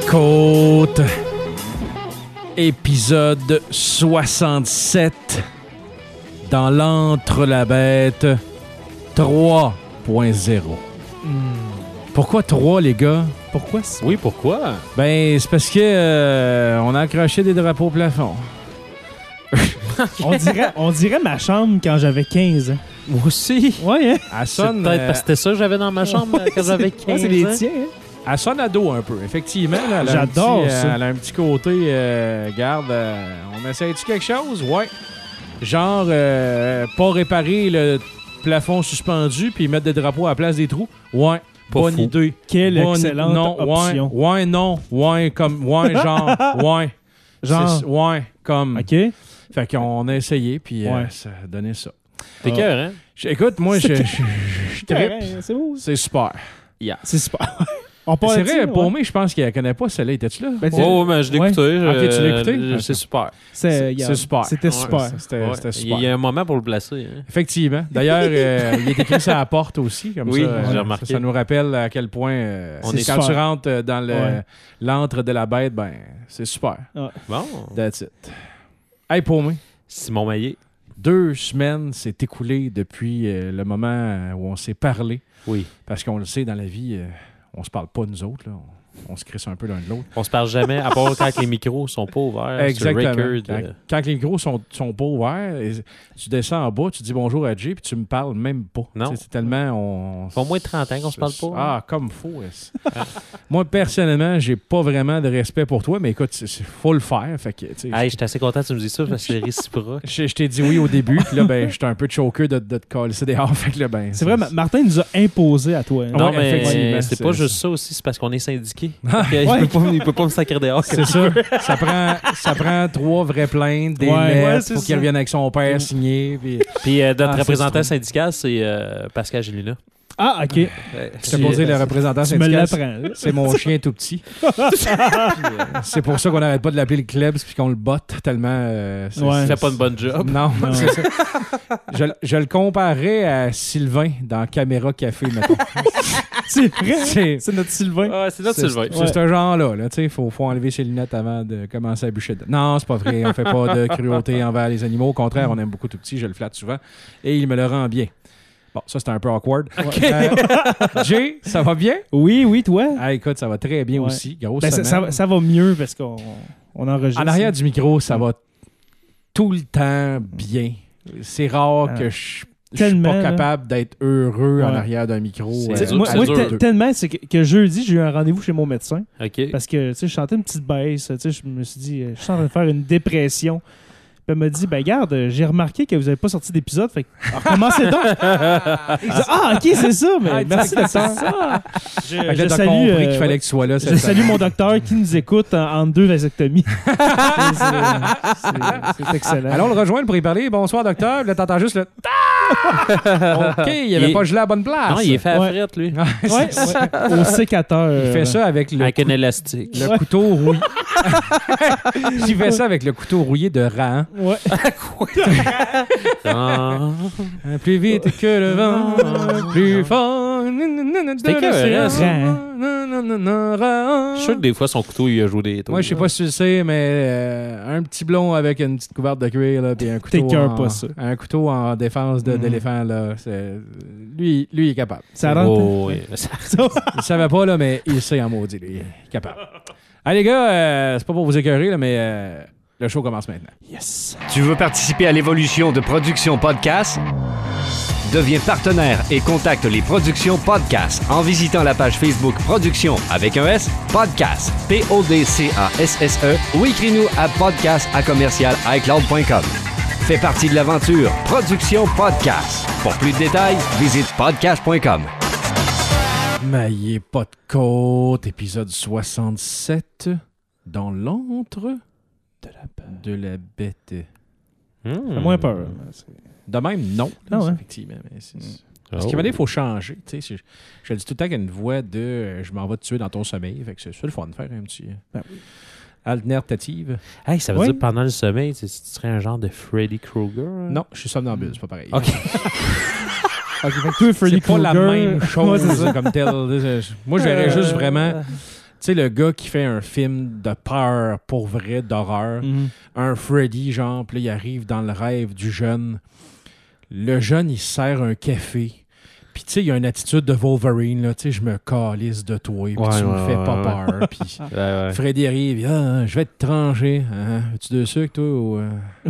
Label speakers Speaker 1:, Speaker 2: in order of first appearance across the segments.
Speaker 1: Côte. Épisode 67. Dans l'Entre la Bête 3.0. Pourquoi 3, les gars?
Speaker 2: Pourquoi ça?
Speaker 3: Oui, pourquoi?
Speaker 1: Ben, c'est parce que on a accroché des drapeaux au plafond.
Speaker 2: On dirait ma chambre quand j'avais 15 ans.
Speaker 3: Moi aussi.
Speaker 2: Ouais, hein?
Speaker 1: Elle
Speaker 3: C'est
Speaker 1: sonne,
Speaker 3: peut-être parce que c'était ça que j'avais dans ma chambre quand j'avais 15
Speaker 2: Ouais, c'est les
Speaker 3: ans.
Speaker 2: tiens, hein?
Speaker 1: elle sonne ado un peu, effectivement. Là, elle a
Speaker 2: J'adore
Speaker 1: un petit,
Speaker 2: ça.
Speaker 1: Elle a un petit côté, garde, on essaie-tu quelque chose? Ouais. Genre, pas réparer le plafond suspendu puis mettre des drapeaux à la place des trous? Ouais.
Speaker 3: Pas
Speaker 1: Bonne
Speaker 3: fou.
Speaker 1: idée.
Speaker 2: Quelle
Speaker 1: Bonne-
Speaker 2: excellente
Speaker 1: non,
Speaker 2: option.
Speaker 1: Ouais, non. Ouais, comme. Ouais, genre. Ouais.
Speaker 2: Genre.
Speaker 1: Ouais, comme.
Speaker 2: OK.
Speaker 1: Fait qu'on a essayé, puis
Speaker 2: Ouais.
Speaker 1: ça a donné ça.
Speaker 3: T'es cœur, hein?
Speaker 1: Écoute, moi, je trippe.
Speaker 2: Ouais, c'est beau.
Speaker 1: C'est super.
Speaker 2: C'est super. On part
Speaker 1: C'est
Speaker 2: là-dessus,
Speaker 1: vrai, pour
Speaker 2: ouais.
Speaker 1: moi, je pense qu'elle connaît pas celle-là. Étais-tu là?
Speaker 2: Ben,
Speaker 3: Oh, mais je l'ai
Speaker 2: Ouais.
Speaker 3: écouté.
Speaker 1: Ok, tu l'as écouté?
Speaker 3: C'est super.
Speaker 1: C'est super.
Speaker 2: C'était super.
Speaker 1: Ouais, c'était super.
Speaker 3: Il y a un moment pour le placer. Hein?
Speaker 1: Effectivement. D'ailleurs, il est écrit sur la porte aussi, comme
Speaker 3: Oui,
Speaker 1: ça.
Speaker 3: j'ai remarqué.
Speaker 1: Ça nous rappelle à quel point
Speaker 3: On
Speaker 1: c'est
Speaker 3: est
Speaker 1: quand
Speaker 2: super.
Speaker 1: tu rentres dans
Speaker 2: Ouais.
Speaker 1: l'antre de la bête, ben c'est super.
Speaker 3: Bon.
Speaker 1: That's it. Hey, pour moi,
Speaker 3: Simon Maillet.
Speaker 1: 2 semaines s'est écoulé depuis le moment où on s'est parlé.
Speaker 3: Oui.
Speaker 1: Parce qu'on le sait, dans la vie, on se parle pas nous autres. Là. On se crisse un peu l'un de l'autre.
Speaker 3: On se parle jamais, à part quand les micros sont pas ouverts.
Speaker 1: Exactement.
Speaker 3: Sur record,
Speaker 1: Quand les micros sont pas ouverts, et tu descends en bas, tu dis bonjour à Jay, puis tu me parles même pas.
Speaker 3: Non.
Speaker 1: C'est tellement...
Speaker 3: Ça fait au moins 30 ans qu'on se parle pas.
Speaker 1: Ah, comme faux. Moi, personnellement, j'ai pas vraiment de respect pour toi, mais écoute, faut le faire. Fait que, tu sais,
Speaker 3: Hey, j'étais assez content que tu me dises ça parce que c'est réciproque.
Speaker 1: je t'ai dit oui au début, puis là, ben, j'étais un peu choqué de te coller dehors. Fait que là, ben,
Speaker 2: C'est vrai, Martin nous a imposé à toi. hein.
Speaker 3: Non,
Speaker 1: Ouais, effectivement,
Speaker 3: mais c'est pas
Speaker 1: c'est-
Speaker 3: juste ça aussi, c'est parce qu'on est syndiqué.
Speaker 2: Ouais.
Speaker 3: Il peut pas me sacrer dehors.
Speaker 1: c'est ça. Ça prend 3 vraies plaintes, des
Speaker 2: Ouais,
Speaker 1: lettres,
Speaker 2: c'est
Speaker 1: faut
Speaker 2: ça.
Speaker 1: qu'il revienne avec son père signé. Puis...
Speaker 3: Puis notre
Speaker 1: Ah, c'est
Speaker 3: représentant
Speaker 1: trop.
Speaker 3: syndical, c'est Pascal Gélina.
Speaker 2: Ah, OK.
Speaker 1: Je t'ai posé le représentant
Speaker 2: Tu me
Speaker 1: syndical.
Speaker 2: l'apprends. là.
Speaker 1: C'est mon chien tout petit. Puis, c'est pour ça qu'on n'arrête pas de l'appeler le Klebs puis qu'on le botte tellement.
Speaker 2: Ouais.
Speaker 3: Il fait pas une bonne job.
Speaker 1: Non,
Speaker 2: Non.
Speaker 1: c'est ça. Je le comparerais à Sylvain dans Caméra Café, mettons.
Speaker 2: C'est vrai.
Speaker 1: C'est-
Speaker 2: C'est notre Sylvain.
Speaker 3: Ah, c'est notre Sylvain.
Speaker 1: C'est ce genre-là. Là, tu sais, faut enlever ses lunettes avant de commencer à bûcher dedans. Non, c'est pas vrai. On fait pas de cruauté envers les animaux. Au contraire, on aime beaucoup tout petit. Je le flatte souvent. Et il me le rend bien. Bon, ça, c'était un peu awkward. Jay, ça va bien?
Speaker 2: Oui, toi?
Speaker 1: Ah, écoute, ça va très bien
Speaker 2: Ouais.
Speaker 1: aussi. Grosse
Speaker 2: Ben,
Speaker 1: semaine.
Speaker 2: ça va mieux parce qu'on enregistre.
Speaker 1: En arrière du micro, ça va tout le temps bien. C'est rare que je suis
Speaker 2: Tellement,
Speaker 1: pas
Speaker 2: là.
Speaker 1: capable d'être heureux en
Speaker 2: Ouais.
Speaker 1: arrière d'un micro.
Speaker 3: C'est
Speaker 2: Tu sais,
Speaker 3: dur,
Speaker 2: moi,
Speaker 3: c'est
Speaker 2: moi,
Speaker 3: dur.
Speaker 2: tellement, c'est que jeudi, j'ai eu un rendez-vous chez mon médecin
Speaker 3: OK.
Speaker 2: parce que, tu sais, je sentais une petite baisse. Tu sais, je me suis dit, je suis en train de faire une dépression. Puis elle m'a dit, ben garde, j'ai remarqué que vous n'avez pas sorti d'épisode, fait que recommencez donc. Il dit, ah, ok, c'est ça, mais
Speaker 1: Ah,
Speaker 2: merci docteur.
Speaker 1: Fait que là,
Speaker 2: Je
Speaker 1: t'as
Speaker 2: salue,
Speaker 1: compris qu'il fallait que tu sois là.
Speaker 2: je salue mon docteur qui nous écoute en 2 vasectomies. C'est excellent.
Speaker 1: Allons le rejoindre pour y parler. Bonsoir, docteur. Là, t'entends juste le... OK, il avait pas gelé à la bonne place.
Speaker 3: Non, il est fait à
Speaker 2: Ouais.
Speaker 3: frette, lui.
Speaker 2: Ouais, au sécateur.
Speaker 1: Il fait ça avec le,
Speaker 3: Avec un élastique.
Speaker 1: le couteau rouillé. Il fait ça avec le couteau rouillé de Rahan.
Speaker 2: Ouais.
Speaker 3: Ah.
Speaker 1: Plus vite que le vent, plus fort.
Speaker 3: C'était écœurant, ça.
Speaker 1: Rahan.
Speaker 3: Je suis sûr que des fois, son couteau, il a joué des tours.
Speaker 1: Moi, je sais pas si tu le sais, mais un petit blond avec une petite couverte de cuir, là, puis un couteau,
Speaker 2: T'écœures pas ça.
Speaker 1: un couteau en défense d'éléphant, là, lui, il est capable.
Speaker 2: Ça rentre.
Speaker 3: Oh, oui.
Speaker 1: Il savait pas, là, mais il sait en maudit, lui. Il est capable. Allez, les gars, c'est pas pour vous écœurer, là, mais le show commence maintenant.
Speaker 2: Yes.
Speaker 4: Tu veux participer à l'évolution de Production Podcast? Deviens partenaire et contacte les Productions Podcast en visitant la page Facebook Production avec un S, Podcast, PODCASSE ou écris-nous à podcast@icloud.com. Fais partie de l'aventure Production Podcast. Pour plus de détails, visite podcast.com.
Speaker 1: Maillé pas de côte, épisode 67, dans l'antre de la bête.
Speaker 2: Fait moins peur.
Speaker 1: De même, non.
Speaker 2: Ah ouais.
Speaker 1: Effectivement. Mais parce qu'il il faut changer. Tu sais, je le dis tout le temps qu'il y a une voix de je m'en vais te tuer dans ton sommeil. Fait que c'est le fun de faire un petit
Speaker 2: Ben oui.
Speaker 1: alternative.
Speaker 3: Hey, ça veut
Speaker 2: Oui.
Speaker 3: dire que pendant le sommeil, tu serais un genre de Freddy Krueger? Hein?
Speaker 1: Non, je suis somnambule, c'est pas pareil.
Speaker 3: OK.
Speaker 2: Ok, fait que toi, Freddy
Speaker 1: C'est pas la
Speaker 2: Krueger.
Speaker 1: même
Speaker 2: Ouais,
Speaker 1: chose
Speaker 2: c'est ça.
Speaker 1: comme tel. Moi, je verrais juste vraiment sais, le gars qui fait un film de peur, pour vrai, d'horreur, un Freddy, genre, puis là, il arrive dans le rêve du jeune. Le jeune, il se sert un café. Puis, tu sais, il a une attitude de Wolverine, là. Tu sais, je me calisse de toi, puis tu me fais pas peur. Puis Freddy arrive, je vais te trancher. As-tu de sucre, toi, ou...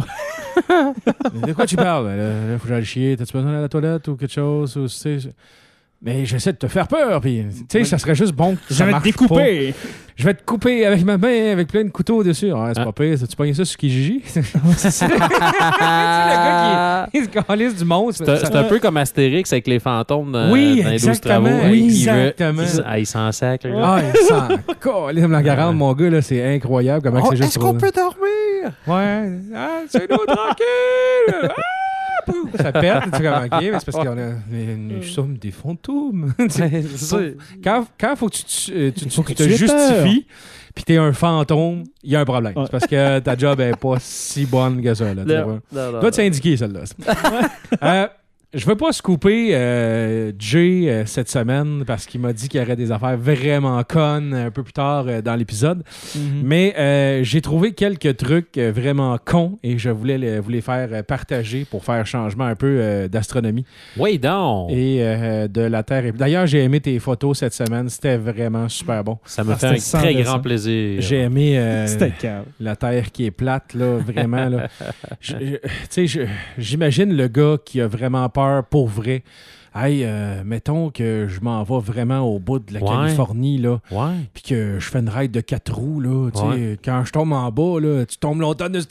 Speaker 1: De quoi tu parles? Là, faut que j'aille chier. T'as-tu besoin d'aller à la toilette ou quelque chose? Ou, mais j'essaie de te faire peur. Puis, tu sais, ça serait juste bon que ça marche pas. Je vais te couper avec ma main, avec plein de couteaux dessus. C'est pas pire. Tu pognes ça sur Kijiji? C'est le gars qui se calisse du monstre.
Speaker 3: C'est un peu comme Astérix avec les fantômes dans les 12 travaux.
Speaker 1: Oui, exactement.
Speaker 3: Il s'en sac.
Speaker 1: Il s'en calisse comme la garande, mon gars. Là, c'est incroyable. Comment c'est juste
Speaker 3: est-ce qu'on peut dormir?
Speaker 1: Ouais. C'est nous tranquille. Ça pète, tu sais, OK, mais c'est parce qu'on a nous sommes des fantômes. Quand faut que tu te justifies puis t'es un fantôme, il y a un problème. C'est parce que ta job est pas si bonne que ça. Là, doit t'indiquer, celle-là. Je veux pas scooper Jay cette semaine parce qu'il m'a dit qu'il y aurait des affaires vraiment connes un peu plus tard dans l'épisode. Mais j'ai trouvé quelques trucs vraiment cons et je voulais vous les faire partager pour faire changement un peu d'astronomie.
Speaker 3: Oui, donc!
Speaker 1: Et de la Terre. D'ailleurs, j'ai aimé tes photos cette semaine. C'était vraiment super bon.
Speaker 3: Ça me fait un très grand plaisir.
Speaker 1: J'ai aimé la Terre qui est plate, là, vraiment. Là. J'imagine le gars qui a vraiment peur pour vrai. Hey, mettons que je m'en vais vraiment au bout de la Californie, là, puis que je fais une ride de 4 roues, là, quand je tombe en bas, là, tu tombes longtemps de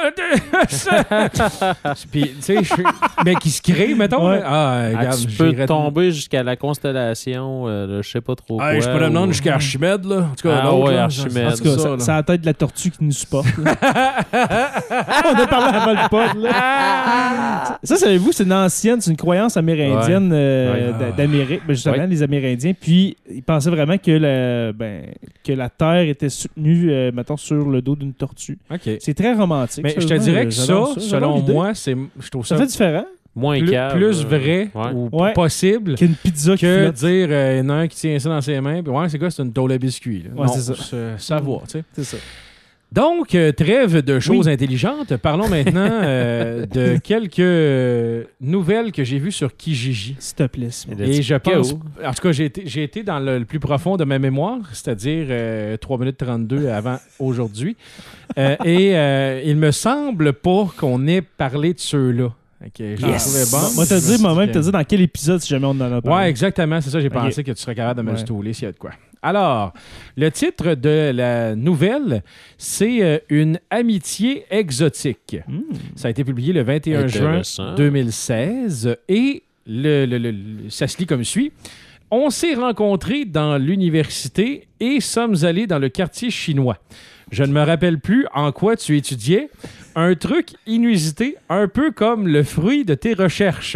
Speaker 1: puis, tu sais, mais qui se crée, mettons. Regarde,
Speaker 3: tu peux tomber jusqu'à la constellation, je sais pas trop quoi.
Speaker 1: Je peux le demander jusqu'à Archimède, là. En tout cas,
Speaker 3: Archimède.
Speaker 2: En tout cas, c'est la tête de la tortue qui nous supporte. On a parlé avant le pod, là. Ça, savez-vous, c'est une croyance amérindienne d'Amérique, justement, les Amérindiens. Puis, ils pensaient vraiment que la Terre était soutenue, mettons, sur le dos d'une tortue.
Speaker 1: Okay.
Speaker 2: C'est très romantique.
Speaker 1: Mais je te dirais que ça, selon moi, je trouve ça
Speaker 2: fait différent.
Speaker 1: Plus vrai ou possible
Speaker 2: qu'une pizza
Speaker 1: que dire il y en a un qui tient ça dans ses mains. Puis, c'est quoi? C'est une tôle à biscuits. Non,
Speaker 2: c'est
Speaker 1: ça va, tu sais.
Speaker 2: C'est ça.
Speaker 1: Donc, trêve de choses intelligentes. Parlons maintenant de quelques nouvelles que j'ai vues sur Kijiji.
Speaker 2: S'il te plaît.
Speaker 1: Et je pense... En tout cas, j'ai été dans le plus profond de ma mémoire, c'est-à-dire 3 minutes 32 avant aujourd'hui. Il me semble pas qu'on ait parlé de ceux-là. Okay, bon.
Speaker 2: Moi, te dire dans quel épisode si jamais on en a parlé.
Speaker 1: Ouais, exactement. C'est ça, j'ai pensé que tu serais capable de me le stouler s'il y a de quoi. Alors, le titre de la nouvelle, c'est Une amitié exotique. Ça a été publié le 21 juin 2016 et ça se lit comme suit. On s'est rencontrés dans l'université et sommes allés dans le quartier chinois. Je ne me rappelle plus en quoi tu étudiais. Un truc inusité, un peu comme le fruit de tes recherches.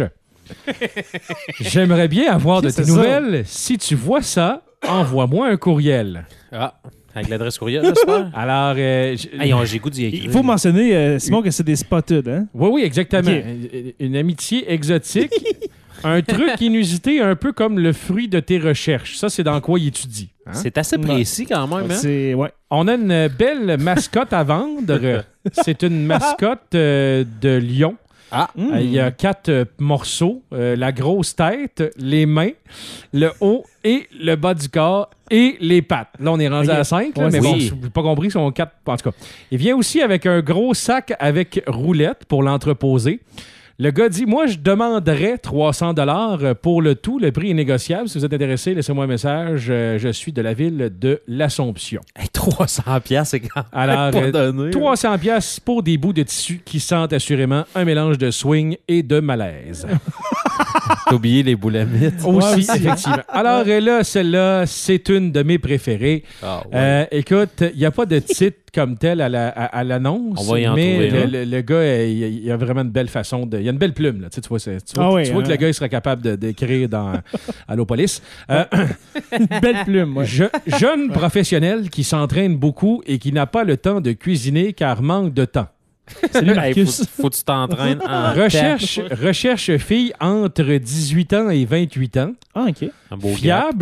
Speaker 1: J'aimerais bien avoir de tes nouvelles. Si tu vois ça, envoie-moi un courriel.
Speaker 3: Avec l'adresse courriel, j'espère.
Speaker 1: Alors,
Speaker 3: j'ai goût d'y écrire.
Speaker 2: Il faut mentionner, Simon, que c'est des spotted, hein?
Speaker 1: Oui, exactement. Okay. Une amitié exotique, un truc inusité, un peu comme le fruit de tes recherches. Ça, c'est dans quoi il étudie. Hein?
Speaker 3: C'est assez précis quand même. Hein?
Speaker 1: On a une belle mascotte à vendre. C'est une mascotte de lion. Il y a 4 morceaux. La grosse tête, les mains, le haut et le bas du corps et les pattes. Là, on est rendu à 5, mais bon, je n'ai pas compris, ils sont 4. En tout cas, il vient aussi avec un gros sac avec roulette pour l'entreposer. Le gars dit, moi, je demanderais 300$ pour le tout. Le prix est négociable. Si vous êtes intéressé, laissez-moi un message. Je suis de la ville de l'Assomption.
Speaker 3: 300$, c'est quand même
Speaker 1: alors,
Speaker 3: pas donné.
Speaker 1: 300$ pour des bouts de tissu qui sentent assurément un mélange de swing et de malaise.
Speaker 3: T'as oublié les boulamites.
Speaker 1: Aussi, effectivement. Alors là, celle-là, c'est une de mes préférées. Écoute, il n'y a pas de titre comme tel à l'annonce,
Speaker 3: on va y en
Speaker 1: mais
Speaker 3: trouver,
Speaker 1: le gars, il a vraiment une belle façon de... Il y a une belle plume, là. Tu vois que le gars, il serait capable d'écrire dans Allopolis.
Speaker 2: Une belle plume,
Speaker 1: jeune professionnel qui s'entraîne beaucoup et qui n'a pas le temps de cuisiner car manque de temps.
Speaker 2: Salut, Marcus.
Speaker 3: Faut que tu t'entraînes en
Speaker 1: recherche fille entre 18 ans et 28 ans.
Speaker 2: OK.
Speaker 1: Fiable,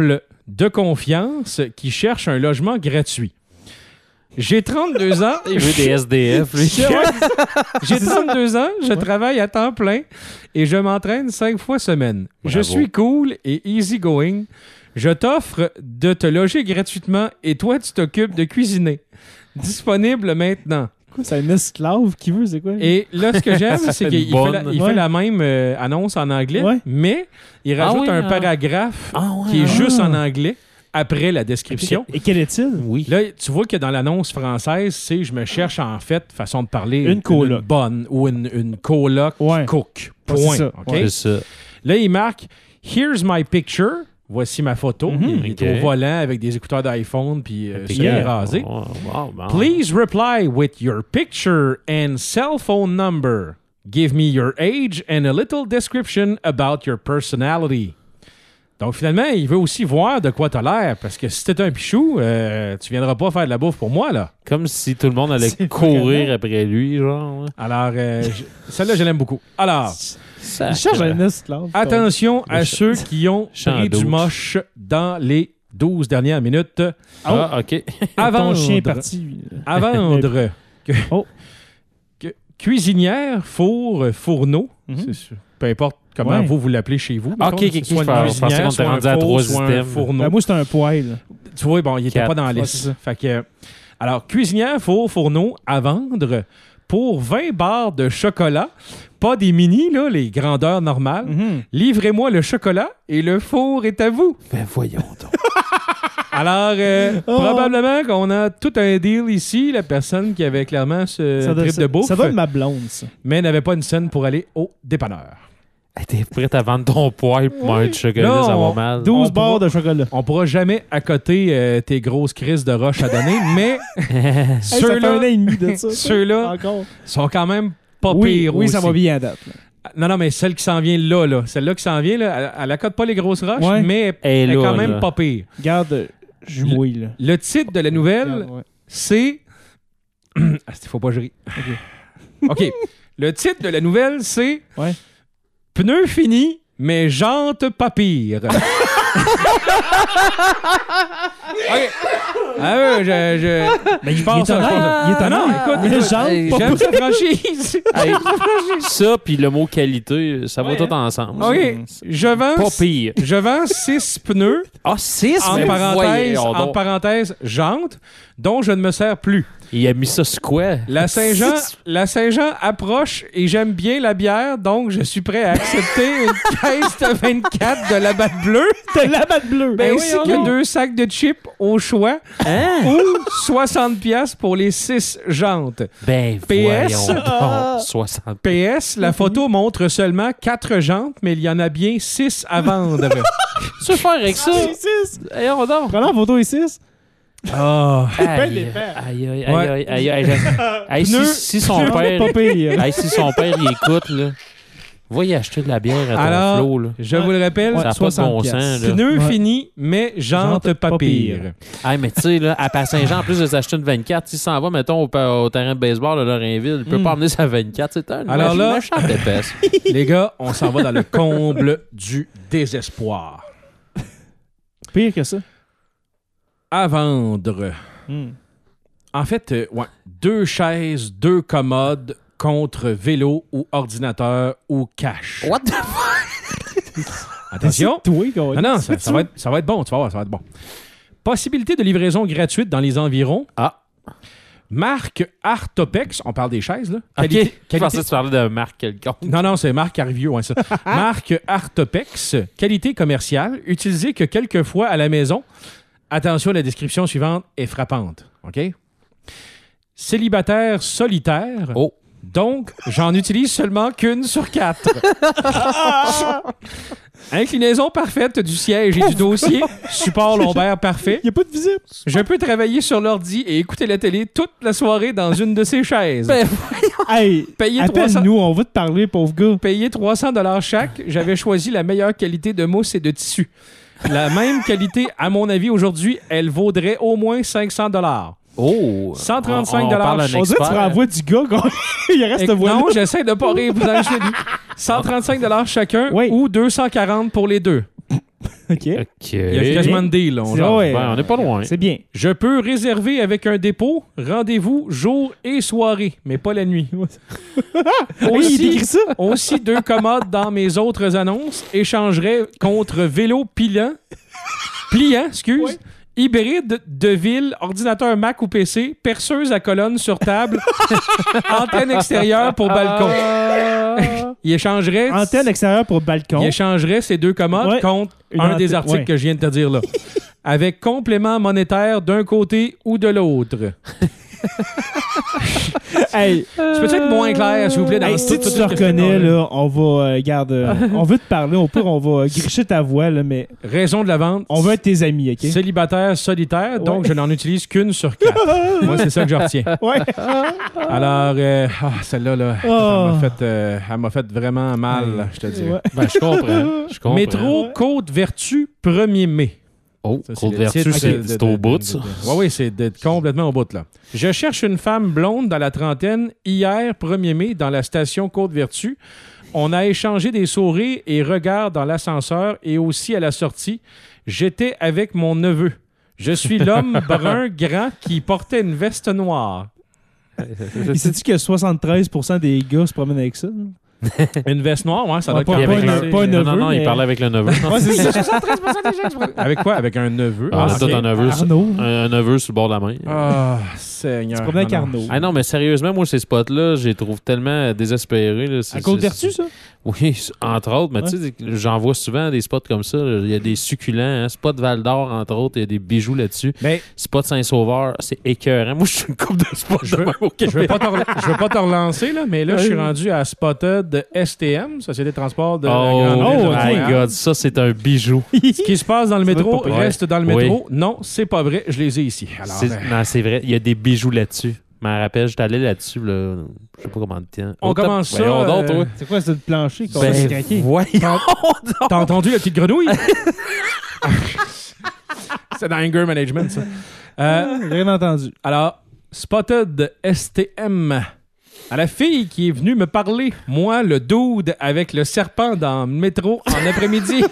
Speaker 1: de confiance qui cherche un logement gratuit. J'ai 32 ans.
Speaker 3: Il veut des SDF, lui.
Speaker 1: J'ai 32 ans, je travaille à temps plein et je m'entraîne 5 fois semaine.
Speaker 3: Bravo.
Speaker 1: Je suis cool et easy-going. Je t'offre de te loger gratuitement et toi, tu t'occupes de cuisiner. Disponible maintenant.
Speaker 2: Quoi, c'est un esclave qui veut, c'est quoi?
Speaker 1: Et là, ce que j'aime, c'est qu'il fait la même annonce en anglais,
Speaker 2: Ouais.
Speaker 1: mais il rajoute un paragraphe qui est juste en anglais après la description.
Speaker 2: Et quel est-il?
Speaker 3: Oui.
Speaker 1: Là, tu vois que dans l'annonce française, c'est je me cherche en fait, façon de parler,
Speaker 2: Une coloc.
Speaker 1: une bonne ou une coloc
Speaker 2: Ouais.
Speaker 1: cook.
Speaker 2: Ouais,
Speaker 1: Point.
Speaker 2: c'est ça.
Speaker 1: OK?
Speaker 3: C'est ça.
Speaker 1: Là, il marque Here's my picture. Voici ma photo. Il est
Speaker 3: OK.
Speaker 1: au volant avec des écouteurs d'iPhone puis cheveux rasés.
Speaker 3: Oh, wow, bon.
Speaker 1: Please reply with your picture and cell phone number. Give me your age and a little description about your personality. Donc, finalement, il veut aussi voir de quoi t'as l'air, parce que si t'es un pichou, tu viendras pas faire de la bouffe pour moi, là.
Speaker 3: Comme si tout le monde allait
Speaker 2: C'est
Speaker 3: courir
Speaker 2: vraiment-
Speaker 3: après lui, genre.
Speaker 1: Alors, celle-là, je l'aime beaucoup. Alors,
Speaker 3: Ça,
Speaker 2: Il cherche un esclave.
Speaker 1: attention à ceux qui ont
Speaker 3: Champ
Speaker 1: pris du
Speaker 3: d'autres.
Speaker 1: moche dans les 12 dernières minutes.
Speaker 3: Ah, OK.
Speaker 1: À
Speaker 2: Ton
Speaker 1: vendre.
Speaker 2: chien est parti.
Speaker 1: À vendre.
Speaker 2: Oh.
Speaker 1: Cuisinière, four, fourneau.
Speaker 2: Mhm.
Speaker 1: C'est sûr. Peu importe comment
Speaker 2: Ouais.
Speaker 1: vous l'appelez chez vous.
Speaker 3: OK,
Speaker 1: mettons,
Speaker 3: OK,
Speaker 1: soit une
Speaker 3: je pensais
Speaker 1: cuisinière,
Speaker 3: qu'on était
Speaker 1: soit un
Speaker 3: rendu à
Speaker 1: four,
Speaker 3: 3
Speaker 1: soit un
Speaker 3: systèmes.
Speaker 1: fourneau.
Speaker 2: Ben, moi, c'est un poêle.
Speaker 1: Tu vois, bon, il n'était
Speaker 3: 4.
Speaker 1: pas dans la
Speaker 2: Ouais,
Speaker 1: liste.
Speaker 2: c'est ça.
Speaker 1: Fait que, alors, cuisinière, four, fourneau à vendre pour 20 barres de chocolat. Pas des mini, là, les grandeurs normales.
Speaker 2: Mhm.
Speaker 1: Livrez-moi le chocolat et le four est à vous.
Speaker 3: Ben voyons donc.
Speaker 1: Alors, probablement qu'on a tout un deal ici. La personne qui avait clairement ce trip de bouffe,
Speaker 2: Ça doit être ma blonde, ça.
Speaker 1: mais n'avait pas une scène pour aller au dépanneur.
Speaker 3: Hey, t'es prêt à vendre ton poêle pour manger du chocolat,
Speaker 1: Là,
Speaker 3: ça
Speaker 1: on-
Speaker 3: va mal.
Speaker 2: 12
Speaker 1: On
Speaker 2: barres
Speaker 1: pourra-
Speaker 2: de chocolat.
Speaker 1: On pourra jamais accoter tes grosses crises de roche à donner, mais
Speaker 2: Hey, ça fait
Speaker 1: ceux-là
Speaker 2: un an et demi de ça.
Speaker 1: ceux-là
Speaker 2: Encore.
Speaker 1: sont quand même pas
Speaker 2: Oui,
Speaker 1: pires
Speaker 2: oui, ça
Speaker 1: aussi.
Speaker 2: va bien à date. là.
Speaker 1: Non, mais celle qui s'en vient là, celle-là qui s'en vient, là, elle accote pas les grosses roches,
Speaker 2: Ouais.
Speaker 1: mais
Speaker 3: Elle est
Speaker 1: elle est
Speaker 3: là,
Speaker 1: quand même
Speaker 3: là.
Speaker 1: pas pire.
Speaker 2: Regarde, je mouille, là.
Speaker 1: Le titre de la nouvelle,
Speaker 2: Regarde, ouais.
Speaker 1: c'est... Ah, faut pas que je ris. OK. Le titre de la nouvelle, c'est...
Speaker 2: Ouais.
Speaker 1: Pneus finis, mais jante pas pire. OK. Ah ouais, je pense...
Speaker 2: il est honnête. Il est
Speaker 1: Ah non,
Speaker 2: honnête.
Speaker 1: écoute,
Speaker 2: Mais
Speaker 1: écoute,
Speaker 2: genre,
Speaker 3: hey,
Speaker 2: pas
Speaker 1: j'aime
Speaker 2: pour-
Speaker 1: sa franchise.
Speaker 3: Hey, ça, puis le mot qualité, ça va
Speaker 1: Ouais.
Speaker 3: tout ensemble.
Speaker 1: OK. Je vends...
Speaker 3: Pas pire.
Speaker 1: Je vends 6 pneus,
Speaker 3: Ah, 6?
Speaker 1: en parenthèse, jante, dont je ne me sers plus.
Speaker 3: Il a mis ça sur quoi?
Speaker 1: La Saint-Jean approche et j'aime bien la bière, donc je suis prêt à accepter une caisse de 24 de la batte bleue,
Speaker 2: T'as la batte bleue.
Speaker 1: ainsi que 2 sacs de chips au choix, ou 60$ pour les 6 jantes.
Speaker 3: Ben,
Speaker 1: PS.
Speaker 3: voyons donc. 60.
Speaker 1: PS, la photo montre seulement 4 jantes, mais il y en a bien 6 à vendre.
Speaker 3: Tu veux faire avec ça? Hey, on dort.
Speaker 2: Prends la photo et 6.
Speaker 1: Ah.
Speaker 3: Aïe, aïe, aïe, aïe, aïe. Hey,
Speaker 1: Pneu-
Speaker 3: si son
Speaker 2: Pas
Speaker 3: père...
Speaker 2: pire.
Speaker 3: Hey, si son père, il écoute, là, va y acheter de la bière à ton
Speaker 1: Alors,
Speaker 3: flot, là.
Speaker 1: je vous le rappelle,
Speaker 3: Ça n'a pas de bon
Speaker 2: 60$.
Speaker 3: sens, là.
Speaker 1: pneus
Speaker 2: Ouais.
Speaker 1: finis, mais jante pas pire.
Speaker 3: Hey, mais tu sais, là, à Saint-Jean, en plus de s'acheter une 24, s'il s'en va, mettons, au terrain de baseball de Lorrainville, il peut pas emmener sa 24. C'est un
Speaker 1: Alors là-
Speaker 3: méchante épaisse.
Speaker 1: Les gars, on s'en va dans le comble du désespoir.
Speaker 2: Pire que ça.
Speaker 1: À vendre. En fait, 2 chaises, 2 commodes contre vélo ou ordinateur ou cash.
Speaker 3: What the fuck?
Speaker 1: Attention.
Speaker 2: C'est toi, gars.
Speaker 1: Non, ça va être bon, tu vas voir, ça va être bon. Possibilité de livraison gratuite dans les environs.
Speaker 3: Ah.
Speaker 1: Marque Artopex, on parle des chaises, là.
Speaker 3: OK. Je pensais
Speaker 1: qualité-
Speaker 3: que tu parlais de marque quelconque.
Speaker 1: Non, c'est marque Arrivio, ouais, ça. Marque Artopex, qualité commerciale, utilisée que quelques fois à la maison. Attention, la description suivante est frappante. OK? Célibataire solitaire.
Speaker 3: Oh.
Speaker 1: Donc, j'en utilise seulement qu'une sur 4. Inclinaison parfaite du siège et du dossier. Support lombaire parfait.
Speaker 2: Il n'y a pas de visible.
Speaker 1: Je peux travailler sur l'ordi et écouter la télé toute la soirée dans une de ces chaises.
Speaker 3: Ben,
Speaker 2: Hey,
Speaker 1: Payez 300
Speaker 2: appelle-nous, on va te parler, pauvre gars.
Speaker 1: Payé 300$ chaque, j'avais choisi la meilleure qualité de mousse et de tissu. La même qualité, à mon avis, aujourd'hui, elle vaudrait au moins 500$.
Speaker 3: oh.
Speaker 1: 135$.
Speaker 3: On parle d'un
Speaker 2: On dirait que tu
Speaker 3: expert.
Speaker 2: renvoies du gars, gars. Il reste voilà.
Speaker 1: Non, j'essaie de pas rire, vous en 135$ chacun
Speaker 2: Oui.
Speaker 1: ou 240$ pour les deux.
Speaker 2: OK.
Speaker 1: Il y a quasiment une deal, là.
Speaker 3: On n'est pas loin.
Speaker 2: C'est bien.
Speaker 1: Je peux réserver avec un dépôt, rendez-vous jour et soirée, mais pas la nuit.
Speaker 2: Il décrit ça.
Speaker 1: Aussi 2 commodes dans mes autres annonces, échangerai contre vélo pliant, hybride de ville, ordinateur Mac ou PC, perceuse à colonne sur table, antenne extérieure pour balcon. Il échangerait...
Speaker 2: Antenne extérieure pour balcon.
Speaker 1: Il échangerait ces 2 commodes contre un des articles que je viens de te dire là. Avec complément monétaire d'un côté ou de l'autre.
Speaker 2: Hey,
Speaker 1: Tu peux être moins clair, s'il vous plaît, dans
Speaker 2: si tu te reconnais, là, on va... on veut te parler. Au pire, on va gricher ta voix, là, mais...
Speaker 1: Raison de la vente.
Speaker 2: On veut être tes amis, OK?
Speaker 1: Célibataire, solitaire, donc je n'en utilise qu'une sur 4. Moi, c'est ça que je retiens.
Speaker 2: Ouais.
Speaker 1: Alors, celle-là, là, elle m'a fait vraiment mal, je te dis.
Speaker 2: Ouais.
Speaker 3: Ben, je comprends.
Speaker 1: Métro Côte-Vertu, 1er mai.
Speaker 3: Oh,
Speaker 1: Ça, c'est le
Speaker 3: Côte-Vertu,
Speaker 1: titre
Speaker 3: c'est au bout, ça.
Speaker 1: Oui, c'est complètement au bout, là. Je cherche une femme blonde dans la trentaine. Hier, 1er mai, dans la station Côte-Vertu. On a échangé des sourires et regards dans l'ascenseur et aussi à la sortie. J'étais avec mon neveu. Je suis l'homme brun grand qui portait une veste noire.
Speaker 2: Il s'est dit que 73% des gars se promènent avec ça.
Speaker 1: Une veste noire, ouais, ça doit
Speaker 2: pas
Speaker 1: être
Speaker 2: un neveu,
Speaker 3: Non,
Speaker 2: mais-
Speaker 3: il parlait avec le neveu.
Speaker 2: Ouais, c'est ça.
Speaker 1: Avec quoi? Avec un neveu.
Speaker 3: Ah,
Speaker 1: ok.
Speaker 3: c'est tout un neveu.
Speaker 2: Arnaud.
Speaker 3: Un neveu sur le bord de la main.
Speaker 1: Ah, Seigneur.
Speaker 2: Tu te promènes avec
Speaker 1: Non,
Speaker 2: Arnaud.
Speaker 3: Ah non, mais sérieusement, moi, ces spots-là, je les trouve tellement désespérés. Là.
Speaker 2: À Côte-Vertu, ça?
Speaker 3: Oui, entre autres. Mais tu sais, j'en vois souvent des spots comme ça. Il y a des succulents. Hein. Spot Val-d'Or, entre autres. Il y a des bijoux là-dessus.
Speaker 1: Mais
Speaker 3: Spot Saint-Sauveur, c'est écœurant. Moi, je suis une couple de spots
Speaker 1: je veux,
Speaker 3: de même au
Speaker 1: je veux
Speaker 3: Québec.
Speaker 1: pas te relancer, là, mais là, je suis rendu à Spotted STM, Société de transport de la
Speaker 3: Oh,
Speaker 1: Grande Ville de
Speaker 3: my
Speaker 1: Montréal.
Speaker 3: God, ça, c'est un bijou.
Speaker 1: Ce qui se passe dans le
Speaker 2: Ça doit
Speaker 1: métro
Speaker 2: pas pire.
Speaker 1: reste dans le métro. Non, c'est pas vrai. Je les ai ici. Alors,
Speaker 3: Non, c'est vrai. Il y a des bijoux là-dessus. Je m'en rappelle, j'étais allé là-dessus, là, je sais pas combien de temps.
Speaker 1: On commence ça,
Speaker 3: Voyons donc, toi.
Speaker 2: C'est quoi, c'est le plancher qu'on
Speaker 3: Ben,
Speaker 2: va se craquer?
Speaker 3: voyons donc.
Speaker 1: t'as entendu la petite grenouille? C'est dans Anger Management, ça.
Speaker 2: J'ai rien entendu.
Speaker 1: Alors, Spotted STM. À la fille qui est venue me parler, moi, le dude avec le serpent dans le métro en après-midi.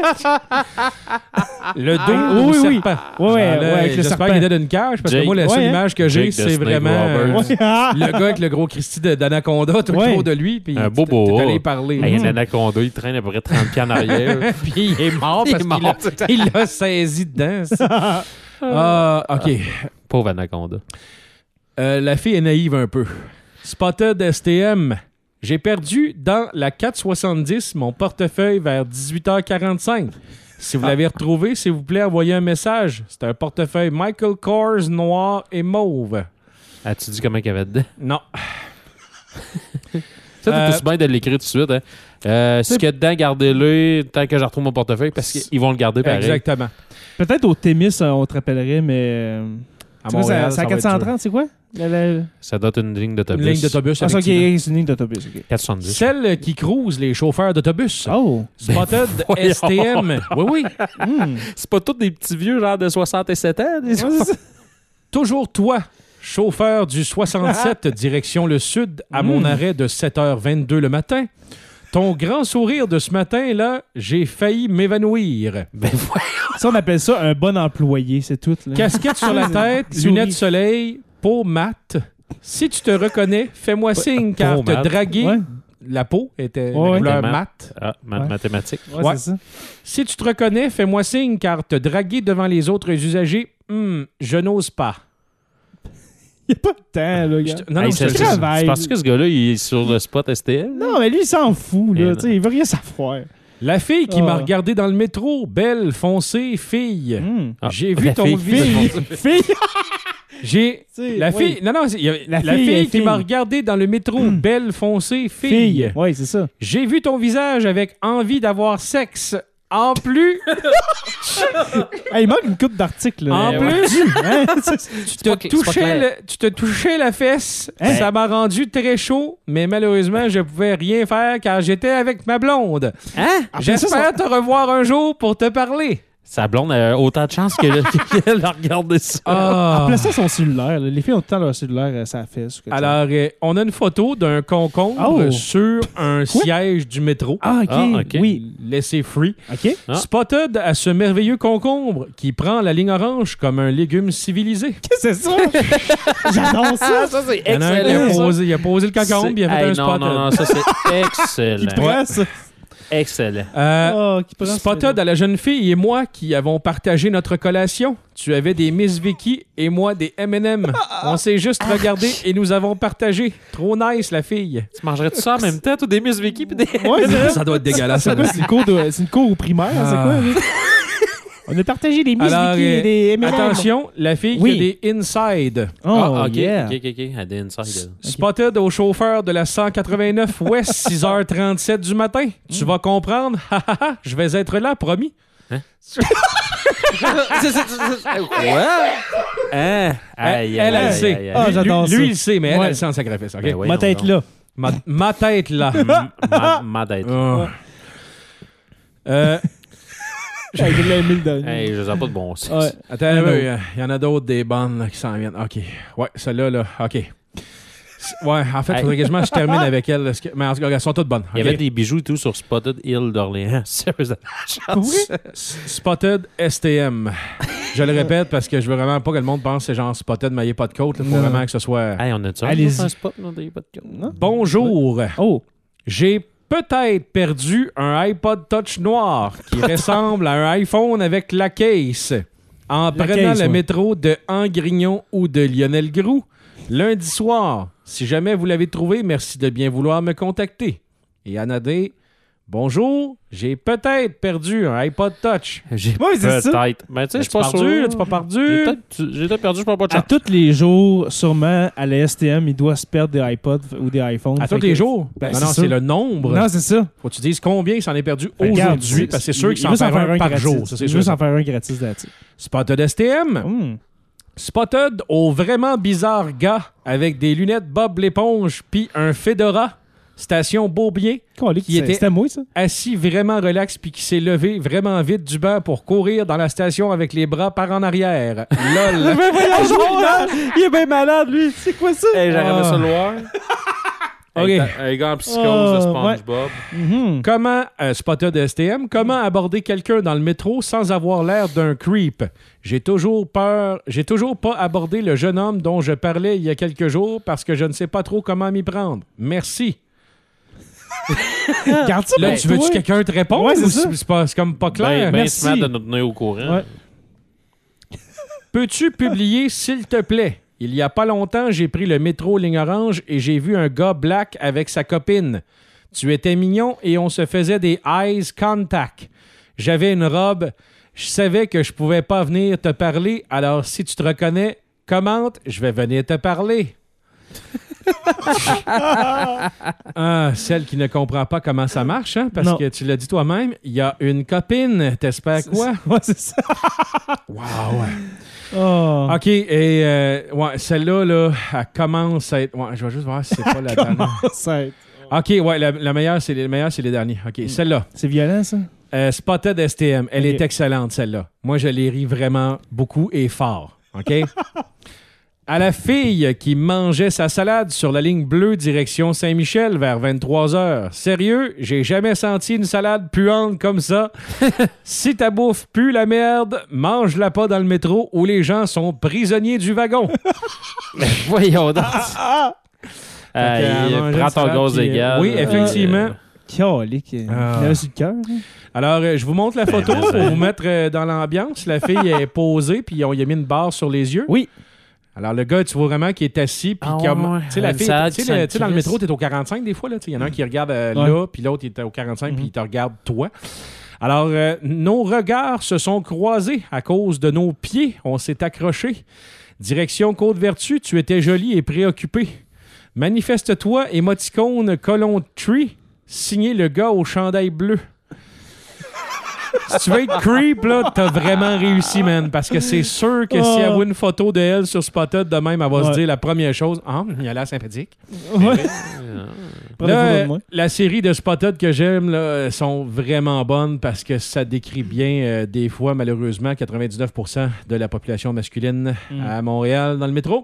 Speaker 1: Le dude au
Speaker 2: oui.
Speaker 1: serpent.
Speaker 2: Ouais,
Speaker 1: Genre, là,
Speaker 2: ouais, avec le
Speaker 1: j'espère
Speaker 2: serpent.
Speaker 1: qu'il était d'une cage, parce que
Speaker 3: Jake.
Speaker 1: moi, la seule
Speaker 2: Ouais, hein?
Speaker 1: image que j'ai,
Speaker 3: Jake de
Speaker 1: c'est
Speaker 3: Snake
Speaker 1: vraiment
Speaker 3: Roberts.
Speaker 1: le gars avec le gros Christy d'Anaconda tout
Speaker 2: Ouais.
Speaker 1: autour de lui. Puis
Speaker 3: Un beau
Speaker 1: t'es
Speaker 3: boa.
Speaker 1: allé parler.
Speaker 3: Hey, un anaconda, il traîne à peu près 30 pieds en arrière.
Speaker 1: Puis il est mort
Speaker 3: Il est
Speaker 1: parce
Speaker 3: mort,
Speaker 1: qu'il l'a saisi dedans. Ah, OK.
Speaker 3: Pauvre anaconda.
Speaker 1: La fille est naïve un peu. Spotted STM. J'ai perdu dans la 470 mon portefeuille vers 18h45. Si vous l'avez retrouvé, s'il vous plaît, envoyez un message. C'est un portefeuille Michael Kors noir et mauve.
Speaker 3: As-tu dit comment il y avait dedans?
Speaker 1: Non.
Speaker 3: Ça, t'es aussi bien de l'écrire tout de suite. Hein. Ce qu'il y a dedans, gardez-le tant que je retrouve mon portefeuille parce qu'ils vont le garder pareil.
Speaker 1: Exactement.
Speaker 2: Peut-être au Témis, on te rappellerait, mais...
Speaker 1: À
Speaker 2: c'est quoi,
Speaker 1: Montréal,
Speaker 2: c'est à
Speaker 1: ça va être
Speaker 2: 430, c'est quoi?
Speaker 3: Ça doit être une ligne d'autobus.
Speaker 1: Une ligne d'autobus.
Speaker 2: Ah, c'est
Speaker 1: effectivement.
Speaker 2: c'est une ligne d'autobus, OK.
Speaker 3: 470.
Speaker 1: Celle qui cruise les chauffeurs d'autobus.
Speaker 2: Oh!
Speaker 1: Spotted
Speaker 3: voyons.
Speaker 1: STM. Oui, oui.
Speaker 3: C'est pas tous des petits vieux, genre de 67 ans. Des...
Speaker 1: Toujours toi, chauffeur du 67 direction le sud, à mon arrêt de 7h22 le matin. Ton grand sourire de ce matin-là, j'ai failli m'évanouir.
Speaker 3: Ben ouais.
Speaker 2: Ça, on appelle ça un bon employé, c'est tout. Là.
Speaker 1: Casquette sur la tête,
Speaker 2: Souris.
Speaker 1: lunettes soleil, peau mate. Si tu te reconnais, fais-moi signe car
Speaker 3: peau
Speaker 1: te
Speaker 3: mate.
Speaker 1: draguer.
Speaker 2: Ouais.
Speaker 1: La peau était
Speaker 2: Ouais,
Speaker 1: la couleur
Speaker 3: mat.
Speaker 1: mate.
Speaker 3: Ah,
Speaker 2: Ouais.
Speaker 3: mathématiques.
Speaker 2: Ouais,
Speaker 1: Ouais.
Speaker 2: c'est ça.
Speaker 1: Si tu te reconnais, fais-moi signe car te draguer devant les autres usagers, je n'ose pas.
Speaker 2: Il n'y a pas de temps, là, gars.
Speaker 1: Non,
Speaker 3: Hey,
Speaker 1: non,
Speaker 3: c'est
Speaker 1: je te
Speaker 2: c'est-
Speaker 1: dis.
Speaker 2: travaille.
Speaker 3: c'est parce que ce gars-là, il est sur le spot STL.
Speaker 2: Non, mais lui, il s'en fout,
Speaker 3: Mais
Speaker 2: là.
Speaker 3: non.
Speaker 2: Tu sais, il veut rien savoir.
Speaker 1: La fille qui
Speaker 2: Ah.
Speaker 1: m'a regardé dans le métro, belle, foncée, fille.
Speaker 3: Ah,
Speaker 1: J'ai vu
Speaker 3: la
Speaker 1: ton
Speaker 3: fille.
Speaker 1: visage.
Speaker 2: Fille!
Speaker 1: J'ai la
Speaker 2: oui.
Speaker 1: fille. Non, non, il y a-
Speaker 2: La
Speaker 1: la
Speaker 2: fille,
Speaker 1: fille
Speaker 2: la
Speaker 1: qui
Speaker 2: fille.
Speaker 1: m'a regardé dans le métro, belle, foncée, fille.
Speaker 2: Fille. Oui, c'est ça.
Speaker 1: J'ai vu ton visage avec envie d'avoir sexe. En plus,
Speaker 2: Hey, il manque une coupe d'articles. là.
Speaker 1: En
Speaker 2: Ouais.
Speaker 1: plus,
Speaker 2: Hein?
Speaker 1: tu te touchais la fesse.
Speaker 2: Hein?
Speaker 1: Ça m'a rendu très chaud, mais malheureusement, je pouvais rien faire car j'étais avec ma blonde.
Speaker 3: Hein?
Speaker 2: Après ça,
Speaker 1: J'espère te revoir un jour pour te parler.
Speaker 3: Sa blonde a autant de chance qu'elle a regardé ça.
Speaker 1: Ah.
Speaker 2: En plaçant son cellulaire, là. Les filles ont tout le temps leur cellulaire ça fesse.
Speaker 1: Alors, on a une photo d'un concombre
Speaker 2: Oh.
Speaker 1: sur un siège du métro.
Speaker 2: Ah, OK.
Speaker 3: Ah, OK.
Speaker 2: Oui.
Speaker 1: Laissé free.
Speaker 2: OK.
Speaker 3: Ah.
Speaker 1: Spotted à ce merveilleux concombre qui prend la ligne orange comme un légume civilisé.
Speaker 2: Qu'est-ce que c'est ça? J'adore ça.
Speaker 3: Ça, c'est
Speaker 1: Il y en a un qui a posé le concombre et il a fait un spotted.
Speaker 3: Non, ça, c'est excellent.
Speaker 2: Qui prend ça?
Speaker 3: Excellent.
Speaker 2: Qui prend ça?
Speaker 1: Spotted à la jeune fille et moi qui avons partagé notre collation. Tu avais des Miss Vicky et moi des M&M. On s'est juste regardé et nous avons partagé. Trop nice, la fille.
Speaker 3: Tu mangerais-tu ça en même temps, toi, des Miss Vicky pis des...
Speaker 2: Ouais,
Speaker 1: Ça doit être dégueulasse.
Speaker 2: c'est quoi? C'est une cour au primaire, c'est quoi? Avec? On a partagé des Miss
Speaker 1: Alors,
Speaker 2: Vicky et des M&M.
Speaker 1: attention, la fille
Speaker 2: Oui.
Speaker 1: qui a des inside.
Speaker 2: Oh,
Speaker 3: OK,
Speaker 2: yeah.
Speaker 3: OK. Elle a inside.
Speaker 1: Spotted au chauffeur de la 189 Ouest, 6h37 du matin. Tu vas comprendre. Je vais être là, promis.
Speaker 3: Quoi? Hein?
Speaker 1: Elle le sait.
Speaker 2: Ah, j'adore ça.
Speaker 1: Lui, il le sait, mais elle
Speaker 2: Ouais.
Speaker 1: le sait en sacrifice. OK?
Speaker 3: Ben oui.
Speaker 2: Ma tête là.
Speaker 1: Ma tête, là.
Speaker 3: Ma tête.
Speaker 1: Oh.
Speaker 2: Je l'ai aimé le dernier.
Speaker 3: Hey, je sais pas de bon sens.
Speaker 2: Ouais.
Speaker 1: Attends, il y en a d'autres des bonnes là, qui s'en viennent. OK. Ouais, celle-là, là. OK. Ouais, en fait, il faudrait que je termine avec elle. Mais en tout cas, elles sont toutes bonnes.
Speaker 3: Il y
Speaker 1: OK?
Speaker 3: avait des bijoux et tout sur Spotted Hill d'Orléans. Sérieusement.
Speaker 1: Spotted STM. Je le répète parce que je veux vraiment pas que le monde pense que c'est genre Spotted maillé pas de côte. Il faut
Speaker 2: Non.
Speaker 1: vraiment que ce soit...
Speaker 3: Hey, on a-tu
Speaker 2: Allez-y.
Speaker 3: un spot, là, des podcasts?
Speaker 2: Non?
Speaker 1: Bonjour.
Speaker 2: Oh.
Speaker 1: J'ai peut-être perdu un iPod Touch noir qui ressemble à un iPhone avec la case. En prenant
Speaker 2: case,
Speaker 1: le
Speaker 2: ouais.
Speaker 1: métro de Angrignon ou de Lionel Groux, lundi soir. Si jamais vous l'avez trouvé, merci de bien vouloir me contacter. Et Anadé, bonjour, j'ai peut-être perdu un iPod Touch.
Speaker 3: J'ai
Speaker 2: Ouais, c'est ça.
Speaker 3: peut-être. Mais tu sais, je suis pas sûr.
Speaker 1: perdu? As-tu pas perdu?
Speaker 3: J'ai peut-être perdu, je parle pas de
Speaker 2: À
Speaker 3: chance.
Speaker 2: tous les jours, sûrement, à la STM, il doit se perdre des iPods ou des iPhones.
Speaker 1: À
Speaker 2: Fait
Speaker 1: tous
Speaker 2: que-
Speaker 1: les jours?
Speaker 2: Ben,
Speaker 1: non,
Speaker 2: c'est
Speaker 1: c'est
Speaker 2: ça.
Speaker 1: le nombre.
Speaker 2: Non, c'est ça.
Speaker 1: Faut que tu dises combien il s'en est perdu
Speaker 2: Ben, regarde,
Speaker 1: aujourd'hui, parce que c'est sûr qu'il
Speaker 2: il
Speaker 1: s'en
Speaker 2: veut
Speaker 1: fait un par
Speaker 2: gratis.
Speaker 1: jour. Ça, c'est
Speaker 2: Il
Speaker 1: sûr.
Speaker 2: veut s'en faire un gratis là-dessus.
Speaker 1: Spotted STM. Spotted au vraiment bizarre gars avec des lunettes Bob l'éponge puis un fedora, station Beaubien, qui était
Speaker 2: C'était moi, ça?
Speaker 1: assis vraiment relax puis qui s'est levé vraiment vite du banc pour courir dans la station avec les bras par en arrière. Lol.
Speaker 2: Il est bien malade, lui. C'est quoi ça?
Speaker 3: Hey, j'aurais aimé ça le voir.
Speaker 1: OK.
Speaker 3: Un gars en psychose de
Speaker 2: ouais.
Speaker 3: SpongeBob.
Speaker 2: Mhm.
Speaker 1: Comment, Spotted STM, comment aborder quelqu'un dans le métro sans avoir l'air d'un creep? J'ai toujours pas abordé le jeune homme dont je parlais il y a quelques jours parce que je ne sais pas trop comment m'y prendre. Merci.
Speaker 2: Garde ça
Speaker 1: Là,
Speaker 2: pour
Speaker 1: tu veux-tu
Speaker 2: toi.
Speaker 1: quelqu'un te répondre?
Speaker 2: Ouais, c'est
Speaker 1: ou
Speaker 2: ça.
Speaker 1: c'est comme pas clair?
Speaker 3: Ben
Speaker 2: Merci.
Speaker 3: smart de nous tenir au courant.
Speaker 2: Ouais.
Speaker 1: Peux-tu publier, s'il te plaît? Il y a pas longtemps, j'ai pris le métro ligne orange et j'ai vu un gars black avec sa copine. Tu étais mignon et on se faisait des eyes contact. J'avais une robe. Je savais que je pouvais pas venir te parler, alors si tu te reconnais, commente, je vais venir te parler. Celle qui ne comprend pas comment ça marche, hein, parce
Speaker 2: Non.
Speaker 1: que tu l'as dit toi-même, il y a une copine. T'espères quoi?
Speaker 2: Ouais, c'est ça.
Speaker 1: Wow!
Speaker 2: Oh.
Speaker 1: OK, et ouais, celle-là, là, elle commence à être... Ouais, je vais juste voir si c'est pas la dernière. OK, ouais, la meilleure, c'est les derniers. OK, celle-là.
Speaker 2: C'est violent, ça?
Speaker 1: Spotted STM. Elle
Speaker 2: OK.
Speaker 1: est excellente, celle-là. Moi, je les ris vraiment beaucoup et fort. OK? À la fille qui mangeait sa salade sur la ligne bleue direction Saint-Michel vers 23h. Sérieux, j'ai jamais senti une salade puante comme ça. Si ta bouffe pue la merde, mange-la pas dans le métro où les gens sont prisonniers du wagon.
Speaker 3: Voyons donc. Prends ton gaz égal.
Speaker 1: Oui, effectivement.
Speaker 2: Calique. Il avait sur le cœur. hein.
Speaker 1: Alors, je vous montre la photo pour vous mettre dans l'ambiance. La fille est posée, puis on y a mis une barre sur les yeux.
Speaker 2: Oui.
Speaker 1: Alors, le gars, tu vois vraiment qu'il est assis, puis
Speaker 3: Ah
Speaker 1: comme...
Speaker 3: ouais.
Speaker 1: Tu sais, la
Speaker 3: Une
Speaker 1: fille...
Speaker 3: salade
Speaker 1: Tu sais,
Speaker 3: qui
Speaker 1: dans le
Speaker 3: crisse.
Speaker 1: métro, t'es au 45 des fois, là. Il y en a un qui regarde là, puis l'autre, il est au 45, puis il te regarde toi. Alors, nos regards se sont croisés à cause de nos pieds. On s'est accrochés. Direction Côte-Vertu, tu étais joli et préoccupé. Manifeste-toi, émoticône colon tree, signé le gars au chandail bleu. Si tu veux être creep, là, t'as vraiment réussi, man. Parce que c'est sûr que si elle voit une photo d'elle sur Spotted, de même, elle va se dire la première chose. Ah, il a l'air sympathique.
Speaker 2: Ouais.
Speaker 1: Là, la série de Spotted que j'aime là, sont vraiment bonnes parce que ça décrit bien, des fois, malheureusement, 99% de la population masculine à Montréal dans le métro.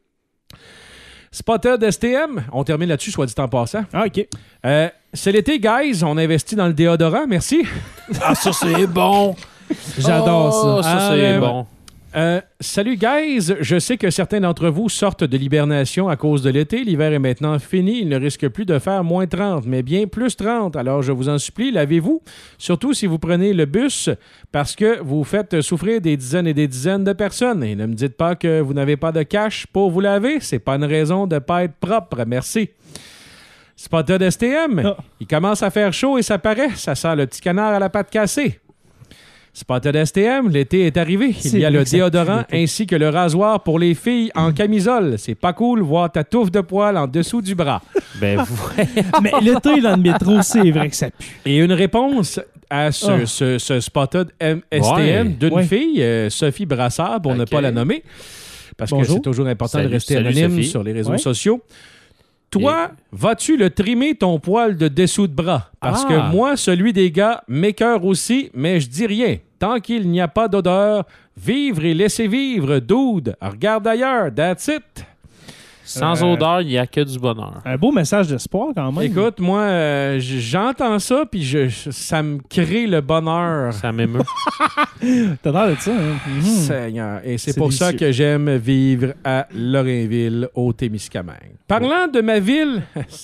Speaker 1: Spotted STM, on termine là-dessus, soit dit en passant.
Speaker 2: Ah, OK.
Speaker 1: C'est l'été, guys. On investit dans le déodorant. Merci.
Speaker 3: Ah, ça, c'est bon.
Speaker 2: J'adore ça.
Speaker 3: Ça, c'est bon.
Speaker 1: Salut, guys. Je sais que certains d'entre vous sortent de l'hibernation à cause de l'été. L'hiver est maintenant fini. Il ne risque plus de faire moins 30, mais bien plus 30. Alors, je vous en supplie, lavez-vous. Surtout si vous prenez le bus, parce que vous faites souffrir des dizaines et des dizaines de personnes. Et ne me dites pas que vous n'avez pas de cash pour vous laver. C'est pas une raison de ne pas être propre. Merci. Spotted STM. Il commence à faire chaud et ça paraît. Ça sent le petit canard à la patte cassée. Spotted STM, l'été est arrivé. Il y a le déodorant ainsi que le rasoir pour les filles en camisole. C'est pas cool voir ta touffe de poils en dessous du bras.
Speaker 3: Ben,
Speaker 2: Mais l'été, dans le métro, c'est vrai que ça pue.
Speaker 1: Et une réponse à ce Spotted STM d'une fille, Sophie Brassard, pour ne pas la nommer, parce que c'est toujours important de rester anonyme Sophie. Sur les réseaux sociaux. Toi, vas-tu le trimer ton poil de dessous de bras? Parce que moi, celui des gars m'écoeure aussi, mais je dis rien. Tant qu'il n'y a pas d'odeur, vivre et laisser vivre, dude. Regarde ailleurs, that's it.
Speaker 3: Sans odeur, il n'y a que du bonheur.
Speaker 2: Un beau message d'espoir quand même.
Speaker 1: Écoute, moi, j'entends ça, puis ça me crée le bonheur.
Speaker 3: Ça m'émeut.
Speaker 2: T'as l'air de ça, hein?
Speaker 1: Seigneur. Et c'est pour ça que j'aime vivre à Lorrainville, au Témiscamingue. Parlant de ma ville,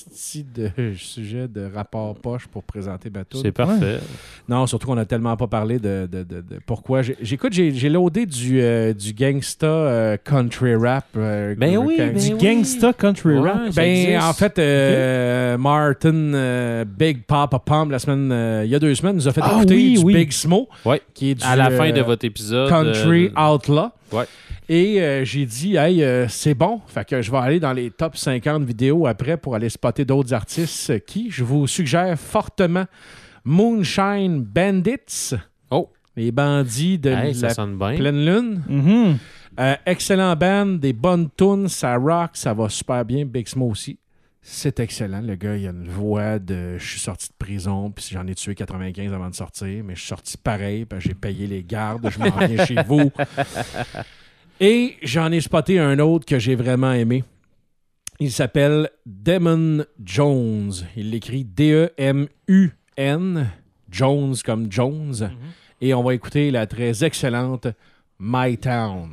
Speaker 1: sujet de rapport poche pour présenter Bateau.
Speaker 3: C'est parfait.
Speaker 1: Non, surtout qu'on n'a tellement pas parlé de pourquoi. J'ai loadé du gangsta country rap.
Speaker 3: Ben oui,
Speaker 2: Gangsta country rap.
Speaker 1: En fait, Martin Big Papa Pump, il y a 2 semaines, nous a fait écouter du Big Smo, qui est
Speaker 3: à la fin de votre épisode.
Speaker 1: Country Outlaw.
Speaker 3: Ouais.
Speaker 1: Et j'ai dit, hey, c'est bon. Fait que je vais aller dans les top 50 vidéos après pour aller spotter d'autres artistes qui, je vous suggère fortement, Moonshine Bandits. Oh. Les bandits de la pleine lune.
Speaker 2: Mm-hmm.
Speaker 1: Excellent band, des bonnes tunes, ça rock, ça va super bien. Big Smo aussi. C'est excellent. Le gars, il a une voix de « je suis sorti de prison, puis j'en ai tué 95 avant de sortir, mais je suis sorti pareil, puis j'ai payé les gardes, je m'en viens chez vous. » Et j'en ai spoté un autre que j'ai vraiment aimé. Il s'appelle Demon Jones. Il l'écrit D-E-M-U-N, Jones comme Jones. Mm-hmm. Et on va écouter la très excellente My Town.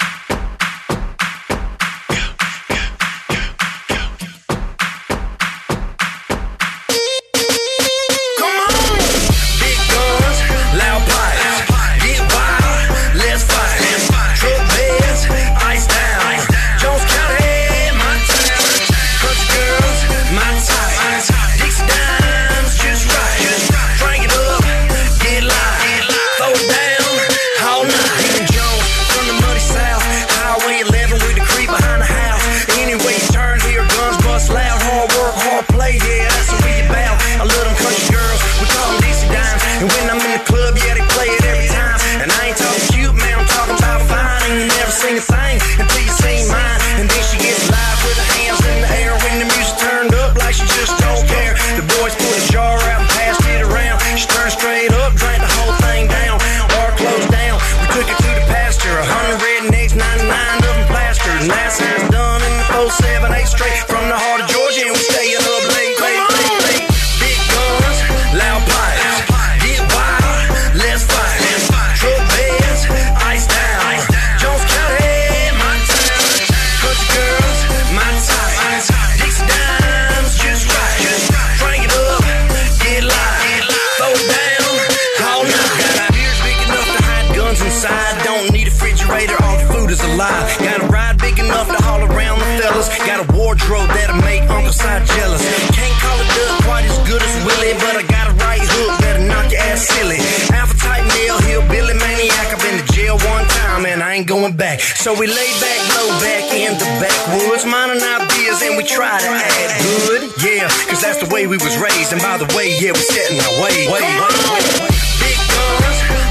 Speaker 5: So we lay back, low back in the backwoods, minding our beers and we try to act good. Yeah, cause that's the way we was raised. And by the way, yeah, we set in our way. Big guns,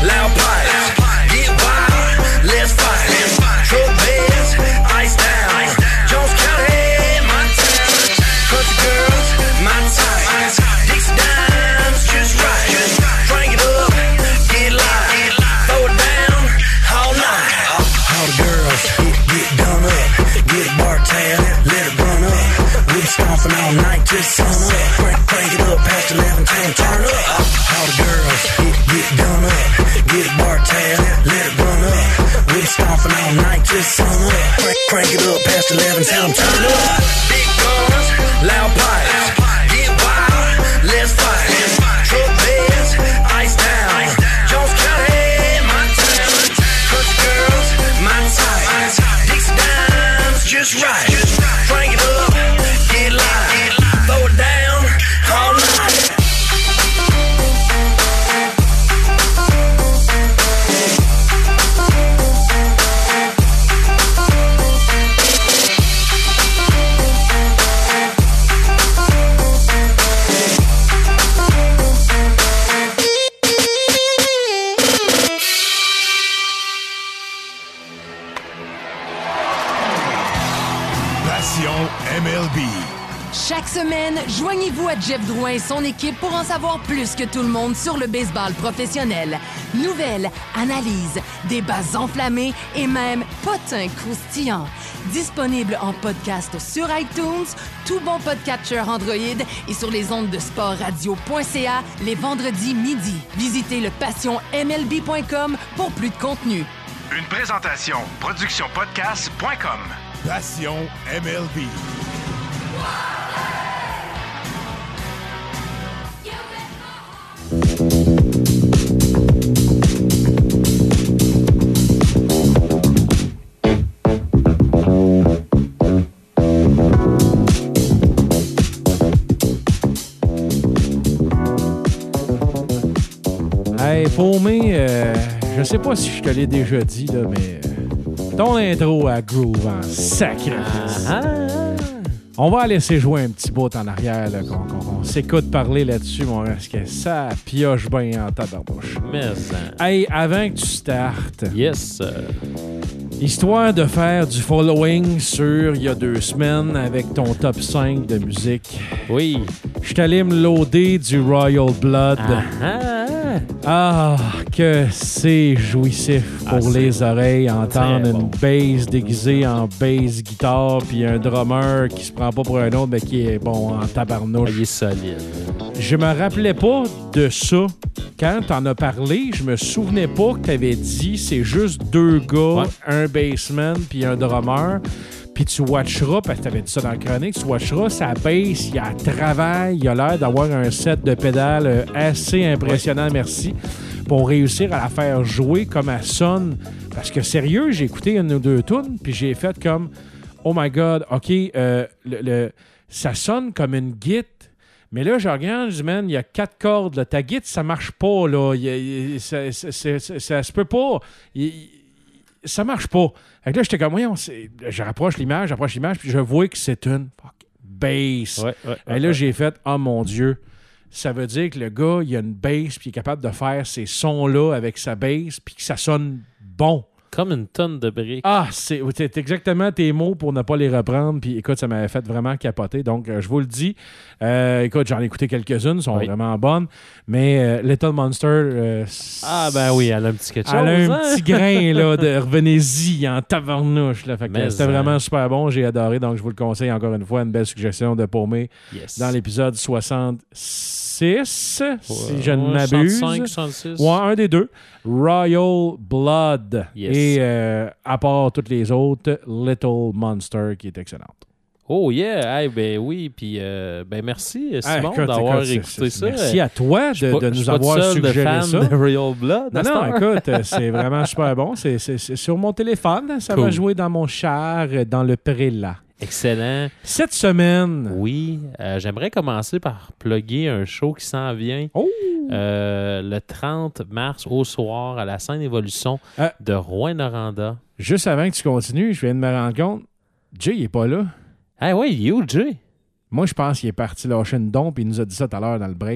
Speaker 5: loud pipes. Get wild, let's fight. Truck beds, ice down. Jones County, my town. Country girls, my type. Dixie dimes, just right. Crank it up, get live. Throw it down, all night. All the girls, get done up. Get a bar tab, let it run up. We be stomping all night till sun up. Crank it up past 11, turn up. All the girls, get done up. Get a bar tab, let it run up. We be stomping all night till sun up. Crank it up past 11, tell them turn up. Big guns, loud pipes. Get wild, let's fight. Truck beds, ice down. Jones County, my town. Country girls, my type. Dixie dimes, just right. Crank it up, get live. Throw it down, all night.
Speaker 6: Passion MLB.
Speaker 7: Chaque semaine, joignez-vous à Jeff Drouin et son équipe pour en savoir plus que tout le monde sur le baseball professionnel. Nouvelles, analyses, débats enflammés et même potins croustillants. Disponible en podcast sur iTunes, tout bon podcatcher Android et sur les ondes de sportradio.ca les vendredis midi. Visitez le passionmlb.com pour plus de contenu.
Speaker 6: Une présentation productionpodcast.com. Passion MLB.
Speaker 1: Hey, Paumé, je sais pas si je te l'ai déjà dit, là, mais ton intro à Groove en sacrifice. On va laisser jouer un petit bout en arrière, là, qu'on s'écoute parler là-dessus, mon reste que ça pioche bien en tabarnouche.
Speaker 3: Mais
Speaker 1: Hey, avant que tu startes,
Speaker 3: yes.
Speaker 1: histoire de faire du following sur il y a 2 semaines avec ton top 5 de musique,
Speaker 3: Oui.
Speaker 1: je suis allé me loader du Royal Blood. Ah, que c'est jouissif pour les oreilles, entendre une bass déguisée en bass guitare, puis un drummer qui se prend pas pour un autre, mais qui est bon en tabarnouche.
Speaker 3: Il est solide.
Speaker 1: Je me rappelais pas de ça. Quand t'en as parlé, je me souvenais pas que t'avais dit c'est juste 2 gars, un bassman puis un drummer. Puis tu watcheras, parce que tu avais dit ça dans la chronique, tu watcheras sa bass, il y a travail, il a l'air d'avoir un set de pédales assez impressionnant, merci, pour réussir à la faire jouer comme elle sonne. Parce que sérieux, j'ai écouté 1 ou 2 tunes, puis j'ai fait comme, oh my God, OK, ça sonne comme une guitare. Mais là, je regarde, je dis, man, il y a 4 cordes. Là. Ta guitare, ça marche pas. Là. Ça se peut pas. Ça marche pas. Fait que là, j'étais comme, voyons, je rapproche l'image, puis je vois que c'est une bass. Et là, j'ai fait, oh mon Dieu, ça veut dire que le gars, il a une bass, puis il est capable de faire ces sons-là avec sa bass, puis que ça sonne bon.
Speaker 3: Comme une tonne de briques.
Speaker 1: Ah, c'est exactement tes mots pour ne pas les reprendre. Puis écoute, ça m'avait fait vraiment capoter. Donc, je vous le dis. Écoute, j'en ai écouté quelques-unes, sont vraiment bonnes. Mais Little Monster...
Speaker 3: ben oui, elle a un petit quelque chose.
Speaker 1: Elle a un petit grain là, de revenez-y en tabarnouche. Là. Fait que c'était vraiment super bon. J'ai adoré. Donc, je vous le conseille encore une fois. Une belle suggestion de Paumé dans l'épisode 66, si je ne m'abuse.
Speaker 3: 65, 66.
Speaker 1: Ouais, un des 2. Royal Blood. Et à part toutes les autres, Little Monster qui est excellente.
Speaker 3: Oh yeah! Hey, ben oui, puis merci Simon d'avoir écouté ça.
Speaker 1: Merci à toi de nous avoir suggéré ça.
Speaker 3: De Royal Blood.
Speaker 1: Non, écoute, c'est vraiment super bon. C'est sur mon téléphone. Ça va jouer dans mon char, dans le prélat.
Speaker 3: Excellent.
Speaker 1: Cette semaine...
Speaker 3: Oui, j'aimerais commencer par plugger un show qui s'en vient.
Speaker 1: Oh!
Speaker 3: Le 30 mars au soir à la scène Évolution de Rouyn-Noranda.
Speaker 1: Juste avant que tu continues, je viens de me rendre compte, Jay, il est pas là.
Speaker 3: Ah oui, il est où, Jay?
Speaker 1: Moi, je pense qu'il est parti lâcher une dompe et il nous a dit ça tout à l'heure dans le break.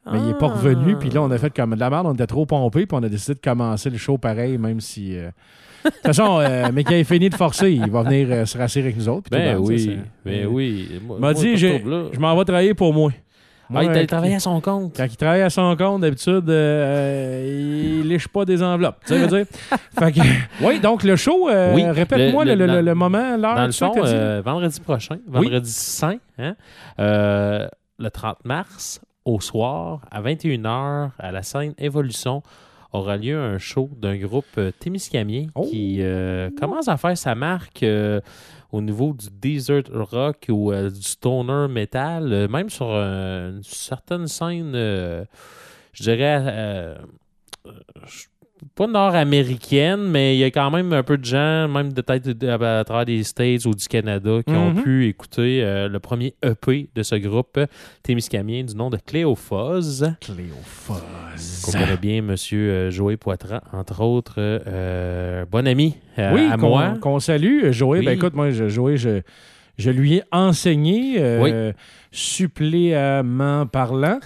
Speaker 1: Mais il n'est pas revenu. Puis là, on a fait comme de la merde. On était trop pompés. Puis on a décidé de commencer le show pareil, même si... De toute façon, mais qu'il ait fini de forcer, il va venir se rassurer avec nous autres.
Speaker 3: Ben
Speaker 1: tout le
Speaker 3: oui,
Speaker 1: monde,
Speaker 3: ben oui.
Speaker 1: Il m'a dit, je m'en vais travailler pour moi.
Speaker 3: Ah, il travaillait à son compte.
Speaker 1: Quand il travaille à son compte, d'habitude, il lèche pas des enveloppes. Tu sais, je veux dire? Fait que, oui, donc le show, répète-moi le moment, l'heure.
Speaker 3: Dans le fond, vendredi prochain, vendredi 5, hein, le 30 mars, au soir, à 21h, à la scène Évolution, aura lieu un show d'un groupe témiscamien qui commence à faire sa marque au niveau du desert rock ou du stoner metal, même sur une certaine scène, je dirais, pas nord-américaine, mais il y a quand même un peu de gens, même peut-être à travers des States ou du Canada, qui ont pu écouter le premier EP de ce groupe témiscamien du nom de Cléophose. Qu'on connaît bien, M. Joey Poitras, entre autres, bon ami à moi.
Speaker 1: Qu'on salue. Joey, ben écoute, moi, Joey, je lui ai enseigné, suppléamment parlant,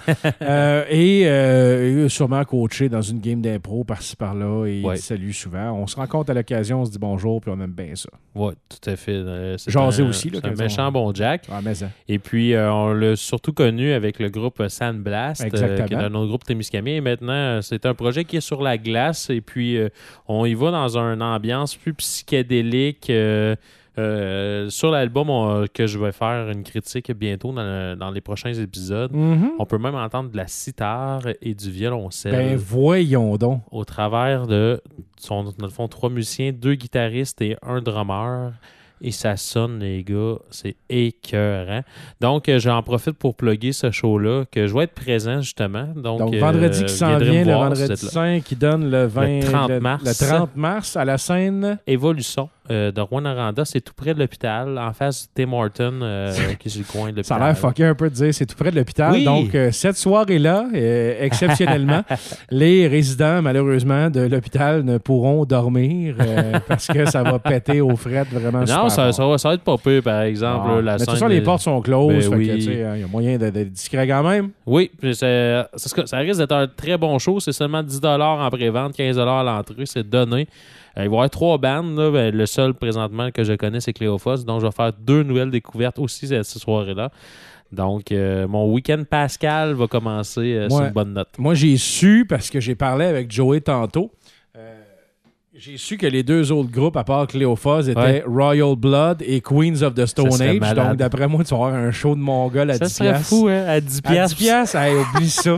Speaker 1: et sûrement coaché dans une game d'impro par-ci par-là. Et il salue souvent. On se rencontre à l'occasion, on se dit bonjour, puis on aime bien ça.
Speaker 3: Oui, tout à fait.
Speaker 1: Jaser aussi.
Speaker 3: C'est un méchant bon Jack.
Speaker 1: Ah, mais ça.
Speaker 3: Et puis, on l'a surtout connu avec le groupe Sandblast, qui est un autre groupe témiscamien. Et maintenant, c'est un projet qui est sur la glace. Et puis, on y va dans une ambiance plus psychédélique. Sur l'album que je vais faire une critique bientôt dans les prochains épisodes, on peut même entendre de la sitar et du violoncelle.
Speaker 1: Ben voyons donc.
Speaker 3: Au travers de, dans le fond, 3 musiciens, 2 guitaristes et 1 drummer. Et ça sonne, les gars, c'est écœurant. Donc, j'en profite pour plugger ce show-là, que je vais être présent, justement. Donc
Speaker 1: vendredi qui s'en vient, le vendredi 5, qui donne le
Speaker 3: 30 mars.
Speaker 1: Le 30 mars à la scène
Speaker 3: Évolution de Rouyn-Noranda. C'est tout près de l'hôpital, en face de Tim Horton, qui est sur le coin de l'hôpital.
Speaker 1: Ça a l'air fucké un peu de dire c'est tout près de l'hôpital. Oui. Donc, cette soirée-là, exceptionnellement, les résidents, malheureusement, de l'hôpital ne pourront dormir parce que ça va péter aux frettes vraiment super.
Speaker 3: Ça va être pas peu, par exemple.
Speaker 1: Mais de toute façon, les portes sont closes. Il y a moyen d'être discret quand même.
Speaker 3: Oui, ça risque d'être un très bon show. C'est seulement 10$ en pré-vente, 15$ à l'entrée. C'est donné. Il va y avoir 3 bandes. Là. Le seul présentement que je connais, c'est Cléophos. Donc, je vais faire 2 nouvelles découvertes aussi cette soirée-là. Donc, mon week-end Pascal va commencer sur une bonne note.
Speaker 1: Moi, j'ai su, parce que j'ai parlé avec Joey tantôt, j'ai su que les 2 autres groupes, à part Cléophos, étaient Royal Blood et Queens of the Stone Age.
Speaker 3: Malade.
Speaker 1: Donc, d'après moi, tu vas avoir un show de Mongol à 10$.
Speaker 3: Ça serait fou, hein? À 10$.
Speaker 1: À 10$, hey, oublie ça.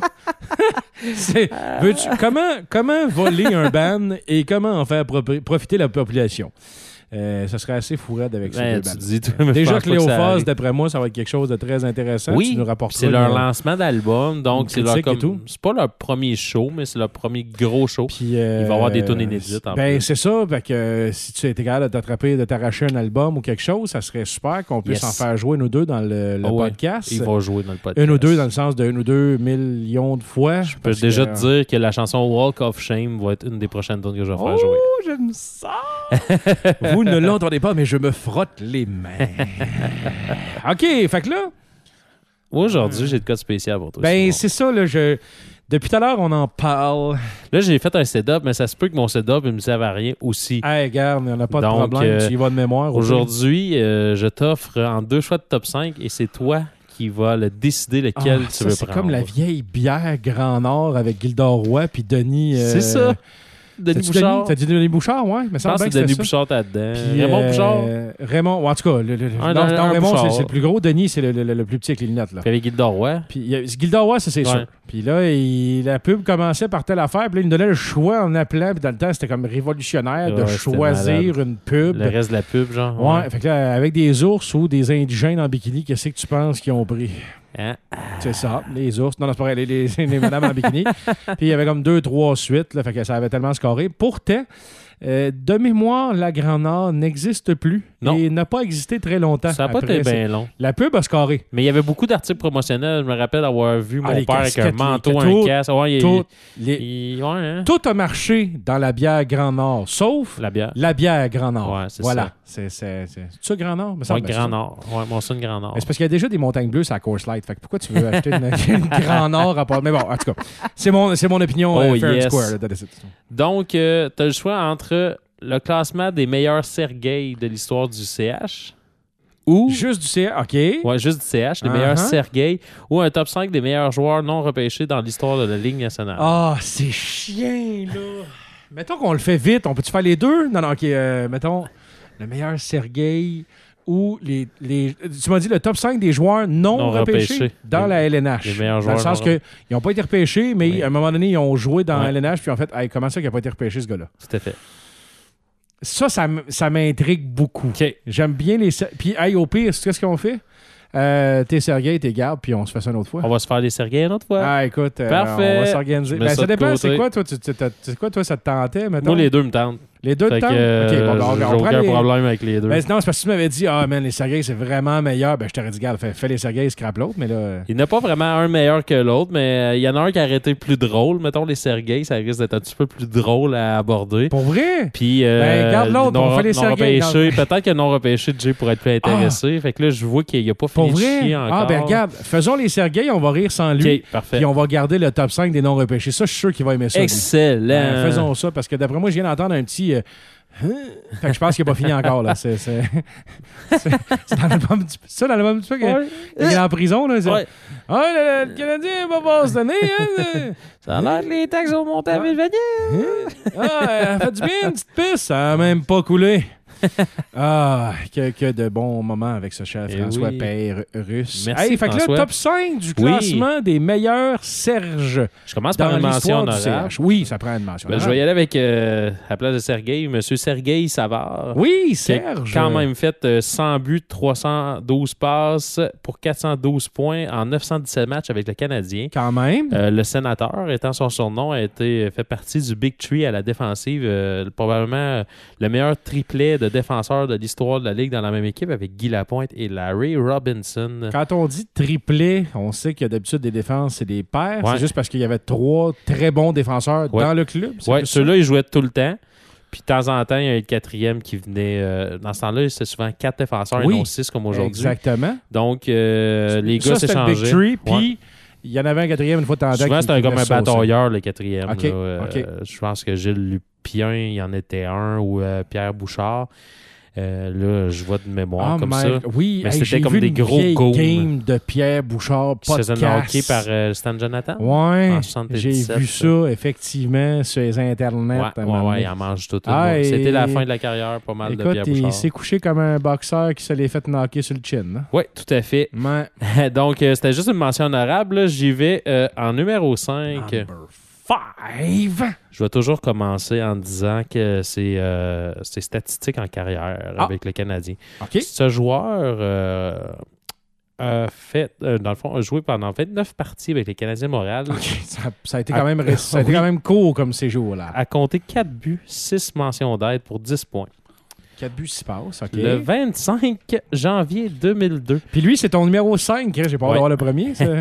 Speaker 1: Comment voler un band et comment en faire profiter la population? Ça serait assez fourrade avec ces 2 bandes. Déjà, Cléophos, d'après moi, ça va être quelque chose de très intéressant.
Speaker 3: Oui,
Speaker 1: tu nous rapporteras
Speaker 3: c'est leur lancement d'album, donc c'est pas leur premier show, mais c'est leur premier gros show.
Speaker 1: Puis,
Speaker 3: il va y avoir des tunes inédites en plus.
Speaker 1: C'est ça, fait que si tu étais capable de t'arracher un album ou quelque chose, ça serait super qu'on puisse en faire jouer nous 2 dans le podcast.
Speaker 3: Ils vont jouer dans le podcast.
Speaker 1: 1 ou 2 dans le sens de 1 ou 2 millions de fois.
Speaker 3: Je peux déjà te dire que la chanson Walk of Shame va être une des prochaines tunes que je vais faire jouer.
Speaker 1: Oh, j'aime ça! Vous ne l'entendez pas, mais je me frotte les mains. OK, fait que là...
Speaker 3: Aujourd'hui, j'ai de cas spécial pour toi.
Speaker 1: Ben, c'est ça, là, depuis tout à l'heure, on en parle.
Speaker 3: Là, j'ai fait un setup, mais ça se peut que mon setup ne me serve à rien aussi.
Speaker 1: Hey, regarde, il n'y en a pas de problème. Tu y vas de mémoire.
Speaker 3: Aujourd'hui, je t'offre en 2 choix de top 5 et c'est toi qui vas décider lequel tu veux prendre.
Speaker 1: C'est comme la vieille bière Grand Nord avec Gildor Roy puis Denis...
Speaker 3: C'est ça. Denis Bouchard.
Speaker 1: T'as dit Denis Bouchard, ouais?
Speaker 3: Je pense que c'est Denis Bouchard là-dedans. Raymond Bouchard.
Speaker 1: Raymond, en tout cas, Raymond, c'est le plus gros. Denis, c'est le plus petit avec les lunettes. Là.
Speaker 3: Puis avec Gildor Roy.
Speaker 1: Puis Gildor Roy, ça, c'est sûr. Puis là, la pub commençait par telle affaire. Puis là, il me donnait le choix en appelant. Puis dans le temps, c'était comme révolutionnaire de choisir une pub.
Speaker 3: Le reste de la pub, genre.
Speaker 1: Ouais. Fait que là, avec des ours ou des indigènes en bikini, qu'est-ce que tu penses qu'ils ont pris? C'est ça, les ours. Non, c'est pas vrai, les madames en bikini. Puis il y avait comme 2-3 suites, là, fait que ça avait tellement scoré. Pourtant, De mémoire, la Grand Nord n'existe plus
Speaker 3: Non.
Speaker 1: et n'a pas existé très longtemps.
Speaker 3: Ça n'a pas
Speaker 1: après.
Speaker 3: été bien long.
Speaker 1: La pub a scarré.
Speaker 3: Mais il y avait beaucoup d'articles promotionnels. Je me rappelle avoir vu mon
Speaker 1: les
Speaker 3: père avec un
Speaker 1: casquettes,
Speaker 3: manteau,
Speaker 1: les
Speaker 3: un
Speaker 1: tout-
Speaker 3: casque. Ouais,
Speaker 1: tout,
Speaker 3: ouais, hein?
Speaker 1: tout a marché dans la bière Grand Nord, sauf
Speaker 3: La bière.
Speaker 1: la bière Grand Nord.
Speaker 3: Ouais, c'est
Speaker 1: voilà.
Speaker 3: ça.
Speaker 1: C'est ça, Grand Nord? Me semble,
Speaker 3: Ouais,
Speaker 1: c'est
Speaker 3: Grand
Speaker 1: ça.
Speaker 3: Nord. Ouais, mon son Grand Nord.
Speaker 1: Mais c'est parce qu'il y a déjà des montagnes bleues sur la Coors Light. Fait que pourquoi tu veux acheter une Grand Nord à part... Mais bon, en tout cas, c'est mon opinion
Speaker 3: Oh,
Speaker 1: fair and
Speaker 3: yes.
Speaker 1: square. Là, that's it.
Speaker 3: Donc, tu as le choix entre le classement des meilleurs Sergei de l'histoire du CH ou...
Speaker 1: Juste du CR, OK.
Speaker 3: Ouais, juste du CH, les meilleurs Sergei, ou un top 5 des meilleurs joueurs non repêchés dans l'histoire de la Ligue nationale.
Speaker 1: Ah, c'est chien, là. Mettons qu'on le fait vite. On peut-tu faire les deux? Non, OK. Mettons le meilleur Sergei ou les... Tu m'as dit le top 5 des joueurs non repêchés dans la LNH.
Speaker 3: Les meilleurs
Speaker 1: Dans le
Speaker 3: joueurs
Speaker 1: sens qu'ils n'ont pas été repêchés, mais
Speaker 3: Oui.
Speaker 1: à un moment donné, ils ont joué dans
Speaker 3: Ouais.
Speaker 1: la LNH, puis en fait, hey, comment ça qu'il n'a pas été repêché, ce gars-là?
Speaker 3: Tout à fait.
Speaker 1: Ça m'intrigue beaucoup.
Speaker 3: OK.
Speaker 1: J'aime bien les... Puis, hey, au pire, qu'est-ce qu'on fait? T'es Sergei, t'es garde, puis on se fait ça une autre fois.
Speaker 3: On va se faire les Sergei une autre fois.
Speaker 1: Ah, écoute,
Speaker 3: Parfait.
Speaker 1: on va s'organiser.
Speaker 3: Je mets
Speaker 1: Ben,
Speaker 3: ça
Speaker 1: ça
Speaker 3: de
Speaker 1: dépend,
Speaker 3: côté.
Speaker 1: c'est quoi, toi, ça te tentait, mettons?
Speaker 3: Moi, les deux me tentent.
Speaker 1: Les deux de
Speaker 3: Fait
Speaker 1: temps?
Speaker 3: que,
Speaker 1: OK, bon, ben, on
Speaker 3: j'ai
Speaker 1: prend
Speaker 3: aucun
Speaker 1: les...
Speaker 3: problème avec les deux.
Speaker 1: Ben, non, c'est parce que tu m'avais dit, ah, man, les Sergei, c'est vraiment meilleur. Ben, je t'aurais dit, regarde, fais les Sergei, scrap l'autre, mais là...
Speaker 3: Il n'y en a pas vraiment un meilleur que l'autre, mais il y en a un qui a été plus drôle. Mettons, les Sergei, ça risque d'être un petit peu plus drôle à aborder.
Speaker 1: Pour vrai?
Speaker 3: Puis,
Speaker 1: Ben, garde l'autre, on fait les Sergei,
Speaker 3: repêché, peut-être que non repêché, Jay pourrait être plus intéressé. Fait que là, je vois qu'il n'a pas fini
Speaker 1: Pour
Speaker 3: de
Speaker 1: vrai?
Speaker 3: chier encore.
Speaker 1: Ah, ben, regarde, faisons les Sergei, on va rire sans lui.
Speaker 3: OK, parfait.
Speaker 1: Puis on va garder le top 5 des non-repêchés. Ça, je suis sûr qu'il va aimer ça. lui.
Speaker 3: Excellent.
Speaker 1: Faisons ça, parce que d'après moi, je viens d'entendre un petit... Fait que je pense qu'il n'a pas fini encore, là. C'est dans l'album du... Ça, dans l'album du...
Speaker 3: Ouais.
Speaker 1: Il est en prison, là.
Speaker 3: Ouais.
Speaker 1: Ah, le Canadien va pas se donner, hein?
Speaker 3: Ça a l'air que les taxes ont monté à Villeneuve.
Speaker 1: Ah, elle a fait du bien, une petite piste. Ça a même pas coulé. Ah, que de bons moments avec ce cher
Speaker 3: Eh
Speaker 1: François
Speaker 3: oui.
Speaker 1: Père russe.
Speaker 3: Merci,
Speaker 1: Hey, fait que là,
Speaker 3: François.
Speaker 1: top 5 du
Speaker 3: Oui.
Speaker 1: classement des meilleurs Serge
Speaker 3: Je commence par
Speaker 1: dans
Speaker 3: une mention
Speaker 1: l'histoire du
Speaker 3: honorable.
Speaker 1: CH. Oui, ça prend une mention
Speaker 3: Ben, je vais y aller avec, à la place de Sergei, M. Sergei Savard.
Speaker 1: Oui,
Speaker 3: Qui a
Speaker 1: Serge.
Speaker 3: quand même fait 100 buts, 312 passes pour 412 points en 917 matchs avec le Canadien.
Speaker 1: Quand même.
Speaker 3: Le sénateur, étant son surnom, a été fait partie du Big Tree à la défensive. Probablement le meilleur triplet de défenseurs de l'histoire de la Ligue dans la même équipe avec Guy Lapointe et Larry Robinson.
Speaker 1: Quand on dit triplet, on sait qu'il y a d'habitude des défenses et des paires.
Speaker 3: Ouais.
Speaker 1: C'est juste parce qu'il y avait 3 très bons défenseurs
Speaker 3: Ouais.
Speaker 1: dans le club. c'est
Speaker 3: Oui,
Speaker 1: plus ça?
Speaker 3: ceux-là, ils jouaient tout le temps. Puis de temps en temps, il y a le quatrième qui venait. Dans ce temps-là, c'était souvent 4 défenseurs
Speaker 1: Oui.
Speaker 3: et non 6 comme aujourd'hui.
Speaker 1: Exactement.
Speaker 3: Donc, les gars
Speaker 1: Ça, c'était le Big
Speaker 3: s'échangeaient.
Speaker 1: Tree, puis
Speaker 3: Ouais.
Speaker 1: il y en avait un quatrième une fois de temps en temps
Speaker 3: Souvent,
Speaker 1: qui-
Speaker 3: c'était
Speaker 1: qui
Speaker 3: comme un
Speaker 1: venait saucer.
Speaker 3: batailleur, le quatrième.
Speaker 1: OK,
Speaker 3: là.
Speaker 1: OK.
Speaker 3: Je pense que Gilles Lupien, il y en était un, ou Pierre Bouchard. Là, je vois de mémoire
Speaker 1: Ah,
Speaker 3: comme
Speaker 1: my-
Speaker 3: ça.
Speaker 1: Oui,
Speaker 3: Mais
Speaker 1: hey,
Speaker 3: c'était
Speaker 1: j'ai
Speaker 3: comme
Speaker 1: vu
Speaker 3: des
Speaker 1: une
Speaker 3: gros
Speaker 1: vieille
Speaker 3: goals.
Speaker 1: game de Pierre Bouchard,
Speaker 3: Qui se faisait
Speaker 1: podcast.
Speaker 3: knocker par Stan Jonathan.
Speaker 1: Ouais,
Speaker 3: en
Speaker 1: j'ai
Speaker 3: 77,
Speaker 1: vu ça, effectivement, sur les internets. à un moment
Speaker 3: Ouais,
Speaker 1: donné.
Speaker 3: il en mange tout.
Speaker 1: Ah, et-
Speaker 3: C'était la fin de la carrière, pas mal de
Speaker 1: Écoute,
Speaker 3: Pierre
Speaker 1: il
Speaker 3: Bouchard.
Speaker 1: s'est couché comme un boxeur qui se l'est fait knocker sur le chin. Hein?
Speaker 3: Oui, tout à fait.
Speaker 1: Mais...
Speaker 3: Donc, c'était juste une mention honorable. Là. J'y vais en numéro 5.
Speaker 1: Number 5.
Speaker 3: Je vais toujours commencer en disant que c'est statistique en carrière
Speaker 1: Ah.
Speaker 3: avec le Canadien.
Speaker 1: OK.
Speaker 3: Ce joueur a fait, dans le fond, a joué pendant 29 parties avec les Canadiens de Montréal.
Speaker 1: OK. Ça a été quand même, ça a été quand même court comme ces jours-là.
Speaker 3: A compté 4 buts, 6 mentions d'aide pour 10 points.
Speaker 1: 4 buts, 6 passes. OK.
Speaker 3: Le 25 janvier 2002.
Speaker 1: Puis lui, c'est ton numéro 5. J'ai pas hâte
Speaker 3: Ouais.
Speaker 1: d'avoir le premier. Ça.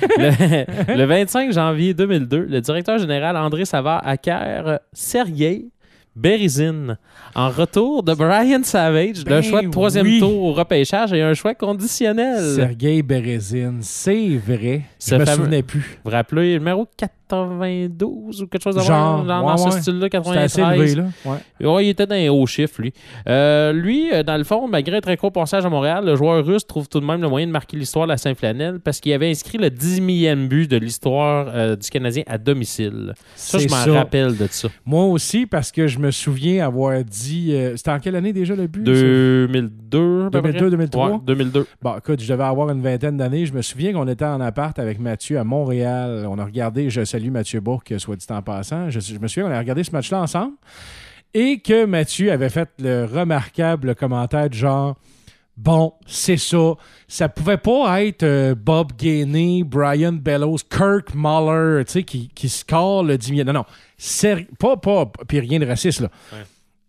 Speaker 3: le 25 janvier 2002, le directeur général André Savard acquiert Sergei Berezin en retour de Brian Savage,
Speaker 1: Ben
Speaker 3: le choix de 3e
Speaker 1: oui.
Speaker 3: tour au repêchage et un choix conditionnel.
Speaker 1: Sergei Berezin, c'est vrai.
Speaker 3: Ce
Speaker 1: Je me
Speaker 3: fameux-
Speaker 1: souvenais plus.
Speaker 3: Vous vous rappelez, le numéro 92 ou quelque chose de
Speaker 1: Genre,
Speaker 3: dans ce
Speaker 1: ouais.
Speaker 3: style-là,
Speaker 1: C'était assez
Speaker 3: 93.
Speaker 1: élevé, là. Ouais.
Speaker 3: Ouais, il était dans les hauts chiffres, lui. Dans le fond, malgré un très court passage à Montréal, le joueur russe trouve tout de même le moyen de marquer l'histoire de la Saint-Flanelle parce qu'il avait inscrit le 10 millième but de l'histoire du Canadien à domicile. Ça, je
Speaker 1: C'est
Speaker 3: m'en
Speaker 1: ça.
Speaker 3: rappelle de ça.
Speaker 1: Moi aussi, parce que je me souviens avoir dit... c'était en quelle année déjà le but?
Speaker 3: 2002, à peu près?
Speaker 1: 2002, 2003?
Speaker 3: Ouais, 2002.
Speaker 1: Bon, écoute, je devais avoir une vingtaine d'années. Je me souviens qu'on était en appart avec Mathieu à Montréal. On a regardé, je salue Mathieu Bourque, soit dit en passant. Je me souviens qu'on a regardé ce match-là ensemble et que Mathieu avait fait le remarquable commentaire de genre « Bon, c'est ça. Ça pouvait pas être Bob Gainey, Brian Bellows, Kirk Muller, tu sais, qui score le 10 millions. Non, non. Pas, puis rien de raciste, là.
Speaker 3: Ouais.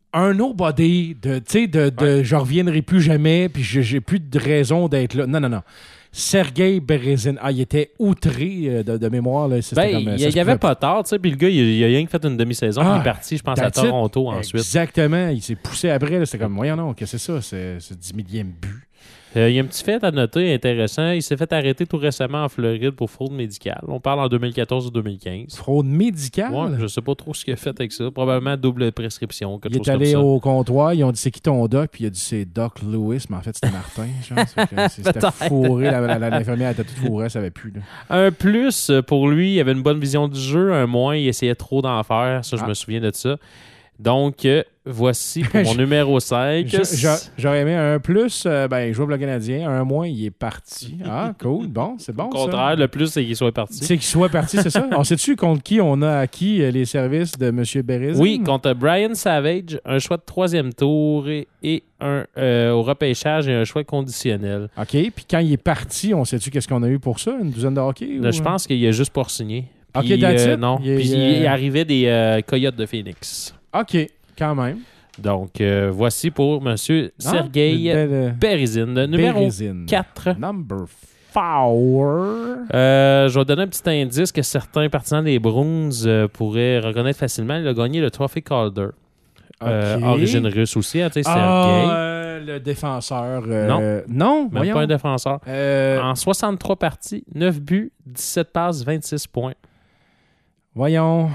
Speaker 1: un nobody de je reviendrai plus jamais, puis j'ai plus de raison d'être là. Non. Sergei Berezin, il était outré de mémoire. Là.
Speaker 3: Il avait pas tort, tu sais, puis le gars, il a rien que fait une demi-saison, puis il est parti, je pense, à Toronto ensuite.
Speaker 1: Exactement, il s'est poussé après, là, c'était comme, voyons non, qu'est-ce que c'est ça, c'est 10 millième but.
Speaker 3: Il y a un petit fait à noter intéressant. Il s'est fait arrêter tout récemment en Floride pour fraude médicale. On parle en 2014 ou 2015.
Speaker 1: Fraude médicale?
Speaker 3: Ouais, je sais pas trop ce qu'il a fait avec ça. Probablement double prescription, quelque chose
Speaker 1: comme ça. Il est allé
Speaker 3: au
Speaker 1: comptoir, ils ont dit c'est qui ton doc, puis il a dit c'est Doc Lewis, mais en fait c'était Martin. C'était fourré, l'infirmière était toute fourrée, elle savait plus. Là.
Speaker 3: Un plus pour lui, il avait une bonne vision du jeu. Un moins, il essayait trop d'en faire. Ça, je me souviens de ça. Donc, voici pour mon numéro 5.
Speaker 1: J'aurais aimé un plus, il joue pour le Canadien. Un moins, il est parti. Ah, cool. Bon, c'est bon.
Speaker 3: Au contraire, le plus, c'est qu'il soit parti.
Speaker 1: C'est qu'il soit parti, c'est ça? On sait-tu contre qui on a acquis les services de M. Berezin?
Speaker 3: Oui, contre Brian Savage, un choix de 3e tour et un au repêchage et un choix conditionnel.
Speaker 1: OK. Puis quand il est parti, on sait-tu qu'est-ce qu'on a eu pour ça? Une douzaine de hockey?
Speaker 3: Je pense qu'il a juste pas signé.
Speaker 1: Puis, OK, that's it?
Speaker 3: Non. Il arrivait des Coyotes de Phoenix.
Speaker 1: OK, quand même.
Speaker 3: Donc, voici pour M. Sergei Berezin. Numéro 4.
Speaker 1: Number 4.
Speaker 3: Je vais donner un petit indice que certains partisans des Bruins pourraient reconnaître facilement. Il a gagné le Trophy Calder. Origine russe aussi, tu sais, Sergei.
Speaker 1: Le défenseur.
Speaker 3: Non, même
Speaker 1: voyons.
Speaker 3: pas un défenseur. En 63 parties, 9 buts, 17 passes, 26 points.
Speaker 1: Voyons.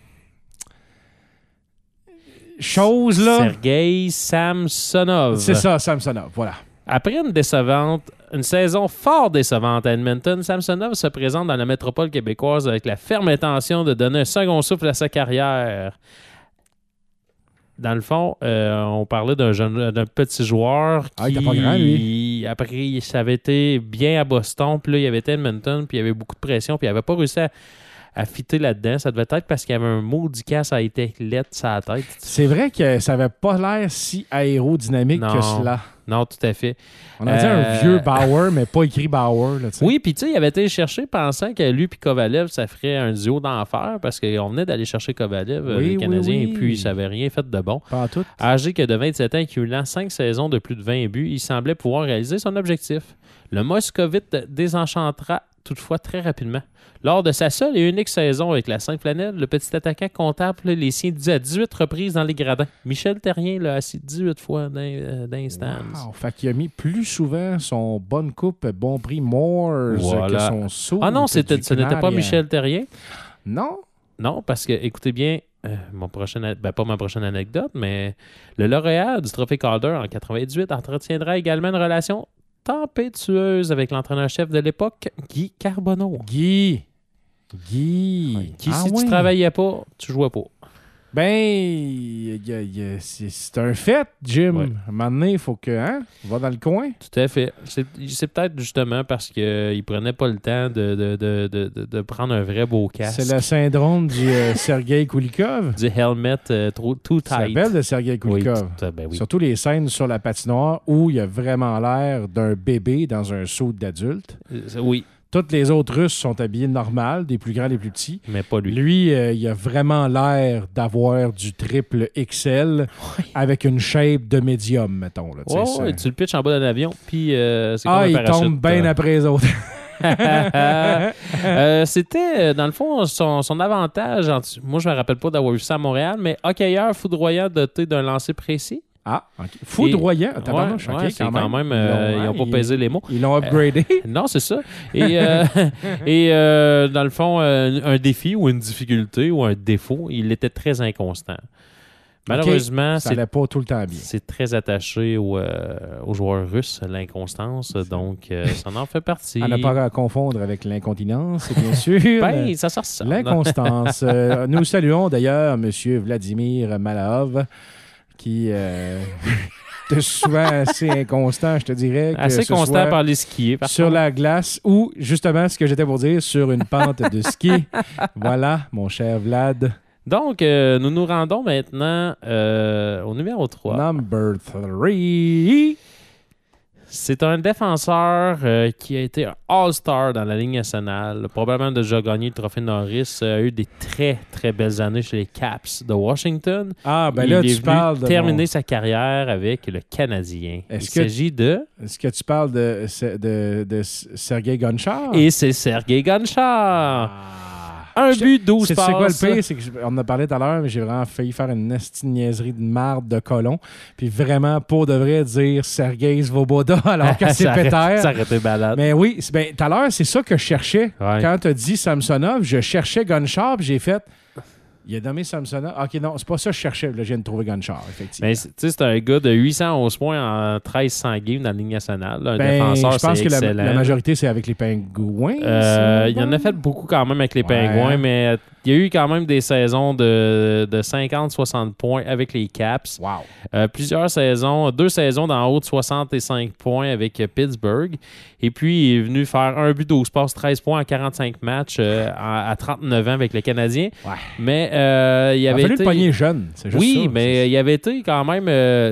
Speaker 1: Chose là.
Speaker 3: Sergei Samsonov.
Speaker 1: C'est ça, Samsonov, voilà.
Speaker 3: Après une saison fort décevante à Edmonton, Samsonov se présente dans la métropole québécoise avec la ferme intention de donner un second souffle à sa carrière. Dans le fond, on parlait d'un petit joueur qui...
Speaker 1: il était pas grand, lui.
Speaker 3: Après, ça avait été bien à Boston, puis là, il avait été à Edmonton, puis il y avait beaucoup de pression, puis il n'avait pas réussi à fitter là-dedans. Ça devait être parce qu'il y avait un maudit casse à étiquette sur la tête.
Speaker 1: C'est vrai que ça n'avait pas l'air si aérodynamique que cela.
Speaker 3: Non, tout à fait.
Speaker 1: On a dit un vieux Bauer, mais pas écrit Bauer. Là,
Speaker 3: oui, puis tu sais, il avait été chercher pensant que lui et Kovalev, ça ferait un duo d'enfer parce qu'on venait d'aller chercher Kovalev, les Canadiens, et puis ça n'avait rien fait de bon.
Speaker 1: Pas tout.
Speaker 3: Âgé que de 27 ans et cumulant 5 saisons de plus de 20 buts, il semblait pouvoir réaliser son objectif. Le Moscovite désenchantera toutefois très rapidement. Lors de sa seule et unique saison avec la Sainte-Flanelle, le petit attaquant comptable les siens à 18 reprises dans les gradins. Michel Therrien l'a assis 18 fois dans stands.
Speaker 1: Wow, fait qu'il a mis plus souvent son bonne coupe, bon prix Moores que son saut.
Speaker 3: Ah non, ce n'était pas Michel Therrien?
Speaker 1: Non?
Speaker 3: Non, parce que, écoutez bien, pas ma prochaine anecdote, mais le lauréat du Trophée Calder en 98 entretiendra également une relation tempétueuse avec l'entraîneur-chef de l'époque, Guy Carbonneau.
Speaker 1: Guy.
Speaker 3: Qui, si tu travaillais pas, tu jouais pas.
Speaker 1: Ben, c'est un fait, Jim.
Speaker 3: Ouais.
Speaker 1: À un moment donné, il faut que, va dans le coin.
Speaker 3: Tout à fait. C'est peut-être justement parce qu'il prenait pas le temps de prendre un vrai beau casque.
Speaker 1: C'est le syndrome du Sergei Kulikov.
Speaker 3: Du helmet too tight.
Speaker 1: C'est belle de Sergei Kulikov.
Speaker 3: Oui.
Speaker 1: Surtout les scènes sur la patinoire où il a vraiment l'air d'un bébé dans un saut d'adulte.
Speaker 3: Oui.
Speaker 1: Toutes les autres Russes sont habillés normal, des plus grands, des plus petits.
Speaker 3: Mais pas lui.
Speaker 1: Lui, il a vraiment l'air d'avoir du triple XL avec une shape de médium, mettons. Là,
Speaker 3: tu le pitches en bas d'un avion, puis c'est comme un parachute.
Speaker 1: Il tombe bien après les autres.
Speaker 3: C'était, dans le fond, son avantage. Moi, je me rappelle pas d'avoir vu ça à Montréal, mais hockeyeur foudroyant doté d'un lancer précis.
Speaker 1: Ah, OK. Foudroyant.
Speaker 3: Quand même. Ils n'ont pas pesé les mots.
Speaker 1: Ils l'ont upgradé.
Speaker 3: Non, c'est ça. Et dans le fond, un défi ou une difficulté ou un défaut, il était très inconstant. Malheureusement,
Speaker 1: ça n'allait pas tout le temps bien.
Speaker 3: C'est très attaché aux joueurs russes, l'inconstance. Donc, ça en fait partie.
Speaker 1: À ne pas confondre avec l'incontinence, bien sûr.
Speaker 3: Ben, ça sort ça.
Speaker 1: L'inconstance. Nous saluons d'ailleurs M. Vladimir Malahov, qui est souvent assez inconstant, je te dirais.
Speaker 3: Assez constant par les skier.
Speaker 1: Sur la glace ou, justement, ce que j'étais pour dire, sur une pente de ski. Voilà, mon cher Vlad.
Speaker 3: Donc, nous nous rendons maintenant au numéro 3.
Speaker 1: Number 3.
Speaker 3: C'est un défenseur qui a été un All-Star dans la Ligue nationale. Probablement déjà gagné le trophée Norris. A eu des très, très belles années chez les Caps de Washington.
Speaker 1: Ah, ben
Speaker 3: Il
Speaker 1: là,
Speaker 3: est
Speaker 1: tu
Speaker 3: venu
Speaker 1: parles de...
Speaker 3: terminer sa carrière avec le Canadien.
Speaker 1: Est-ce
Speaker 3: Il
Speaker 1: que-
Speaker 3: s'agit de...
Speaker 1: Est-ce que tu parles de Sergei Gonchar?
Speaker 3: Et c'est Sergei Gonchar.
Speaker 1: Ah.
Speaker 3: Un but, 12
Speaker 1: C'est
Speaker 3: passes.
Speaker 1: quoi le pire? C'est qu'on en a parlé tout à l'heure, mais j'ai vraiment failli faire une nasty niaiserie de marde de colon. Puis vraiment, pour de vrai, dire Sergei Svoboda alors que c'est Peter.
Speaker 3: Ça aurait été balade.
Speaker 1: Mais oui, tout à l'heure, c'est ça que je cherchais.
Speaker 3: Ouais.
Speaker 1: Quand tu as dit Samsonov, je cherchais Gonchar, puis j'ai fait... Il a nommé Samsonov. OK, non, c'est pas ça que je cherchais. Là, je viens de trouver Gonchar, effectivement.
Speaker 3: Mais tu sais, c'est un gars de 811 points en 1300 games dans la Ligue nationale. Là. Un défenseur,
Speaker 1: je pense
Speaker 3: c'est
Speaker 1: que
Speaker 3: excellent.
Speaker 1: la majorité, c'est avec les Pingouins.
Speaker 3: Il en a fait beaucoup quand même avec les Pingouins, mais il y a eu quand même des saisons de 50-60 points avec les Caps.
Speaker 1: Wow.
Speaker 3: Plusieurs saisons, 2 saisons dans haut de 65 points avec Pittsburgh. Et puis, il est venu faire un but, 12 passes, 13 points en 45 matchs à 39 ans avec le Canadien.
Speaker 1: Ouais.
Speaker 3: Mais il
Speaker 1: a
Speaker 3: avait
Speaker 1: fallu
Speaker 3: été...
Speaker 1: le pogner jeune, c'est juste ça.
Speaker 3: Oui, mais il avait été quand même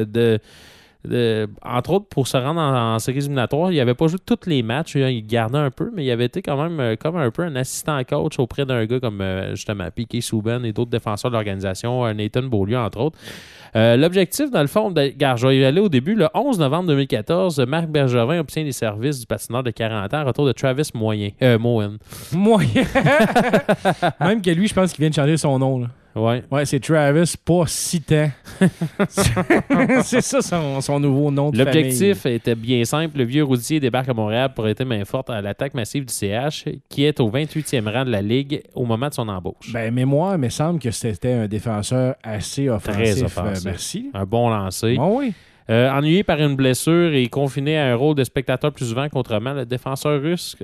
Speaker 3: entre autres, pour se rendre en séries éliminatoires, il n'avait pas joué tous les matchs. Il gardait un peu, mais il avait été quand même comme un peu un assistant coach auprès d'un gars comme justement Piquet Souben et d'autres défenseurs de l'organisation, Nathan Beaulieu, entre autres. L'objectif, dans le fond, regarde, je vais y aller au début. Le 11 novembre 2014, Marc Bergevin obtient les services du patineur de 40 ans à retour de Travis Moyen. Moyen.
Speaker 1: Moyen. Même que lui, je pense qu'il vient de changer son nom. Là.
Speaker 3: Ouais.
Speaker 1: Ouais, c'est Travis, pas Citan. C'est ça son nouveau nom de famille.
Speaker 3: L'objectif était bien simple. Le vieux routier débarque à Montréal pour être main forte à l'attaque massive du CH, qui est au 28e rang de la Ligue au moment de son embauche.
Speaker 1: Ben, mémoire, il me semble que c'était un défenseur assez offensif.
Speaker 3: Très offensif.
Speaker 1: Merci.
Speaker 3: Un bon lancer.
Speaker 1: Oh, oui.
Speaker 3: Ennuyé par une blessure et confiné à un rôle de spectateur plus souvent qu'autrement, le défenseur russe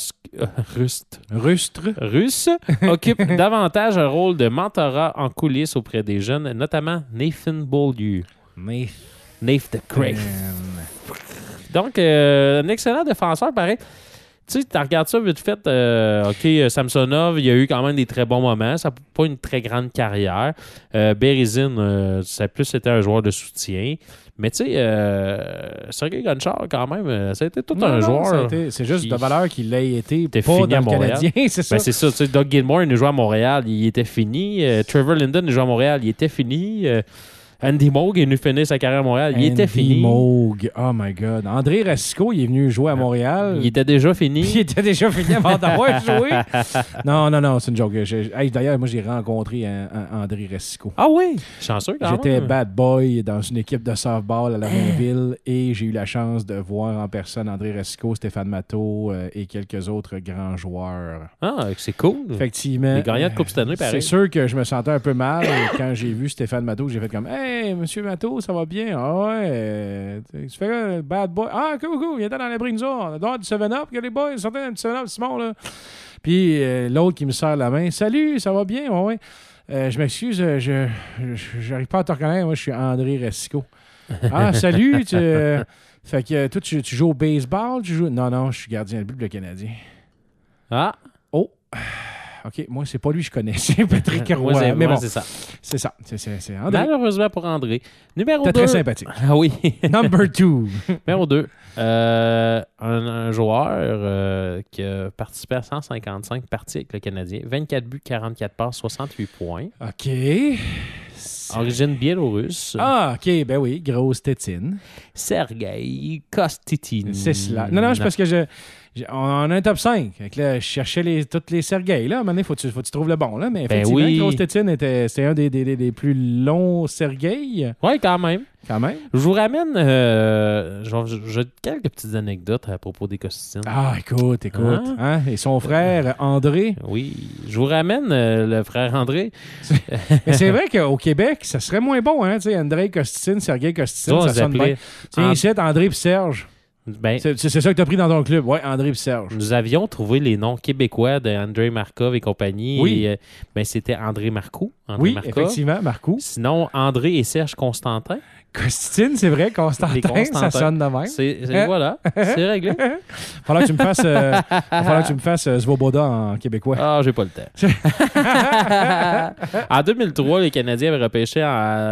Speaker 3: occupe davantage un rôle de mentorat en coulisses auprès des jeunes, notamment Nathan Beaulieu. Nath the Crave. Donc, un excellent défenseur, pareil. Tu sais, tu regardes ça vite fait, OK, Samsonov, il y a eu quand même des très bons moments. Ça n'a pas une très grande carrière. Berezin, ça a plus été un joueur de soutien. Mais tu sais, Sergei Gonchar, quand même, ça a été tout un joueur.
Speaker 1: C'est juste de valeur qu'il ait été pas
Speaker 3: fini
Speaker 1: dans
Speaker 3: à
Speaker 1: le
Speaker 3: Montréal.
Speaker 1: Canadien, c'est ça.
Speaker 3: Ben, c'est ça. Tu sais, Doug Gilmour, il nous jouait à Montréal, il était fini. Trevor Linden, il jouait à Montréal, il était fini. Andy Moog est venu finir sa carrière à Montréal. Il était fini.
Speaker 1: Andy Moog, oh my God. André Racicot, il est venu jouer à Montréal.
Speaker 3: Il était déjà fini.
Speaker 1: Il était déjà fini avant d'avoir joué. Non, c'est une joke. D'ailleurs, moi, j'ai rencontré André Racicot.
Speaker 3: Ah oui? Chanceux quand
Speaker 1: J'étais
Speaker 3: même.
Speaker 1: bad boy dans une équipe de softball à Lamontville et j'ai eu la chance de voir en personne André Racicot, Stéphane Matteau et quelques autres grands joueurs.
Speaker 3: Ah, c'est cool.
Speaker 1: Effectivement.
Speaker 3: Les gagnants de Coupe cette année, pareil.
Speaker 1: C'est sûr que je me sentais un peu mal quand j'ai vu Stéphane Matteau. J'ai fait comme Hey, monsieur Matteau, ça va bien? Ah ouais. Tu fais quoi, bad boy? Ah, cool. Il était dans la brinzo. On doit avoir du 7-Up, que les boys. Sortez un petit 7-Up, Simon, là. Puis l'autre qui me serre la main. Salut, ça va bien? Ouais. Je m'excuse, je n'arrive pas à te reconnaître. Moi, je suis André Racicot. Ah, salut. Fait que toi, tu joues au baseball? Non, je suis gardien de but pour le Canadien.
Speaker 3: Ah.
Speaker 1: Oh. OK, moi, c'est pas lui que je connais. C'est Patrick Roy.
Speaker 3: Moi,
Speaker 1: mais bon,
Speaker 3: c'est ça.
Speaker 1: C'est ça. C'est André.
Speaker 3: Malheureusement pour André. Numéro 2.
Speaker 1: T'es très sympathique.
Speaker 3: Ah oui.
Speaker 1: Number 2.
Speaker 3: Numéro 2. Un joueur qui a participé à 155 parties avec le Canadien. 24 buts, 44 passes, 68 points.
Speaker 1: OK.
Speaker 3: Origine biélorusse.
Speaker 1: Ah, OK, ben oui, grosse tétine.
Speaker 3: Sergei Kostitin.
Speaker 1: C'est cela. Non, c'est parce que on a un top 5. Fait que là, je cherchais toutes les Sergei. Là. À un moment donné, faut que tu trouves le bon. Là. Mais effectivement,
Speaker 3: oui.
Speaker 1: grosse tétine, c'était un des plus longs Sergei.
Speaker 3: Oui, quand même.
Speaker 1: Quand même.
Speaker 3: Je vous ramène j'ai quelques petites anecdotes à propos des Kostitins.
Speaker 1: Ah, écoute. Hein? Et son frère, André.
Speaker 3: Oui, je vous ramène le frère André.
Speaker 1: Mais c'est vrai qu'au Québec, ça serait moins bon. Hein? André Kostitine, Sergei Kostitine, ça sonne bien. Tiens, ici, André et Serge.
Speaker 3: Ben,
Speaker 1: c'est ça que tu as pris dans ton club. Oui, André et Serge.
Speaker 3: Nous avions trouvé les noms québécois d'Andrei Markov et compagnie.
Speaker 1: Oui.
Speaker 3: Et, c'était André Marcoux.
Speaker 1: Oui, effectivement, Marcoux.
Speaker 3: Sinon, André et Serge Constantin.
Speaker 1: Costitine, c'est vrai, Constantin,
Speaker 3: Les Constantins.
Speaker 1: ça sonne de même.
Speaker 3: Voilà, c'est réglé.
Speaker 1: Falloir que tu me fasses Svoboda en québécois.
Speaker 3: Ah, j'ai pas le temps. En 2003, les Canadiens avaient repêché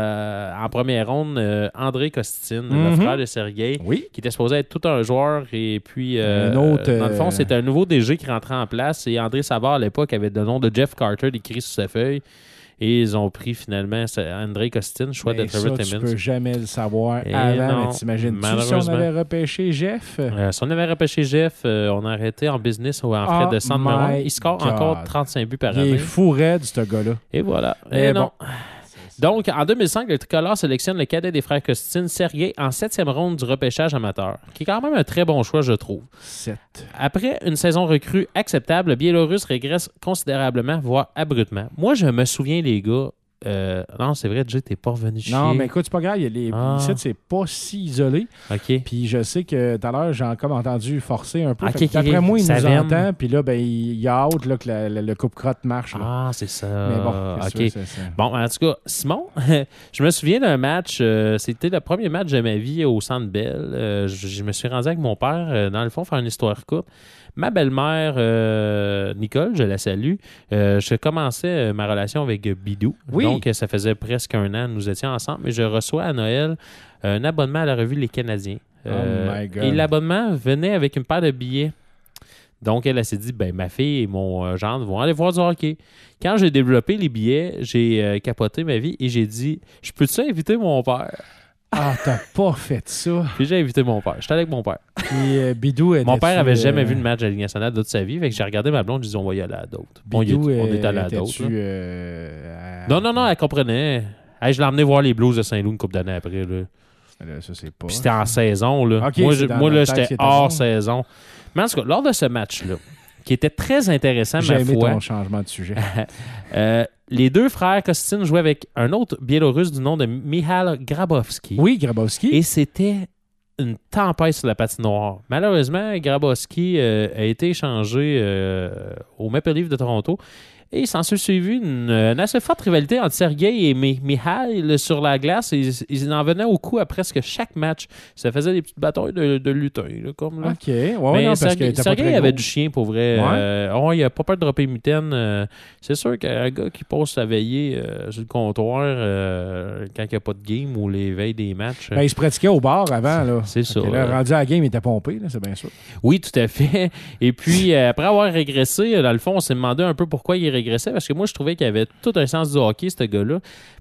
Speaker 3: en première ronde André Costitine, le frère de Sergei, qui était supposé être tout un joueur. Et puis, dans le fond, c'était un nouveau DG qui rentrait en place. Et André Savard, à l'époque, avait le nom de Jeff Carter écrit sur sa feuille. Et ils ont pris finalement André Costitine, choix de Trevor Timmins.
Speaker 1: Tu peux jamais le savoir
Speaker 3: Et
Speaker 1: avant.
Speaker 3: non,
Speaker 1: Mais t'imagines-tu si
Speaker 3: malheureusement.
Speaker 1: on avait repêché Jeff?
Speaker 3: Si on avait repêché Jeff, on a arrêté en business ou en frais de 100 numéros. Il score encore 35 buts par
Speaker 1: Il
Speaker 3: année.
Speaker 1: est fou raide, ce gars-là.
Speaker 3: Et voilà.
Speaker 1: Et
Speaker 3: non.
Speaker 1: bon.
Speaker 3: Donc, en 2005, le tricolore sélectionne le cadet des frères Costitine, Sergei, en 7e ronde du repêchage amateur, qui est quand même un très bon choix, je trouve.
Speaker 1: 7.
Speaker 3: Après une saison recrue acceptable, le Biélorusse régresse considérablement, voire abruptement. Moi, je me souviens, les gars, non, c'est vrai, Jay, t'es pas revenu chier.
Speaker 1: Non, mais écoute, c'est pas grave. Ici, c'est pas si isolé.
Speaker 3: OK.
Speaker 1: Puis je sais que tout à l'heure, j'ai encore entendu forcer un peu.
Speaker 3: OK,
Speaker 1: Fait que d'après moi, il
Speaker 3: ça
Speaker 1: nous
Speaker 3: vient.
Speaker 1: entend. Puis là, ben, il a hâte là, que le coupe-crotte marche. Là.
Speaker 3: Ah, c'est ça.
Speaker 1: Mais bon,
Speaker 3: OK.
Speaker 1: c'est ça.
Speaker 3: Bon, en tout cas, Simon, je me souviens d'un match, c'était le premier match de ma vie au Centre Bell. Je me suis rendu avec mon père, dans le fond, faire une histoire courte. Ma belle-mère, Nicole, je la salue, je commençais ma relation avec Bidou.
Speaker 1: Oui.
Speaker 3: Donc, ça faisait presque un an, nous étions ensemble, mais je reçois à Noël un abonnement à la revue Les Canadiens.
Speaker 1: Oh my God.
Speaker 3: Et l'abonnement venait avec une paire de billets. Donc, elle s'est dit, ben ma fille et mon gendre vont aller voir du hockey. Quand j'ai développé les billets, j'ai capoté ma vie et j'ai dit, je peux-tu inviter mon père?
Speaker 1: Ah, t'as pas fait ça.
Speaker 3: Puis j'ai invité mon père. J'étais avec mon père.
Speaker 1: Puis Bidou
Speaker 3: Mon père avait jamais vu de match de la Ligue nationale de toute sa vie. Fait que j'ai regardé ma blonde, je disais, on va y aller à d'autres. Bon,
Speaker 1: Bidou,
Speaker 3: on est allé à d'autres.
Speaker 1: étais-tu,
Speaker 3: là. Non, elle comprenait. Hey, je l'ai emmené voir les Blues de Saint-Louis une couple d'années après. Là.
Speaker 1: Là, ça, c'est pas.
Speaker 3: Puis c'était en saison. Là.
Speaker 1: Ok,
Speaker 3: moi,
Speaker 1: c'est dans
Speaker 3: moi là,
Speaker 1: notre tête,
Speaker 3: j'étais
Speaker 1: c'était
Speaker 3: hors
Speaker 1: ça.
Speaker 3: saison. Mais en tout cas, lors de ce match-là, qui était très intéressant,
Speaker 1: J'ai
Speaker 3: ma
Speaker 1: aimé
Speaker 3: foi,
Speaker 1: ton changement de sujet.
Speaker 3: les deux frères Costitine jouaient avec un autre Biélorusse du nom de Michal Grabowski.
Speaker 1: Oui, Grabowski.
Speaker 3: Et c'était une tempête sur la patinoire. Malheureusement, Grabowski a été échangé au Maple Leaf de Toronto. Et il s'en est suivi une assez forte rivalité entre Sergei et Mihail sur la glace. Ils en venaient au coup à presque chaque match. Ça faisait des petites batailles de lutins. Là, comme, là.
Speaker 1: OK. Ouais,
Speaker 3: Mais
Speaker 1: non, parce que t'as pas
Speaker 3: Sergei
Speaker 1: très
Speaker 3: avait
Speaker 1: gros.
Speaker 3: du chien pour vrai. Il a pas peur de dropper une mitaine. C'est sûr qu'un gars qui pose sa veillée sur le comptoir quand il n'y a pas de game ou les veilles des matchs.
Speaker 1: Ben, il se pratiquait au bar avant. Là.
Speaker 3: C'est ça.
Speaker 1: Là, rendu à la game, il était pompé, là, c'est bien sûr.
Speaker 3: Oui, tout à fait. Et puis, après avoir régressé, dans le fond, on s'est demandé un peu pourquoi il régressait, parce que moi, je trouvais qu'il avait tout un sens du hockey, ce gars-là.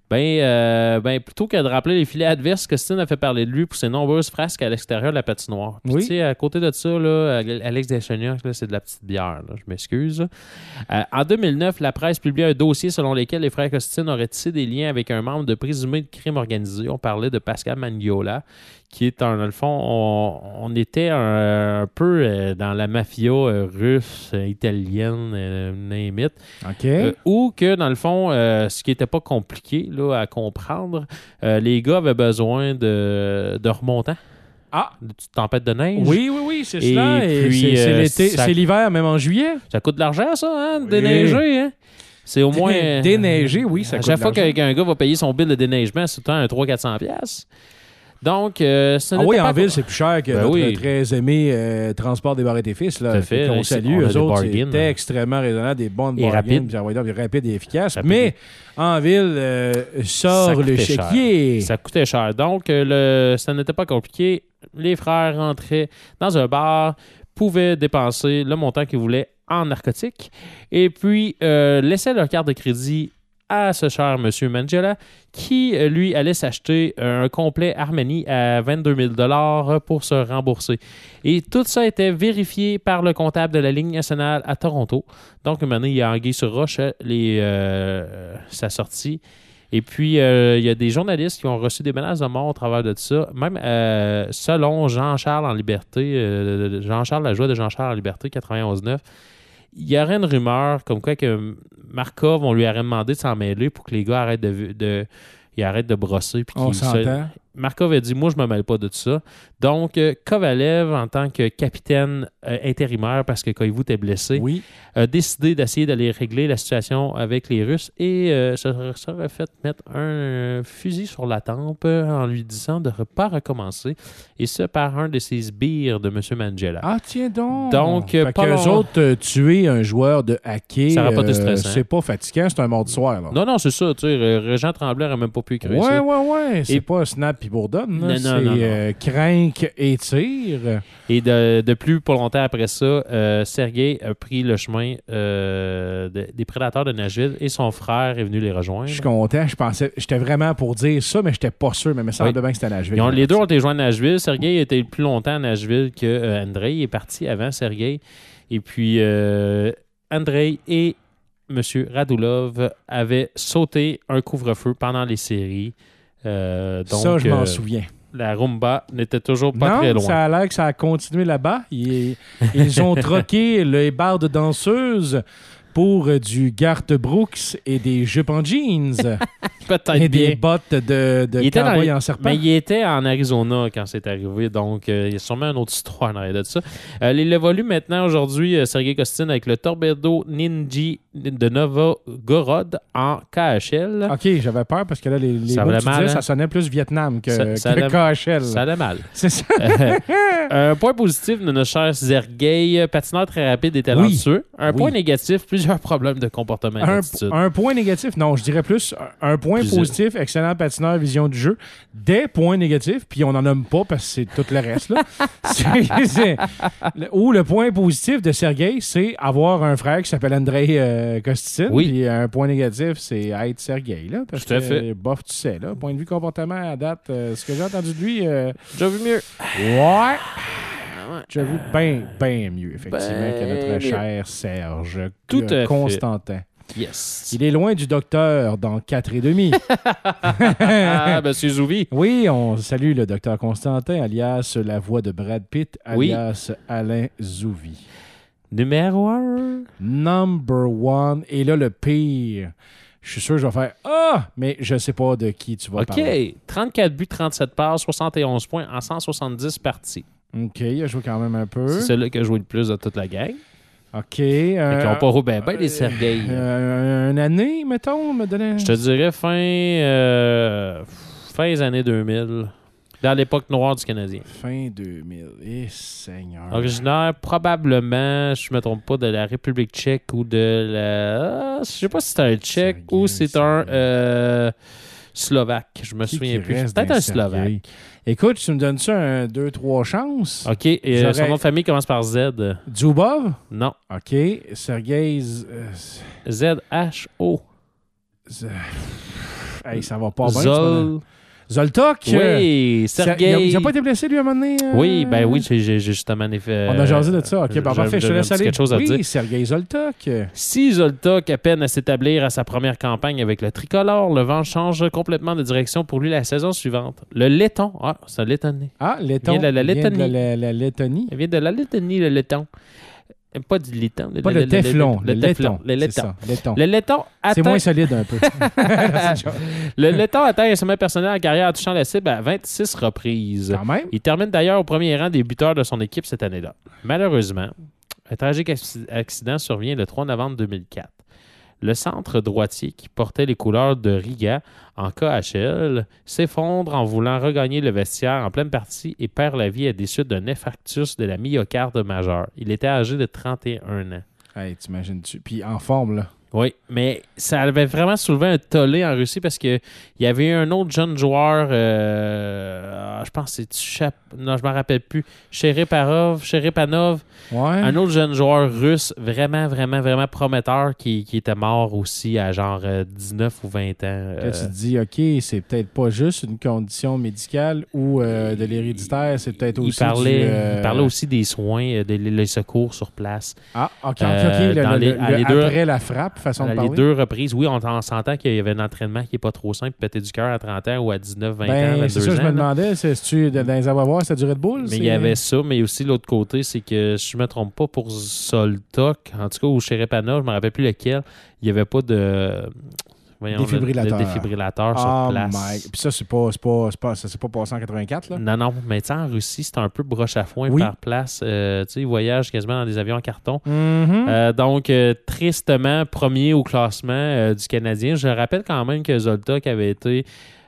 Speaker 3: Plutôt que de rappeler les filets adverses, Costitine a fait parler de lui pour ses nombreuses frasques à l'extérieur de la patinoire. Puis,
Speaker 1: Oui.
Speaker 3: tu sais, à côté de ça, là, Alex Descheniak, là, c'est de la petite bière. Là, je m'excuse. En 2009, la presse publie un dossier selon lequel les frères Costitine auraient tissé des liens avec un membre de présumé de crime organisé. On parlait de Pascal Maniola, qui est, dans le fond, on était un peu dans la mafia russe, italienne, name it.
Speaker 1: OK.
Speaker 3: Ou que, dans le fond, ce qui n'était pas compliqué là, à comprendre, les gars avaient besoin de remontants.
Speaker 1: Ah!
Speaker 3: De petites tempêtes de neige.
Speaker 1: Oui, c'est
Speaker 3: Et
Speaker 1: cela. Et
Speaker 3: puis,
Speaker 1: c'est l'été,
Speaker 3: ça-
Speaker 1: c'est l'hiver, même en juillet.
Speaker 3: Ça coûte de l'argent, ça, hein, de
Speaker 1: Oui.
Speaker 3: déneiger, hein? C'est au moins...
Speaker 1: Déneiger, oui, ça
Speaker 3: À
Speaker 1: coûte
Speaker 3: chaque fois
Speaker 1: de l'argent.
Speaker 3: qu'un gars va payer son bill de déneigement, c'est tout le temps un 300-400$. Donc,
Speaker 1: Ah oui, en ville, c'est plus cher que
Speaker 3: Ben
Speaker 1: notre
Speaker 3: oui.
Speaker 1: très aimé transport des barrettes et fils. Là.
Speaker 3: Tout à fait.
Speaker 1: On
Speaker 3: On
Speaker 1: salue,
Speaker 3: a
Speaker 1: eux
Speaker 3: des
Speaker 1: autres,
Speaker 3: bargains,
Speaker 1: c'était
Speaker 3: hein.
Speaker 1: extrêmement raisonnable, des bonnes
Speaker 3: Et
Speaker 1: bargains,
Speaker 3: rapide.
Speaker 1: puis rapide et efficace.
Speaker 3: Rapide.
Speaker 1: Mais en ville, sort
Speaker 3: Ça
Speaker 1: le
Speaker 3: coûtait
Speaker 1: chéquier.
Speaker 3: Ça coûtait cher. Donc, ça n'était pas compliqué. Les frères rentraient dans un bar, pouvaient dépenser le montant qu'ils voulaient en narcotiques et puis laissaient leur carte de crédit à ce cher monsieur Mangiela qui, lui, allait s'acheter un complet Armani à 22 000$ pour se rembourser. Et tout ça était vérifié par le comptable de la Ligue nationale à Toronto. Donc, une année, il a anguillé sur roche sa sortie. Et puis, il y a des journalistes qui ont reçu des menaces de mort au travers de ça. Même selon Jean-Charles en liberté, Jean-Charles, la joie de Jean-Charles en liberté, 91-9, il y aurait une rumeur comme quoi que Markov, on lui aurait demandé de s'en mêler pour que les gars arrêtent de brosser. Puis
Speaker 1: On
Speaker 3: qu'ils
Speaker 1: s'entend.
Speaker 3: Markov a dit, moi, je me mêle pas de tout ça. Donc, Kovalev, en tant que capitaine intérimaire, parce que Koivu était blessé, a décidé d'essayer d'aller régler la situation avec les Russes et s'aurait fait mettre un fusil sur la tempe en lui disant de ne pas recommencer. Et ce, par un de ses sbires de M. Mangela.
Speaker 1: Ah, tiens donc!
Speaker 3: Donc,
Speaker 1: fait qu'eux autres, tuer un joueur de hockey,
Speaker 3: ça n'aurait pas été stressant.
Speaker 1: C'est pas fatigant, c'est un mardi soir. Là.
Speaker 3: Non, c'est ça. Tu sais, Régent Tremblay n'aurait même pas pu écrire ça.
Speaker 1: Ouais. C'est pas Snap et Bourdonne. Là. C'est crinque et tire.
Speaker 3: Et de plus pas longtemps après ça, Sergei a pris le chemin des prédateurs de Nashville et son frère est venu les rejoindre.
Speaker 1: Je suis content. J'étais vraiment pour dire ça, mais j'étais pas sûr. Mais il me semble bien que c'était à Nashville.
Speaker 3: Les deux ont été joints à Nashville. Sergei était plus longtemps à Nashville que Andrei. Il est parti avant Sergei. Et puis, Andrei et M. Radulov avaient sauté un couvre-feu pendant les séries. Donc,
Speaker 1: ça, je m'en souviens.
Speaker 3: La rumba n'était toujours pas très loin.
Speaker 1: Ça a l'air que ça a continué là-bas. Ils ont troqué les bars de danseuses pour du Garth Brooks et des jupes en jeans.
Speaker 3: Peut-être
Speaker 1: et
Speaker 3: bien.
Speaker 1: des bottes de cowboy en serpent.
Speaker 3: Mais il était en Arizona quand c'est arrivé, donc il y a sûrement une autre histoire en arrière de ça. Il évolue maintenant aujourd'hui, Sergei Kostin, avec le Torpedo Ninja de Novgorod en KHL.
Speaker 1: OK, j'avais peur parce que là, les mots que tu disais, ça sonnait plus Vietnam que KHL.
Speaker 3: Ça allait mal.
Speaker 1: C'est ça.
Speaker 3: Un point positif de notre cher Sergei, patineur très rapide et talentueux. Un point négatif, plusieurs problèmes de comportement et d'attitude.
Speaker 1: Un point négatif, non, je dirais plus un point positif, excellent patineur, vision du jeu. Des points négatifs, puis on n'en nomme pas parce que c'est tout le reste. Là. Ou le point positif de Sergei, c'est avoir un frère qui s'appelle Andrei Kostin. Puis un point négatif, c'est être Sergei. Là, parce
Speaker 3: tout à fait.
Speaker 1: Bof, tu sais, là, point de vue comportement à date, ce que j'ai entendu de lui...
Speaker 3: j'ai vu mieux.
Speaker 1: Ouais. J'ai vu bien mieux, effectivement, que notre cher Serge Constantin.
Speaker 3: Yes.
Speaker 1: Il est loin du docteur dans 4,5.
Speaker 3: Monsieur Zouvi.
Speaker 1: Oui, on salue le docteur Constantin, alias la voix de Brad Pitt, alias Alain Zouvi.
Speaker 3: Numéro 1.
Speaker 1: Number 1. Et là, le pire... Je suis sûr que je vais faire « Ah! » mais je ne sais pas de qui tu vas parler.
Speaker 3: OK. 34 buts, 37 passes, 71 points en 170 parties.
Speaker 1: OK, il a joué quand même un peu.
Speaker 3: C'est celui qui a joué le plus de toute la gang.
Speaker 1: OK.
Speaker 3: Qui n'ont pas roulé bien les Sergei.
Speaker 1: Une année, mettons, me donner.
Speaker 3: Je te dirais fin des années 2000. Dans l'époque noire du Canadien.
Speaker 1: Fin 2000. Eh, Seigneur.
Speaker 3: Originaire, probablement, je ne me trompe pas, de la République tchèque ou de la... je sais pas si c'est un tchèque ou c'est un slovaque. Je me souviens plus. Peut-être un slovaque.
Speaker 1: Écoute, tu me donnes ça un 2-3 chances?
Speaker 3: OK. Et son nom de famille commence par Z.
Speaker 1: Zubov?
Speaker 3: Non.
Speaker 1: OK. Sergei...
Speaker 3: Z-H-O.
Speaker 1: Hey, ça va pas bien. Zoltok?
Speaker 3: Oui, Sergei.
Speaker 1: Il n'a pas été blessé, lui, à un moment donné?
Speaker 3: Oui, j'ai justement fait...
Speaker 1: On a jasé de ça. OK, parfait, je te laisse aller.
Speaker 3: Quelque chose à dire.
Speaker 1: Sergei Zoltok.
Speaker 3: Si Zoltok a peine à s'établir à sa première campagne avec le tricolore, le vent change complètement de direction pour lui la saison suivante. Le Letton. Ah, c'est un Lettonais.
Speaker 1: Ah, Letton.
Speaker 3: Il vient de la Lettonie.
Speaker 1: La Lettonie.
Speaker 3: Il vient de la Lettonie, le Letton. Pas du Letton.
Speaker 1: Pas le Teflon.
Speaker 3: Le Teflon. Le Letton.
Speaker 1: Le
Speaker 3: Letton atteint...
Speaker 1: C'est moins solide un peu.
Speaker 3: Le Letton atteint un sommet personnel en carrière en touchant la cible à 26 reprises.
Speaker 1: Quand même.
Speaker 3: Il termine d'ailleurs au premier rang des buteurs de son équipe cette année-là. Malheureusement, un tragique accident survient le 3 novembre 2004. Le centre droitier qui portait les couleurs de Riga en KHL s'effondre en voulant regagner le vestiaire en pleine partie et perd la vie à des suites d'un infarctus de la myocarde majeure. Il était âgé de 31 ans.
Speaker 1: Hey, t'imagines-tu? Puis en forme, là.
Speaker 3: Oui, mais ça avait vraiment soulevé un tollé en Russie parce qu'il y avait un autre jeune joueur, je pense que c'est non, je m'en rappelle plus, Cherepanov, un autre jeune joueur russe vraiment, vraiment, vraiment prometteur qui était mort aussi à genre 19 ou 20 ans.
Speaker 1: Là, tu te dis, OK, c'est peut-être pas juste une condition médicale ou de l'héréditaire, c'est peut-être aussi
Speaker 3: il parlait aussi des soins, des secours sur place.
Speaker 1: Ah, OK,
Speaker 3: deux,
Speaker 1: après la frappe, façon de parler.
Speaker 3: Les deux reprises, oui, on s'entend qu'il y avait un entraînement qui n'est pas trop simple, péter du cœur à 30 ans ou à 19, 20 ans, 22 ans.
Speaker 1: C'est ça, je me demandais, c'est-tu dans les avoirs, c'était du Red Bull?
Speaker 3: Mais il y avait ça, mais aussi l'autre côté, c'est que si je ne me trompe pas, pour Zoltok, en tout cas, ou Cherepanov, je ne me rappelle plus lequel, il n'y avait pas de
Speaker 1: Défibrillateur.
Speaker 3: Le défibrillateur sur place.
Speaker 1: Puis ça, ça s'est pas passé en 84, là?
Speaker 3: Non, mais tu sais, en Russie, c'est un peu broche à foin
Speaker 1: Oui.
Speaker 3: par place. Tu sais, ils voyagent quasiment dans des avions en carton.
Speaker 1: Mm-hmm.
Speaker 3: Donc, tristement, premier au classement du Canadien. Je rappelle quand même que Zoltak avait été...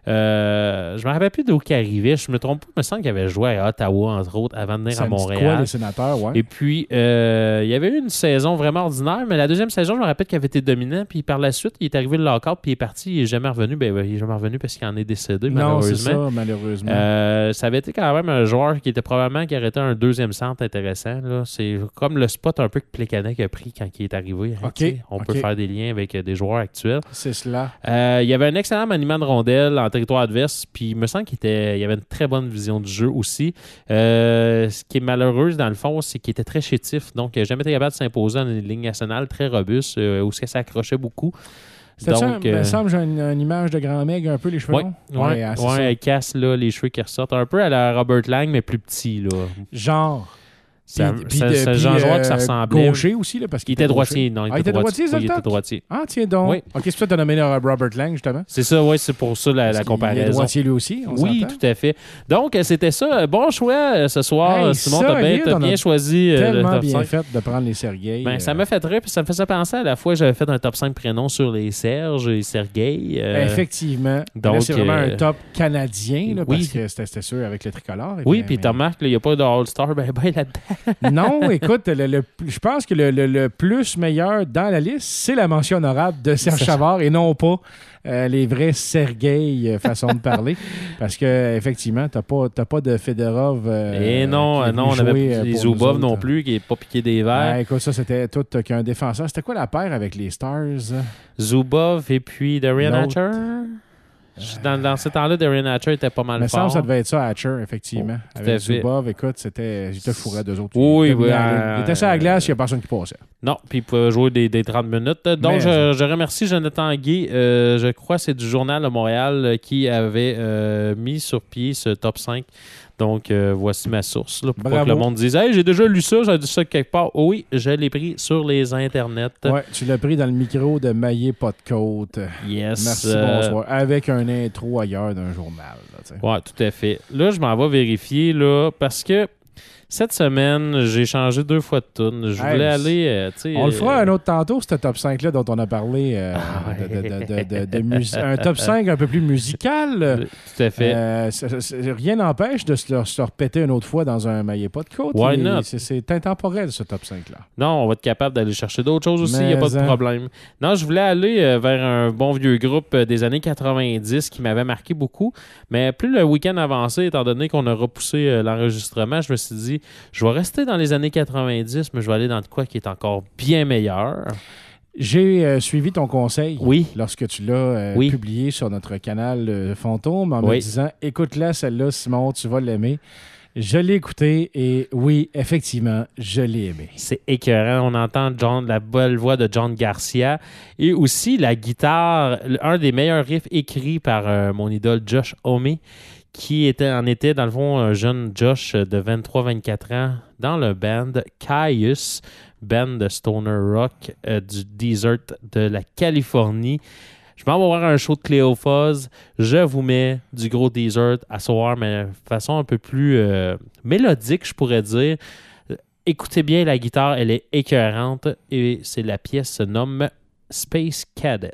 Speaker 3: je me rappelle plus d'où il arrivait. Je me trompe pas. Il me semble qu'il avait joué à Ottawa, entre autres, avant de venir
Speaker 1: Ça
Speaker 3: à
Speaker 1: me dit
Speaker 3: Montréal.
Speaker 1: quoi, les sénateurs, ouais?
Speaker 3: Et puis, il y avait eu une saison vraiment ordinaire, mais la deuxième saison, je me rappelle qu'il avait été dominant. Puis par la suite, il est arrivé le lockout, puis il est parti. Il n'est jamais revenu. Ben, il n'est jamais revenu parce qu'il en est décédé,
Speaker 1: Non, c'est
Speaker 3: malheureusement.
Speaker 1: ça, malheureusement.
Speaker 3: Ça avait été quand même un joueur qui était probablement qui aurait été un deuxième centre intéressant. Là. C'est comme le spot un peu que Plekanec a pris quand il est arrivé. Hein,
Speaker 1: OK,
Speaker 3: on
Speaker 1: OK.
Speaker 3: peut faire des liens avec des joueurs actuels.
Speaker 1: C'est cela.
Speaker 3: Il y avait un excellent maniement de rondelles en territoire adverse, puis il me semble qu'il y avait une très bonne vision du jeu aussi. Ce qui est malheureux, dans le fond, c'est qu'il était très chétif, donc il n'a jamais été capable de s'imposer dans une ligne nationale très robuste, où ça s'accrochait beaucoup.
Speaker 1: C'était ça,
Speaker 3: Donc,
Speaker 1: il me semble, j'ai une image de Grand Meg, un peu les cheveux longs.
Speaker 3: Ouais,
Speaker 1: c'est ça.
Speaker 3: elle casse là, les cheveux qui ressortent. Un peu à la Robert Lang, mais plus petit. Là.
Speaker 1: Genre.
Speaker 3: C'est un joueur que ça ressemblait.
Speaker 1: Gaucher aussi, là, parce
Speaker 3: Il était droitier. Non,
Speaker 1: il était droitier,
Speaker 3: Oui, il était
Speaker 1: Zoltak?
Speaker 3: droitier.
Speaker 1: Ah, tiens donc.
Speaker 3: Oui.
Speaker 1: OK, c'est pour ça que tu as nommé Robert Lang, justement.
Speaker 3: C'est ça, oui, c'est pour ça la
Speaker 1: Il est
Speaker 3: comparaison.
Speaker 1: droitier lui aussi, on
Speaker 3: Oui,
Speaker 1: s'entend?
Speaker 3: tout à fait. Donc, c'était ça. Bon choix ce soir,
Speaker 1: Hey,
Speaker 3: Simon.
Speaker 1: solide,
Speaker 3: T'as
Speaker 1: on
Speaker 3: bien
Speaker 1: a
Speaker 3: choisi le
Speaker 1: Tellement
Speaker 3: top
Speaker 1: bien
Speaker 3: 5.
Speaker 1: fait de prendre les Sergueï.
Speaker 3: Ben, ça m'a fait rire, puis ça me faisait penser à la fois j'avais fait un top 5 prénoms sur les Serge et Sergueï.
Speaker 1: Effectivement.
Speaker 3: donc,
Speaker 1: Là, c'est vraiment un top canadien, là,
Speaker 3: oui.
Speaker 1: parce que c'était sûr avec le tricolore.
Speaker 3: Oui, puis tu remarques, il n'y a pas de All-Star là-dedans.
Speaker 1: Non, écoute, je pense que le plus meilleur dans la liste, c'est la mention honorable de Serge Chavard et non pas les vrais Sergueï façon de parler. Parce que effectivement, t'as pas de Fedorov.
Speaker 3: Et non, on avait les Zubov non plus, qui n'est pas piqué des verres.
Speaker 1: Écoute, ça, c'était tout qu'un défenseur. C'était quoi la paire avec les Stars?
Speaker 3: Zubov et puis Darian
Speaker 1: L'autre.
Speaker 3: Hatcher. Dans ces temps-là, Darian Hatcher était pas mal
Speaker 1: Il me semble
Speaker 3: fort.
Speaker 1: que ça devait être ça, Hatcher, effectivement.
Speaker 3: Oh,
Speaker 1: avec
Speaker 3: tout à fait.
Speaker 1: Zubov, écoute, j'étais fourré d'eux autres.
Speaker 3: Oui,
Speaker 1: il était sur la glace, il n'y a personne qui passait.
Speaker 3: Non, puis il pouvait jouer des 30 minutes. Donc,
Speaker 1: Mais,
Speaker 3: je remercie Jonathan Guy. Je crois que c'est du Journal de Montréal qui avait mis sur pied ce top 5. Donc, voici ma source. Là, pour pas
Speaker 1: Bravo.
Speaker 3: que le monde dise « Hey, j'ai déjà lu ça, j'ai dit ça quelque part. » Oui, je l'ai pris sur les internets.
Speaker 1: Ouais, tu l'as pris dans le micro de Maillé pas de côte.
Speaker 3: Yes.
Speaker 1: Merci, bonsoir. Avec un intro ailleurs d'un journal.
Speaker 3: Oui, tout à fait. Là, je m'en vais vérifier là, parce que cette semaine, j'ai changé 2 fois de tune. Je voulais aller...
Speaker 1: on le fera un autre tantôt, ce top 5-là dont on a parlé. Un top 5 un peu plus musical.
Speaker 3: Tout à fait.
Speaker 1: Rien n'empêche de se repéter une autre fois dans un maillet pas de côte.
Speaker 3: Why not?
Speaker 1: C'est intemporel, ce top 5-là.
Speaker 3: Non, on va être capable d'aller chercher d'autres choses aussi, il n'y a pas de problème. Non, je voulais aller vers un bon vieux groupe des années 90 qui m'avait marqué beaucoup, mais plus le week-end avançait, étant donné qu'on a repoussé l'enregistrement, je me suis dit, je vais rester dans les années 90, mais je vais aller dans de quoi qui est encore bien meilleur.
Speaker 1: J'ai suivi ton conseil
Speaker 3: Oui.
Speaker 1: lorsque tu l'as publié sur notre canal Fantôme en me disant « Écoute-la, celle-là, Simon, tu vas l'aimer. » Je l'ai écouté et oui, effectivement, je l'ai aimé.
Speaker 3: C'est écœurant. On entend la belle voix de John Garcia et aussi la guitare, un des meilleurs riffs écrits par mon idole Josh Homme, qui était dans le fond un jeune Josh de 23-24 ans dans le band Caius, band de stoner rock du desert de la Californie. Je m'en vais voir un show de Cléophase. Je vous mets du gros desert à soir, mais de façon un peu plus mélodique, je pourrais dire. Écoutez bien la guitare, elle est écœurante et la pièce se nomme Space Cadet.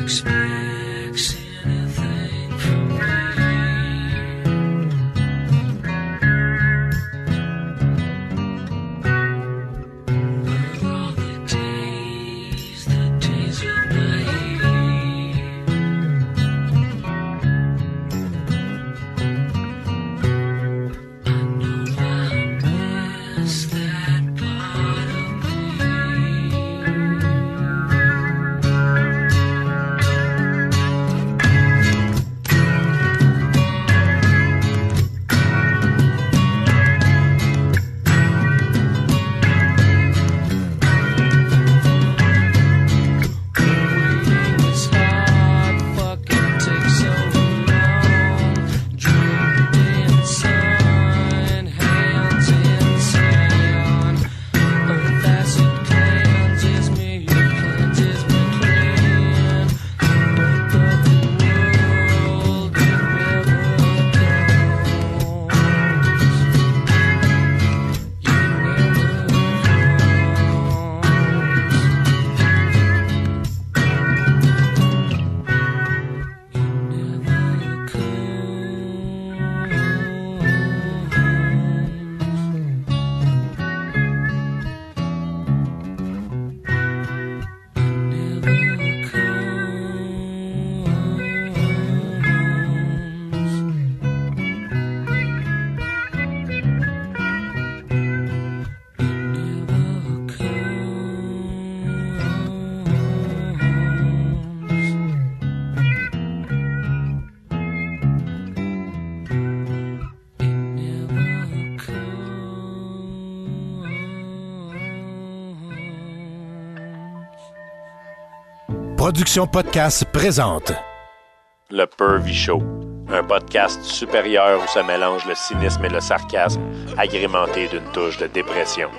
Speaker 6: Production Podcast présente
Speaker 8: Le Pervy Show, un podcast supérieur où se mélange le cynisme et le sarcasme, agrémenté d'une touche de dépression.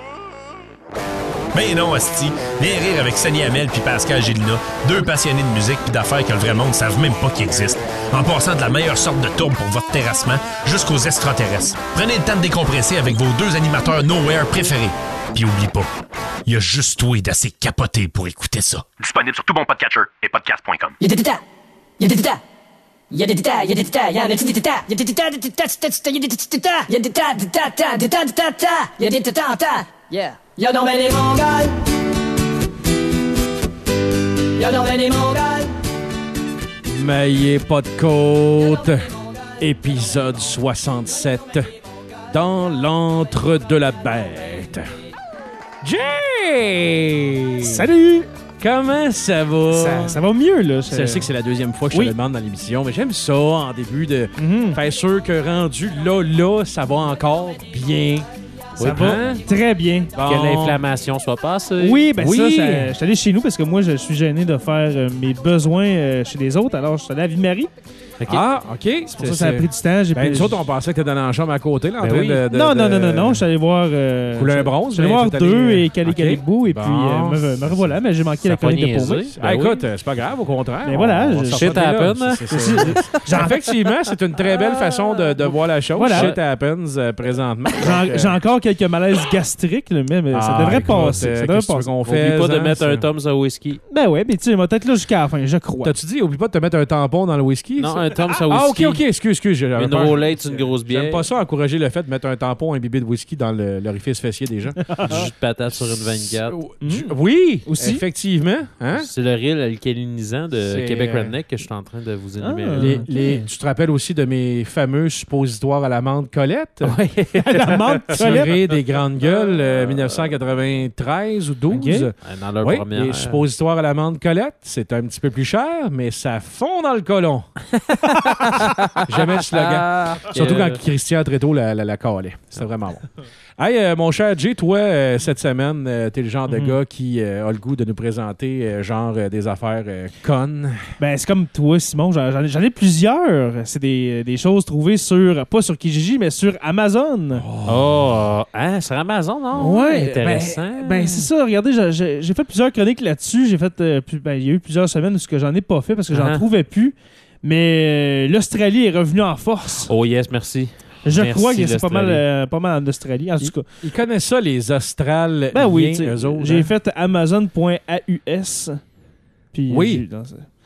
Speaker 9: Ben non, asti. Viens rire avec Sonny Hamel puis Pascal Gélina, deux passionnés de musique puis d'affaires que le vrai monde ne savent même pas qu'ils existent, en passant de la meilleure sorte de tourbe pour votre terrassement jusqu'aux extraterrestres. Prenez le temps de décompresser avec vos deux animateurs Nowhere préférés. Puis oublie pas, il y a juste toi d'assez capoté pour écouter ça.
Speaker 10: Disponible sur tout bon podcatcher et podcast.com.
Speaker 11: Yeah. Y'a donc ben les Mongols. Y'a donc ben les Mongols.
Speaker 1: Maillé pas de côte. Épisode 67. Dans l'antre de la bête. Jay!
Speaker 2: Salut!
Speaker 1: Comment ça va?
Speaker 2: Ça va mieux, là.
Speaker 1: Je sais que c'est la deuxième fois que je te le demande dans l'émission, mais j'aime ça en début de faire sûr que rendu là, ça va encore bien.
Speaker 2: Ça va très bien.
Speaker 3: Bon. Que l'inflammation soit passée.
Speaker 2: Oui, ben ça, je suis allé chez nous parce que moi, je suis gêné de faire mes besoins chez les autres. Alors, je suis allé à Ville-Marie.
Speaker 1: Okay. Ah, OK.
Speaker 2: C'est pour ça que ça a pris du temps.
Speaker 1: Nous autres, on pensait que t'étais dans la chambre à côté, là, en train de...
Speaker 2: Non. Je suis allé voir...
Speaker 1: Couler un bronze.
Speaker 2: Je suis allé voir deux et Calibou. Et puis, me revoilà. Mais j'ai manqué la chronique de Paumé.
Speaker 1: Écoute, c'est pas grave, au contraire.
Speaker 2: Mais voilà.
Speaker 1: Shit happens. Effectivement, c'est une très belle façon de voir la chose. Voilà. Shit happens présentement.
Speaker 2: J'ai encore quelques malaises gastriques, mais ça devrait passer. Ça devrait passer.
Speaker 3: Oublie pas de mettre un Tom's à whisky.
Speaker 2: Ben ouais, mais tu sais, moi, peut-être là jusqu'à la fin, je crois.
Speaker 1: T'as-tu dit, oublie pas de te mettre un tampon dans le whisky?
Speaker 3: Non, un Tom's à whisky.
Speaker 1: OK, excuse.
Speaker 3: Une roulette, une grosse bière.
Speaker 1: J'aime pas ça encourager le fait de mettre un tampon, un bibé de whisky dans l'orifice fessier des gens.
Speaker 3: Du jus de patate sur une 24.
Speaker 1: Oui, aussi. Effectivement. Hein?
Speaker 3: C'est le ril alcalinisant de Québec Redneck que je suis en train de vous énumérer.
Speaker 1: Tu te rappelles aussi de mes fameux suppositoires à l'amande Colette?
Speaker 3: Oui.
Speaker 2: L'amande Colette.
Speaker 1: Tiré des grandes gueules, 1993 ou 12.
Speaker 3: Okay. Dans leur première...
Speaker 1: Les suppositoires à l'amande Colette, c'est un petit peu plus cher, mais ça fond dans le côlon. J'aimais le slogan. Surtout quand Christian Tréteau la calait. C'était vraiment bon. Hey, mon cher Jay, toi, cette semaine, t'es le genre de gars qui a le goût de nous présenter des affaires connes.
Speaker 2: Ben, c'est comme toi, Simon. J'en ai plusieurs. C'est des choses trouvées pas sur Kijiji, mais sur Amazon.
Speaker 3: Sur Amazon, non?
Speaker 2: Ouais.
Speaker 3: Intéressant.
Speaker 2: Ben, c'est ça. Regardez, j'ai fait plusieurs chroniques là-dessus. J'ai fait... il y a eu plusieurs semaines où j'en ai pas fait parce que j'en trouvais plus. Mais l'Australie est revenue en force.
Speaker 3: Oh yes, merci.
Speaker 2: Je crois que c'est pas mal en Australie, en tout cas.
Speaker 1: Ils connaissent ça, les Australiens,
Speaker 2: eux autres. J'ai fait Amazon.aus. Puis
Speaker 1: oui.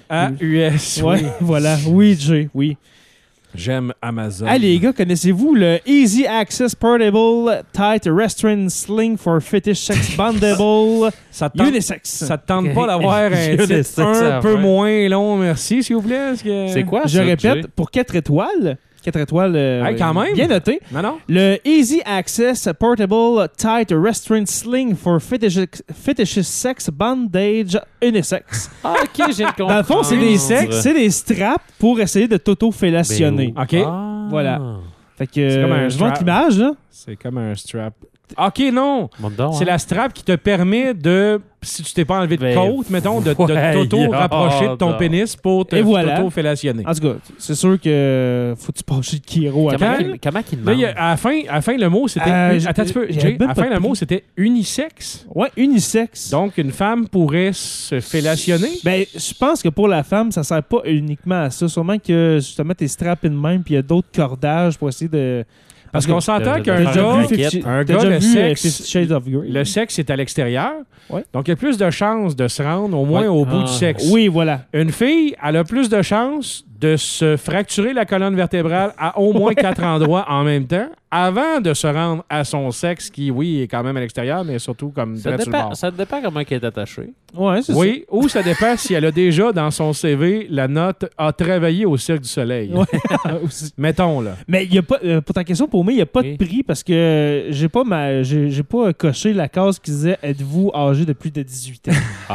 Speaker 1: A-U-S.
Speaker 2: Ouais,
Speaker 1: Oui.
Speaker 2: voilà. Oui, Jay, oui.
Speaker 1: J'aime Amazon.
Speaker 2: Ah, les gars, connaissez-vous le Easy Access Portable Tight Restraint Sling for Fetish Sex Bondable
Speaker 1: Ça te tente,
Speaker 2: Unisex?
Speaker 1: ça te tente pas d'avoir un
Speaker 3: Unisex,
Speaker 1: titre un peu
Speaker 3: ouais.
Speaker 1: moins long, merci, s'il vous plaît?
Speaker 3: C'est quoi
Speaker 2: Je
Speaker 3: ça,
Speaker 2: répète,
Speaker 3: Jay?
Speaker 2: pour 4 étoiles. 4 étoiles,
Speaker 1: Hey, quand même.
Speaker 2: bien noté.
Speaker 1: Non.
Speaker 2: Le Easy Access Portable Tight Restraint Sling for Fetish Sex Bondage Unisex.
Speaker 3: Ah, OK, j'ai le
Speaker 2: Dans le fond, c'est des straps pour essayer de t'auto-fellationner.
Speaker 3: Ben,
Speaker 1: OK.
Speaker 2: Voilà. Fait que,
Speaker 1: C'est comme un
Speaker 2: je montre
Speaker 1: strap.
Speaker 2: l'image, là.
Speaker 1: C'est comme un strap. OK, non.
Speaker 3: Montre donc,
Speaker 1: C'est
Speaker 3: hein.
Speaker 1: la strap qui te permet de, si tu t'es pas enlevé de
Speaker 3: Ben,
Speaker 1: côte, mettons, de
Speaker 3: voyons
Speaker 1: t'auto-rapprocher de ton
Speaker 3: donc.
Speaker 1: pénis pour
Speaker 2: Et voilà.
Speaker 1: t'auto-fellationner.
Speaker 2: En tout cas, c'est sûr que faut que tu passes chez le Kiro à
Speaker 3: Comment
Speaker 2: quand.
Speaker 3: qu'il
Speaker 1: Là,
Speaker 3: demande?
Speaker 1: à la fin, le mot, c'était... attends un petit peu,
Speaker 2: j'ai
Speaker 1: Jay.
Speaker 2: même
Speaker 1: À la
Speaker 2: pas
Speaker 1: fin,
Speaker 2: de
Speaker 1: le mot,
Speaker 2: prix.
Speaker 1: c'était unisexe.
Speaker 2: Ouais, unisex.
Speaker 1: Donc, une femme pourrait se fellationner.
Speaker 2: Ben, je pense que pour la femme, ça sert pas uniquement à ça. Sûrement que, justement, t'es strappé de même, puis il y a d'autres cordages pour essayer de...
Speaker 1: Parce qu'on s'entend
Speaker 3: de-
Speaker 1: qu'un
Speaker 3: de-
Speaker 2: T'as déjà
Speaker 1: gars...
Speaker 2: vu
Speaker 3: T'as
Speaker 1: un
Speaker 2: t'as
Speaker 1: gars,
Speaker 2: déjà
Speaker 1: le
Speaker 2: vu,
Speaker 1: sexe-
Speaker 2: 50 Shades of Grey?
Speaker 1: Le sexe est à l'extérieur.
Speaker 2: Ouais.
Speaker 1: Donc, il y a plus de chances de se rendre au moins
Speaker 2: Ouais.
Speaker 1: au bout
Speaker 3: Ah.
Speaker 1: du sexe.
Speaker 2: Oui, voilà.
Speaker 1: Une fille, elle a plus de chances de se fracturer la colonne vertébrale à au moins 4 endroits en même temps avant de se rendre à son sexe qui, oui, est quand même à l'extérieur, mais surtout comme
Speaker 3: Ça
Speaker 1: direct sur le
Speaker 3: dépend,
Speaker 1: bord.
Speaker 3: ça dépend comment elle est attachée.
Speaker 2: Ouais, c'est
Speaker 1: Oui, ou ça dépend si elle a déjà dans son CV la note « a travaillé au Cirque du Soleil
Speaker 2: Ouais. Aussi.
Speaker 1: Mettons, là.
Speaker 2: Mais il y a pas, pour ta question, pour moi, il n'y a pas
Speaker 3: Oui.
Speaker 2: de prix parce que j'ai pas coché la case qui disait « Êtes-vous âgé de plus de 18 ans? »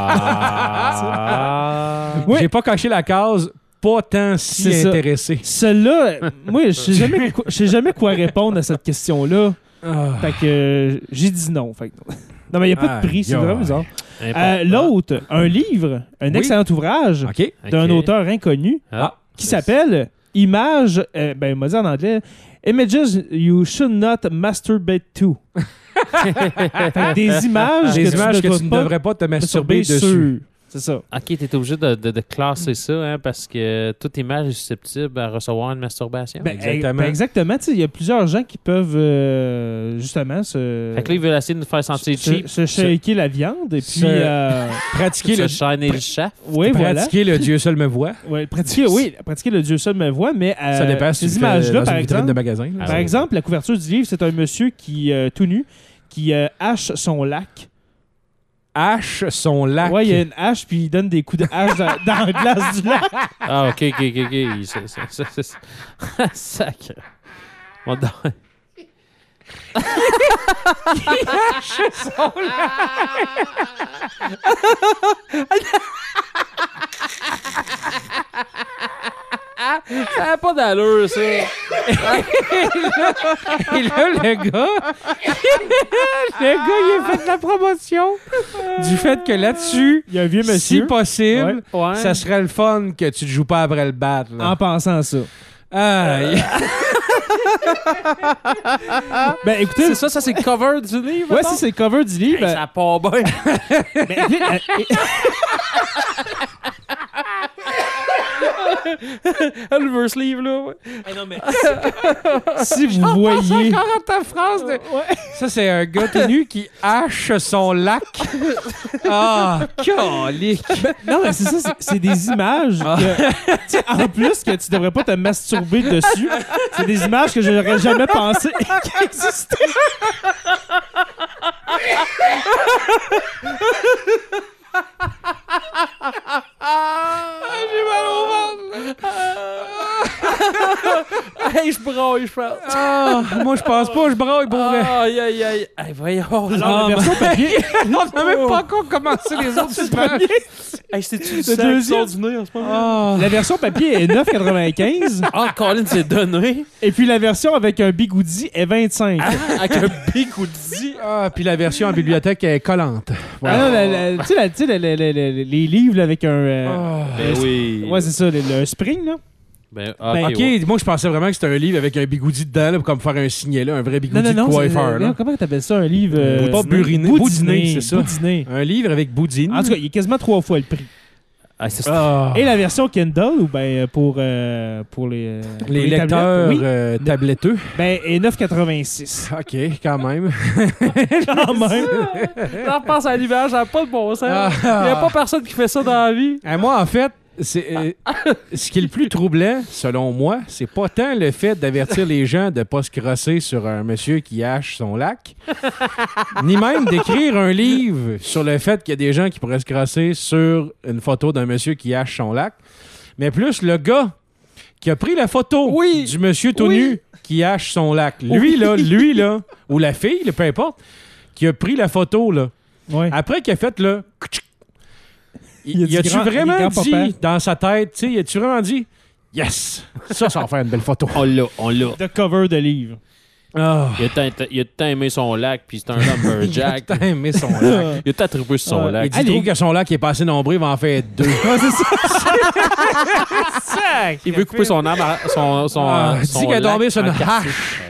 Speaker 3: Ah.
Speaker 2: Oui.
Speaker 1: J'ai pas caché la case « pas tant si
Speaker 2: C'est ça.
Speaker 1: intéressé
Speaker 2: Celle-là, moi, je sais jamais quoi répondre à cette question-là. » Fait que j'ai dit non. Fait que- non, mais il n'y a pas de prix, c'est
Speaker 1: Aïe,
Speaker 2: vraiment bizarre.
Speaker 3: Important.
Speaker 2: L'autre, un livre, un excellent ouvrage
Speaker 1: OK.
Speaker 2: d'un
Speaker 3: Ok.
Speaker 2: auteur inconnu
Speaker 3: Ah.
Speaker 2: qui s'appelle Images, ben, il m'a dit en anglais, Images You Should Not Masturbate To. Fait que des images
Speaker 1: Des images que tu ne
Speaker 2: pas
Speaker 1: devrais pas te masturber
Speaker 2: masturber
Speaker 1: dessus.
Speaker 2: sur. C'est ça.
Speaker 3: OK, tu es obligé de classer ça hein, parce que toute image est susceptible à recevoir une masturbation.
Speaker 2: Ben,
Speaker 1: Exactement.
Speaker 2: exactement. Tu sais, il y a plusieurs gens qui peuvent justement se,
Speaker 3: Fait que là, ils veulent essayer de nous faire sentir cheap.
Speaker 2: se shaker la viande et puis
Speaker 1: Pratiquer
Speaker 3: Se
Speaker 1: le...
Speaker 3: shiner le shaft.
Speaker 2: oui, voilà.
Speaker 1: Pratiquer le Dieu seul me voit.
Speaker 2: Ouais, pratiquer le Dieu seul me voit, mais
Speaker 1: Ça dépend si
Speaker 2: ces
Speaker 1: tu fais
Speaker 2: images-là,
Speaker 1: dans
Speaker 2: par
Speaker 1: une vitrine
Speaker 2: exemple,
Speaker 1: de magasin. là.
Speaker 2: par exemple, la couverture du livre, c'est un monsieur qui tout nu qui hache son lac.
Speaker 1: Hache son lac.
Speaker 2: Ouais, il y a une hache puis il donne des coups de hache dans la glace du lac.
Speaker 3: Ah, OK. Sacre. On donne- Ça n'a pas d'allure, ça.
Speaker 1: Et là, le gars, il a fait de la promotion du fait que là-dessus,
Speaker 2: Il y a un vieux
Speaker 1: si
Speaker 2: monsieur
Speaker 1: possible,
Speaker 3: Ouais.
Speaker 1: ça serait le fun que tu ne joues pas après le bat. Là.
Speaker 2: en pensant à ça.
Speaker 1: Aïe.
Speaker 2: Ben écoutez,
Speaker 3: C'est ça, c'est le cover du livre.
Speaker 2: ouais,
Speaker 3: mettons?
Speaker 2: si c'est le cover du livre.
Speaker 3: Hey, ça part bien. Le reverse sleeve, là. Ouais.
Speaker 2: si vous voyez.
Speaker 1: Encore ta phrase de... Ça, c'est un gars tout nu qui hache son lac. Ah, calique.
Speaker 2: Non, mais c'est ça, c'est des images que, tu sais, en plus que tu devrais pas te masturber dessus. C'est des images que je n'aurais jamais pensé qui existaient.
Speaker 3: J'ai mal au ventre. Hey, je braille, je pense.
Speaker 1: Ah, moi, je pense pas, je braille pour vrai.
Speaker 3: Aïe, aïe, aïe. Hey, voyons.
Speaker 2: Alors, la version papier.
Speaker 1: On n'a même pas encore commencé les autres images.
Speaker 3: Hey, c'est-tu
Speaker 2: Le
Speaker 3: le
Speaker 2: deuxième.
Speaker 3: du nez en ce moment?
Speaker 2: La version papier est 9,95
Speaker 3: Ah, Colin, c'est donné.
Speaker 2: et puis la version avec un bigoudi est 25.
Speaker 3: Avec un bigoudi.
Speaker 1: Ah, puis la version en bibliothèque est collante.
Speaker 2: Ah non, tu sais, les livres là, avec un.
Speaker 3: Ben oui.
Speaker 2: Ouais, c'est ça, un spring, là.
Speaker 3: Ben,
Speaker 2: Ben,
Speaker 1: OK, moi, je pensais vraiment que c'était un livre avec un bigoudi dedans, là, pour comme faire un signet, là, un vrai bigoudi
Speaker 2: Non,
Speaker 1: de coiffeur.
Speaker 2: c'est-
Speaker 1: là.
Speaker 2: comment t'appelles ça, un livre?
Speaker 1: Pas buriné, boudiné, c'est ça.
Speaker 2: Boudiné.
Speaker 1: Un livre avec boudine.
Speaker 2: En tout cas, il est quasiment 3 fois le prix.
Speaker 3: Ah, c'est
Speaker 1: Ah.
Speaker 2: Et la version Kindle, ou ben pour les
Speaker 1: Les
Speaker 2: pour les
Speaker 1: lecteurs
Speaker 2: tablettes, oui,
Speaker 1: tabletteux.
Speaker 2: ben, est 9,86.
Speaker 1: OK, quand même.
Speaker 2: Quand même.
Speaker 3: J'en pense à l'hiver, ça n'a pas de bon sens.
Speaker 1: Ah.
Speaker 3: Il n'y a pas personne qui fait ça dans la vie.
Speaker 1: Moi, en fait, ce qui est le plus troublant, selon moi, c'est pas tant le fait d'avertir les gens de pas se crosser sur un monsieur qui hache son lac, ni même d'écrire un livre sur le fait qu'il y a des gens qui pourraient se crosser sur une photo d'un monsieur qui hache son lac, mais plus le gars qui a pris la photo du monsieur tout nu qui hache son lac. Lui, là, ou la fille, peu importe, qui a pris la photo, là. Après qu'il a fait, là... Y a-tu vraiment dit dans sa tête, tu sais, y a-tu vraiment dit yes, ça va faire une belle photo.
Speaker 3: On l'a.
Speaker 2: De cover de livre.
Speaker 3: Oh. Il a tant aimé son lac, puis c'est un lumberjack.
Speaker 1: Il a tant aimé son lac.
Speaker 3: Il a tant trippé sur son lac.
Speaker 1: Il trouve que son lac est pas assez nombreux, il va en faire 2.
Speaker 3: Il veut couper son arbre.
Speaker 1: Il dit qu'il est tombé sur une hache.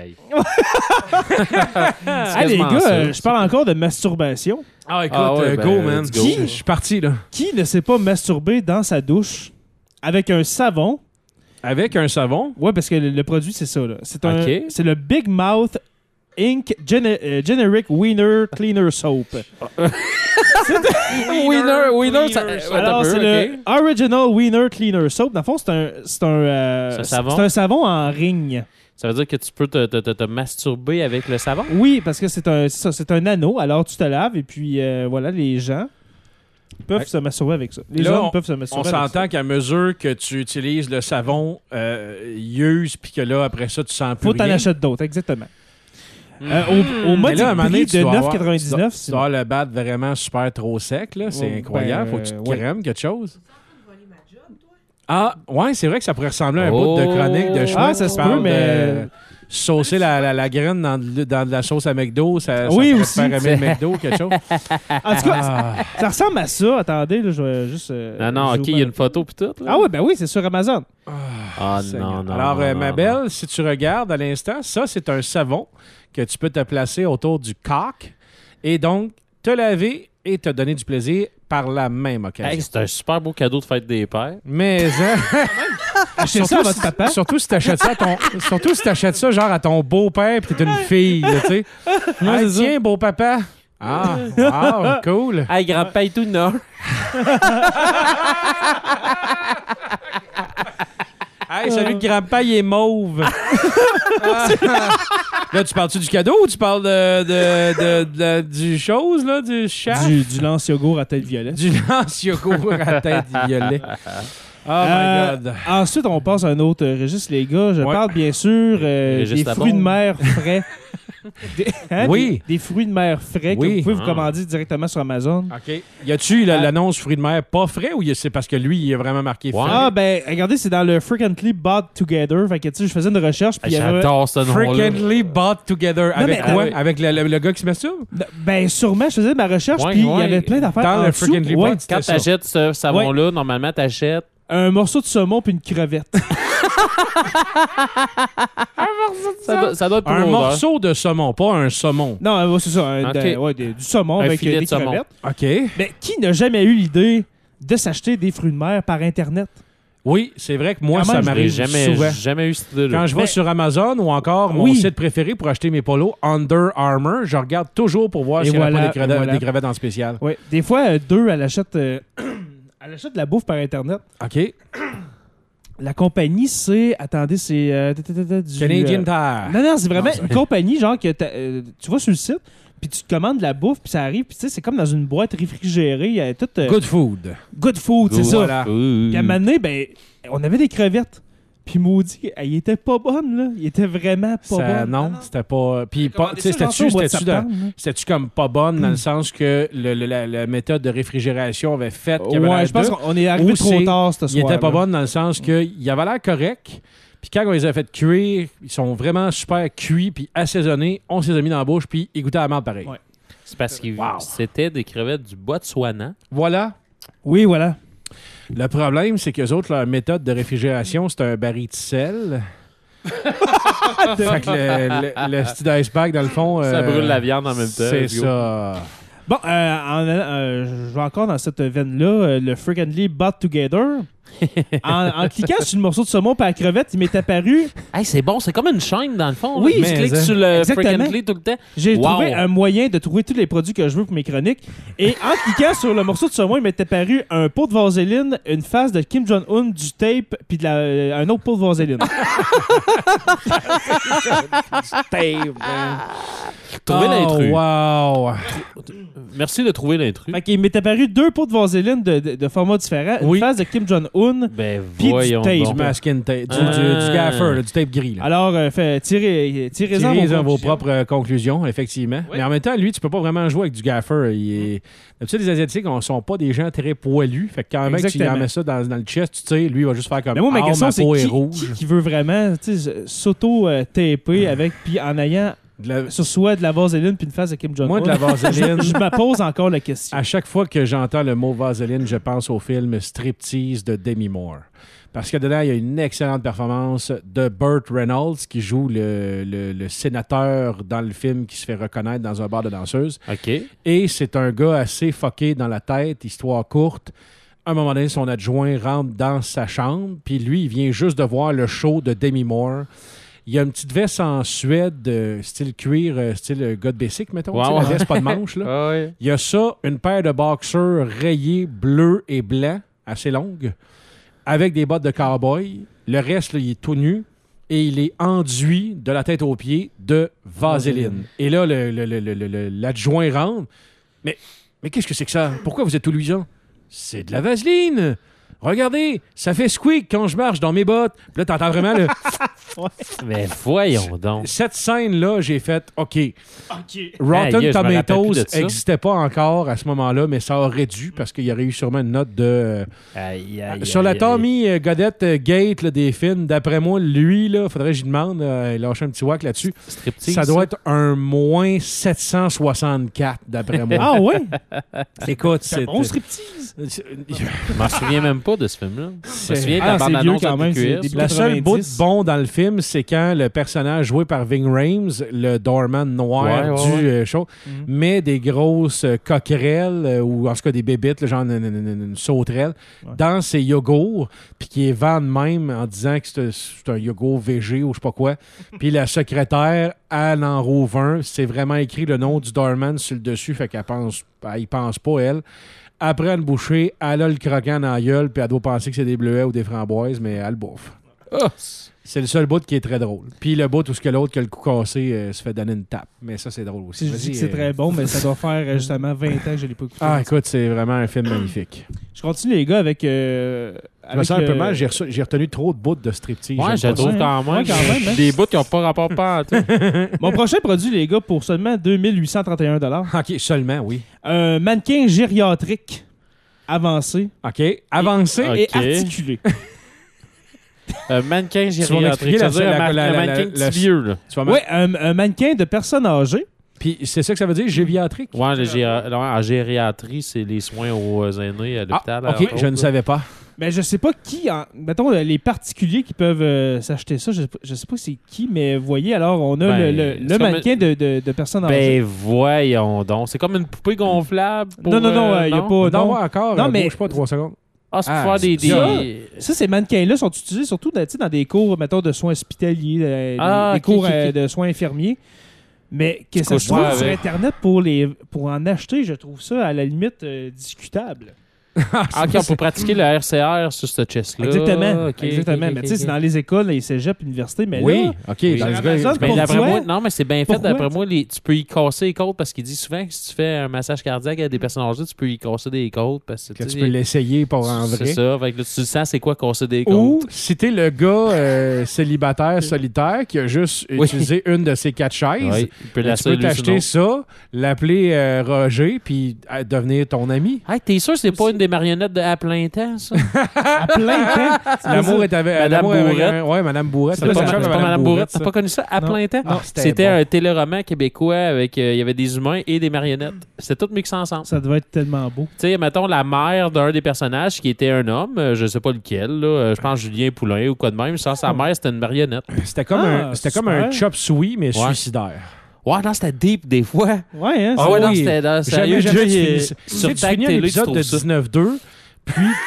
Speaker 2: Les gars, je parle encore de masturbation.
Speaker 1: Ah, écoute, go, man. Je suis parti, là.
Speaker 2: Qui ne s'est pas masturbé dans sa douche avec un savon?
Speaker 1: Avec un savon?
Speaker 2: Ouais, parce que le produit, c'est ça, là. C'est le Big Mouth Inc. Generic Wiener Cleaner Soap.
Speaker 3: Wiener,
Speaker 2: alors, c'est le Original Wiener Cleaner Soap. Dans le fond, c'est un savon en ring.
Speaker 3: Ça veut dire que tu peux te masturber avec le savon?
Speaker 2: Oui, parce que c'est un anneau. Alors, tu te laves et puis, voilà, les gens peuvent se masturber avec ça. Les hommes peuvent se masturber avec ça.
Speaker 1: On s'entend qu'à mesure que tu utilises le savon, use, puis que là, après ça, tu sens plus rien.
Speaker 2: Faut t'en acheter d'autres, exactement. Au mode prix de 9,99$.
Speaker 1: Tu dois le battre vraiment super trop sec, là. C'est incroyable. Faut que tu te crèmes quelque chose. Ah, ouais, c'est vrai que ça pourrait ressembler à un bout de chronique de choix.
Speaker 2: Ah, ça se peut, mais...
Speaker 1: saucer la graine dans de la sauce à McDo, ça
Speaker 2: oui,
Speaker 1: pourrait
Speaker 2: aussi,
Speaker 1: faire aimer le McDo, quelque chose.
Speaker 2: En tout cas, ça ressemble à ça. Attendez, là, je vais juste...
Speaker 3: non, OK, il y a une photo puis tout. Là.
Speaker 2: Ah oui, ben oui, c'est sur Amazon.
Speaker 3: Non.
Speaker 1: Alors, ma belle, si tu regardes à l'instant, ça, c'est un savon que tu peux te placer autour du coq et donc te laver et te donner du plaisir par la même occasion.
Speaker 3: Hey, c'est un super beau cadeau de fête des pères.
Speaker 1: Mais
Speaker 2: achetez ça à votre papa.
Speaker 1: Surtout si t'achètes ça genre à ton beau-père puis t'es une fille, tu sais. Tiens, beau-papa. Ah, cool.
Speaker 3: Hey, grand-père tout non.
Speaker 1: Hey, salut, grand-père, il est mauve. Là, tu parles-tu du cadeau ou tu parles du chose, là, du chef?
Speaker 2: Du lance-yogourt à tête violet.
Speaker 1: Du lance-yogourt à tête violet. Oh my God.
Speaker 2: Ensuite, on passe à un autre registre, les gars. Je parle bien sûr des fruits de mer frais. Des fruits de mer frais que vous pouvez vous commander directement sur Amazon.
Speaker 1: OK. Y a-tu l'annonce fruits de mer pas frais ou c'est parce que lui, il est vraiment marqué frais?
Speaker 2: Ah, ben, regardez, c'est dans le Frequently Bought Together. Fait que, tu sais, je faisais une recherche.
Speaker 3: J'adore ce nom-là.
Speaker 1: Frequently Bought Together. Avec quoi? Avec le gars qui se masturbe?
Speaker 2: Ben, sûrement, je faisais ma recherche, puis il y avait plein d'affaires.
Speaker 1: Dans le Frequently Bought,
Speaker 3: quand t'achètes ce savon-là, normalement, t'achètes
Speaker 2: un morceau de saumon puis une crevette.
Speaker 3: Ça doit être
Speaker 1: un morceau de saumon, pas un saumon.
Speaker 2: Non, c'est ça. Du saumon avec des crevettes.
Speaker 1: OK.
Speaker 2: Mais qui n'a jamais eu l'idée de s'acheter des fruits de mer par Internet?
Speaker 1: Oui, c'est vrai que moi, ça m'arrive souvent.
Speaker 3: J'ai jamais eu cette idée-là.
Speaker 1: Quand je vais sur Amazon ou encore mon site préféré pour acheter mes polos, Under Armour, je regarde toujours pour voir s'il n'y a pas des crevettes en spécial.
Speaker 2: Oui, des fois, elle achète... Elle achète de la bouffe par Internet.
Speaker 1: OK.
Speaker 2: La compagnie, c'est... Attendez, c'est... du
Speaker 1: Canadian Tire.
Speaker 2: Non, c'est vraiment une compagnie, genre, que tu vas sur le site, puis tu te commandes de la bouffe, puis ça arrive, puis tu sais, c'est comme dans une boîte réfrigérée. Il y a tout...
Speaker 1: Good Food.
Speaker 2: Good Food, c'est ça.
Speaker 1: Voilà.
Speaker 2: Puis à un moment donné, ben, on avait des crevettes. Puis maudit, elle était pas bonne, là. Il était vraiment pas bonne.
Speaker 1: Non, c'était pas... Puis, c'était-tu comme pas bonne dans le sens que la méthode de réfrigération avait fait qu'il y avait l'air
Speaker 2: je pense qu'on est arrivé trop tard ce soir.
Speaker 1: Il était pas bonne dans le sens qu'il avait l'air correct. Puis quand on les a fait cuire, ils sont vraiment super cuits puis assaisonnés. On s'est mis dans la bouche puis ils goûtaient à la merde pareil.
Speaker 3: Ouais. C'est parce que c'était des crevettes du Botswana.
Speaker 1: Voilà.
Speaker 2: Oui, voilà.
Speaker 1: Le problème, c'est qu'eux autres, leur méthode de réfrigération, c'est un baril de sel. Fait que le style d'iceberg, dans le fond...
Speaker 3: ça brûle la viande en même temps.
Speaker 1: C'est ça.
Speaker 2: Bon, je vais encore dans cette veine-là. Le Frequently Bought Together. En cliquant sur le morceau de saumon par la crevette, il m'est apparu...
Speaker 3: Hey, c'est bon, c'est comme une chaîne dans le fond.
Speaker 2: Oui,
Speaker 3: là. Tu cliques sur le frequently tout le temps.
Speaker 2: J'ai
Speaker 3: Wow.
Speaker 2: trouvé un moyen de trouver tous les produits que je veux pour mes chroniques. Et en cliquant sur le morceau de saumon, il m'est apparu un pot de vaseline, une face de Kim Jong-un, du tape, puis un autre pot de vaseline.
Speaker 3: Trouver l'intrus.
Speaker 1: Wow!
Speaker 3: Merci de trouver l'intrus.
Speaker 2: Fait qu'il m'est apparu 2 pots de vaseline de formats différents. Une face de Kim Jong-un,
Speaker 3: Ben,
Speaker 2: puis du
Speaker 3: voyons
Speaker 2: tape.
Speaker 1: Du
Speaker 3: donc.
Speaker 1: masking tape, du gaffer, là, du tape gris. Là.
Speaker 2: Alors, tirez-en
Speaker 1: Tirez
Speaker 2: vos
Speaker 1: vos
Speaker 2: conclusions.
Speaker 1: propres conclusions, effectivement.
Speaker 2: Oui.
Speaker 1: Mais en même temps, lui, tu peux pas vraiment jouer avec du gaffer. D'habitude, les Asiatiques ne sont pas des gens très poilus. Fait que quand même, tu
Speaker 2: Exactement.
Speaker 1: en mets ça dans le chest, tu sais, lui, il va juste faire comme
Speaker 2: Mais moi, ma question,
Speaker 1: ma
Speaker 2: c'est
Speaker 1: peau est
Speaker 2: qui
Speaker 1: rouge.
Speaker 2: qui veut vraiment s'auto-taper avec, puis en ayant sur soi de la vaseline puis une face de Kim Jong-un.
Speaker 1: Moi, de la vaseline.
Speaker 2: Je me pose encore la question.
Speaker 1: À chaque fois que j'entends le mot vaseline, je pense au film Striptease de Demi Moore. Parce que dedans, il y a une excellente performance de Burt Reynolds qui joue le sénateur dans le film qui se fait reconnaître dans un bar de danseuses.
Speaker 3: OK.
Speaker 1: Et c'est un gars assez fucké dans la tête, histoire courte. À un moment donné, son adjoint rentre dans sa chambre, puis lui, il vient juste de voir le show de Demi Moore. Il y a une petite veste en Suède, style cuir, style God Basic, mettons.
Speaker 3: Wow.
Speaker 1: Tu sais, la veste pas de manche. Là.
Speaker 3: Ah ouais.
Speaker 1: Il y a ça, une paire de boxers rayés bleu et blanc, assez longues, avec des bottes de cowboy. Le reste, là, il est tout nu et il est enduit de la tête aux pieds de vaseline. Et là, l'adjoint rentre. Mais qu'est-ce que c'est que ça? Pourquoi vous êtes tout luisant? C'est de la vaseline! Regardez, ça fait squeak quand je marche dans mes bottes. Puis là, t'entends vraiment le...
Speaker 3: Mais voyons donc.
Speaker 1: Cette scène-là, j'ai fait, OK.
Speaker 3: Aïe,
Speaker 1: Rotten
Speaker 3: je me rappelle
Speaker 1: Tomatoes
Speaker 3: plus de ça.
Speaker 1: n'existait pas encore à ce moment-là, mais ça aurait dû, parce qu'il y aurait eu sûrement une note de... sur la Tommy Godette Gate là, des films, d'après moi, lui, là, faudrait que j'y demande, il lâche un petit whack là-dessus.
Speaker 3: Striptease,
Speaker 1: Ça doit être un moins 764, d'après moi.
Speaker 2: Ah ouais?
Speaker 1: Écoute,
Speaker 2: C'est un bon striptease.
Speaker 3: Je m'en souviens même pas de ce film-là. Je me souviens de la
Speaker 2: Ah, c'est
Speaker 3: bande-annonce
Speaker 2: vieux quand
Speaker 3: à
Speaker 2: même, c'est
Speaker 3: PQS.
Speaker 2: début
Speaker 1: La seule
Speaker 2: 90.
Speaker 1: bout bon dans le film, c'est quand le personnage joué par Ving Rhames, le doorman noir du show, met des grosses coquerelles, ou en tout cas des bébites, là, genre une sauterelle, dans ses yogourts, puis qui est vend de même en disant que c'est un yogourt végé ou je sais pas quoi. Puis la secrétaire, elle en rouvre un. C'est vraiment écrit le nom du doorman sur le dessus, fait qu'elle pense, il pense pas, elle. Après une bouchée, elle a le croquant dans la gueule, puis elle doit penser que c'est des bleuets ou des framboises, mais elle le bouffe. C'est le seul bout qui est très drôle. Puis le bout où ce que l'autre qui a le cou cassé se fait donner une tape. Mais ça, c'est drôle aussi.
Speaker 2: Si je dis que c'est très bon, mais ça doit faire justement 20 ans que je ne l'ai pas écouté.
Speaker 1: Ah, écoute, c'est vraiment un film magnifique.
Speaker 2: Je continue, les gars, avec...
Speaker 1: Je me sens un peu mal, j'ai retenu trop de bouts de striptease.
Speaker 3: Ouais, je
Speaker 1: J'aime pas
Speaker 3: trouve
Speaker 1: ça.
Speaker 3: quand même.
Speaker 2: Ouais, quand même, hein.
Speaker 3: Des bouts qui n'ont pas rapport pas à tout.
Speaker 2: Mon prochain produit, les gars, pour seulement 2831 $.
Speaker 1: OK, seulement, oui.
Speaker 2: Un mannequin gériatrique avancé
Speaker 1: OK, avancé.
Speaker 2: et
Speaker 3: OK.
Speaker 2: articulé.
Speaker 3: Un mannequin
Speaker 1: m'expliquer
Speaker 3: gériatrique. Ça veut dire un
Speaker 1: la-
Speaker 3: mannequin
Speaker 1: la-
Speaker 3: petit vieux, là.
Speaker 1: Tu vas
Speaker 2: Oui, un mannequin de personnes âgées.
Speaker 1: Puis c'est ça que ça veut dire, géviatrique?
Speaker 3: Ouais, en gériatrie, c'est les soins aux aînés à l'hôpital.
Speaker 1: OK, je ne savais pas.
Speaker 2: Mais je sais pas qui, mettons, les particuliers qui peuvent s'acheter ça, je sais pas c'est qui, mais vous voyez, alors, on a
Speaker 3: Ben,
Speaker 2: le
Speaker 3: c'est comme
Speaker 2: mannequin de personnes âgées.
Speaker 3: Ben voyons donc. C'est comme une poupée gonflable. Pour,
Speaker 2: Non, il n'y a pas...
Speaker 1: Non,
Speaker 2: Non,
Speaker 1: encore,
Speaker 2: Non, mais-
Speaker 1: bouge pas 3 secondes.
Speaker 3: Ah, c'est pour
Speaker 1: Ah,
Speaker 3: faire des...
Speaker 2: Ça, ces mannequins-là sont utilisés surtout dans des cours, mettons, de soins hospitaliers,
Speaker 3: Ah,
Speaker 2: des
Speaker 3: ok,
Speaker 2: cours
Speaker 3: ok, ok.
Speaker 2: de soins infirmiers. Mais que ça
Speaker 3: couches
Speaker 2: se trouve
Speaker 3: pas
Speaker 2: sur
Speaker 3: avec.
Speaker 2: Internet pour en acheter, je trouve ça à la limite discutable.
Speaker 3: Ah, OK, on peut pratiquer le RCR sur ce chest-là.
Speaker 2: Exactement.
Speaker 3: Ok,
Speaker 2: Exactement.
Speaker 3: ok,
Speaker 2: mais
Speaker 3: ok,
Speaker 2: tu sais, c'est
Speaker 3: ok.
Speaker 2: dans les écoles, les cégeps, l'université, mais
Speaker 1: Oui,
Speaker 2: là...
Speaker 1: OK.
Speaker 3: Oui.
Speaker 1: dans le
Speaker 2: Sur
Speaker 1: gars-
Speaker 2: Amazon,
Speaker 3: Mais
Speaker 2: pour
Speaker 3: d'après
Speaker 2: toi,
Speaker 3: moi, non, mais c'est bien fait.
Speaker 2: Pourquoi?
Speaker 3: D'après moi, tu peux y casser les côtes parce qu'il dit souvent que si tu fais un massage cardiaque à des personnes âgées, tu peux y casser des côtes. Parce que
Speaker 1: que tu
Speaker 3: sais,
Speaker 1: peux l'essayer pour en vrai.
Speaker 3: C'est ça. Fait que là, tu le sens, c'est quoi casser des côtes?
Speaker 1: Ou si t'es le gars célibataire solitaire qui a juste
Speaker 3: Oui.
Speaker 1: utilisé une de ses 4 chaises,
Speaker 3: Ouais, il peut
Speaker 1: ben,
Speaker 3: la
Speaker 1: tu peux
Speaker 3: sceller
Speaker 1: t'acheter
Speaker 3: sinon.
Speaker 1: ça, l'appeler Roger, puis devenir ton ami.
Speaker 3: Hey, t'es sûr que c'est pas une des marionnettes de à plein temps, ça?
Speaker 2: à plein temps...
Speaker 1: L'amour est avec...
Speaker 3: Madame
Speaker 1: l'amour est avec
Speaker 3: Bourrette.
Speaker 1: Ouais, Madame Bourrette.
Speaker 3: C'est pas,
Speaker 1: ça,
Speaker 3: Madame Bourrette. T'as
Speaker 1: ça.
Speaker 3: pas connu ça à
Speaker 2: Non.
Speaker 3: plein temps?
Speaker 1: Non,
Speaker 3: C'était
Speaker 1: bon.
Speaker 3: un téléroman québécois avec... il y avait des humains et des marionnettes. C'était tout mixé ensemble.
Speaker 2: Ça doit être tellement beau.
Speaker 3: Tu sais, mettons la mère d'un des personnages qui était un homme, je sais pas lequel, là, je pense Julien Poulain ou quoi de même. Sans sa mère, c'était une marionnette.
Speaker 1: C'était comme, c'était comme un chop suey, mais
Speaker 3: Ouais.
Speaker 1: suicidaire.
Speaker 3: Ouais, non, c'était deep des fois.
Speaker 2: Ouais, hein?
Speaker 3: Ah ouais, non,
Speaker 1: oui.
Speaker 3: c'était
Speaker 1: Jamais tu
Speaker 3: sur
Speaker 1: finis ça. Tu sais, tu
Speaker 3: Tag
Speaker 1: finis un
Speaker 3: Télé, tu
Speaker 1: épisode de
Speaker 3: trouves ça.
Speaker 1: 19-2, puis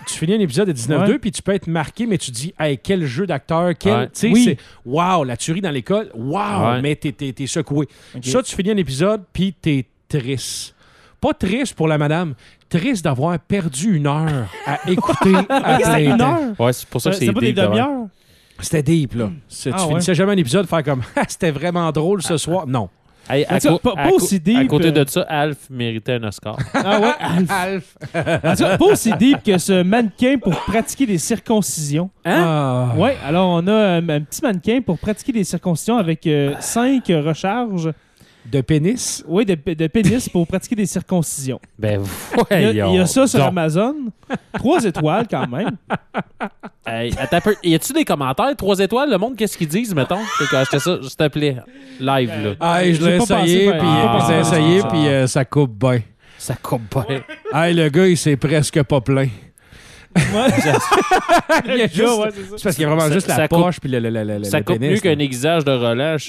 Speaker 1: tu finis un épisode de 19-2, puis tu peux être marqué, mais tu dis, hey, quel jeu d'acteur, quel. Tu sais, c'est wow, la tuerie dans l'école, wow, mais t'es secoué. Okay. Ça, tu finis un épisode, puis t'es triste. Pas triste pour la madame, triste d'avoir perdu 1 heure à écouter à plein temps.
Speaker 3: Ouais, c'est pour ça que c'est
Speaker 2: pas des demi-heures?
Speaker 1: C'était deep, là. Tu finissais jamais un épisode faire comme c'était vraiment drôle ce soir. Non.
Speaker 2: Hey, pas aussi deep.
Speaker 3: À côté de ça, Alf méritait un Oscar.
Speaker 2: Ah ouais, Alf. Pas aussi deep que ce mannequin pour pratiquer des circoncisions.
Speaker 1: Hein?
Speaker 2: Oui, alors on a un petit mannequin pour pratiquer des circoncisions avec 5 recharges.
Speaker 1: De pénis?
Speaker 2: Oui, de pénis pour pratiquer des circoncisions.
Speaker 3: Ben
Speaker 2: il y a ça sur Amazon. 3 étoiles quand même.
Speaker 3: Hey, attends un peu. Y a-tu des commentaires? 3 étoiles? Le monde, qu'est-ce qu'ils disent, mettons? T'as acheté ça, s'il te plaît. Live, là.
Speaker 1: Ah, je l'ai essayé, puis ça coupe bien.
Speaker 3: Ça coupe bien.
Speaker 1: Hey, le gars, il s'est presque pas plaint.
Speaker 2: Ouais.
Speaker 1: C'est parce qu'il y a vraiment juste la poche puis le
Speaker 3: ça coupe
Speaker 1: pénis,
Speaker 3: mieux qu'un aiguisage de relâche.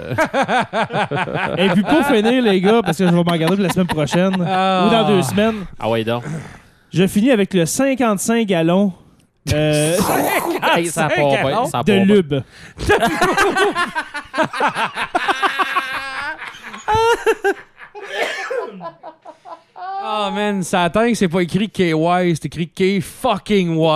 Speaker 2: Et puis pour finir, les gars, parce que je vais m'en garder pour la semaine prochaine ou dans 2 semaines.
Speaker 3: Ah ouais, donc.
Speaker 2: Je finis avec le 55 gallons
Speaker 3: hey, ça part bien, ça
Speaker 2: de lube.
Speaker 1: Oh man, ça atteint que c'est pas écrit KY, c'est écrit K-fucking Y.
Speaker 2: Ouais,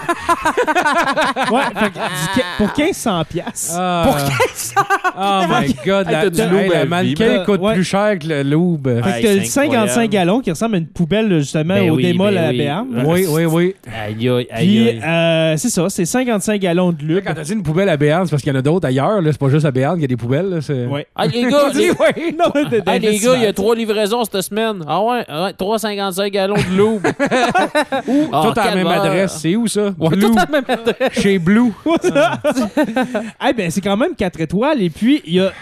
Speaker 2: pour 1500$.
Speaker 1: Pour 1500$! Oh my God, la mannequin coûte plus cher que le lube.
Speaker 2: Fait que t'as le 55 gallons qui ressemble à une poubelle justement au démol à la BM.
Speaker 1: Oui.
Speaker 2: Puis c'est ça, c'est 55 gallons de lube.
Speaker 1: Quand t'as dit une poubelle à Béarn, c'est parce qu'il y en a d'autres ailleurs. Là. C'est pas juste à Béarn qu'il y a des poubelles. Là.
Speaker 2: Ouais.
Speaker 3: Ah, les gars, les gars, il y a 3 livraisons cette semaine. Ah ouais, 3,55 gallons de lube.
Speaker 1: Tout à la même adresse. C'est où ça?
Speaker 3: Ouais, tout à la même adresse.
Speaker 1: Chez Blue.
Speaker 2: Ben, c'est quand même 4 étoiles. Et puis, il y a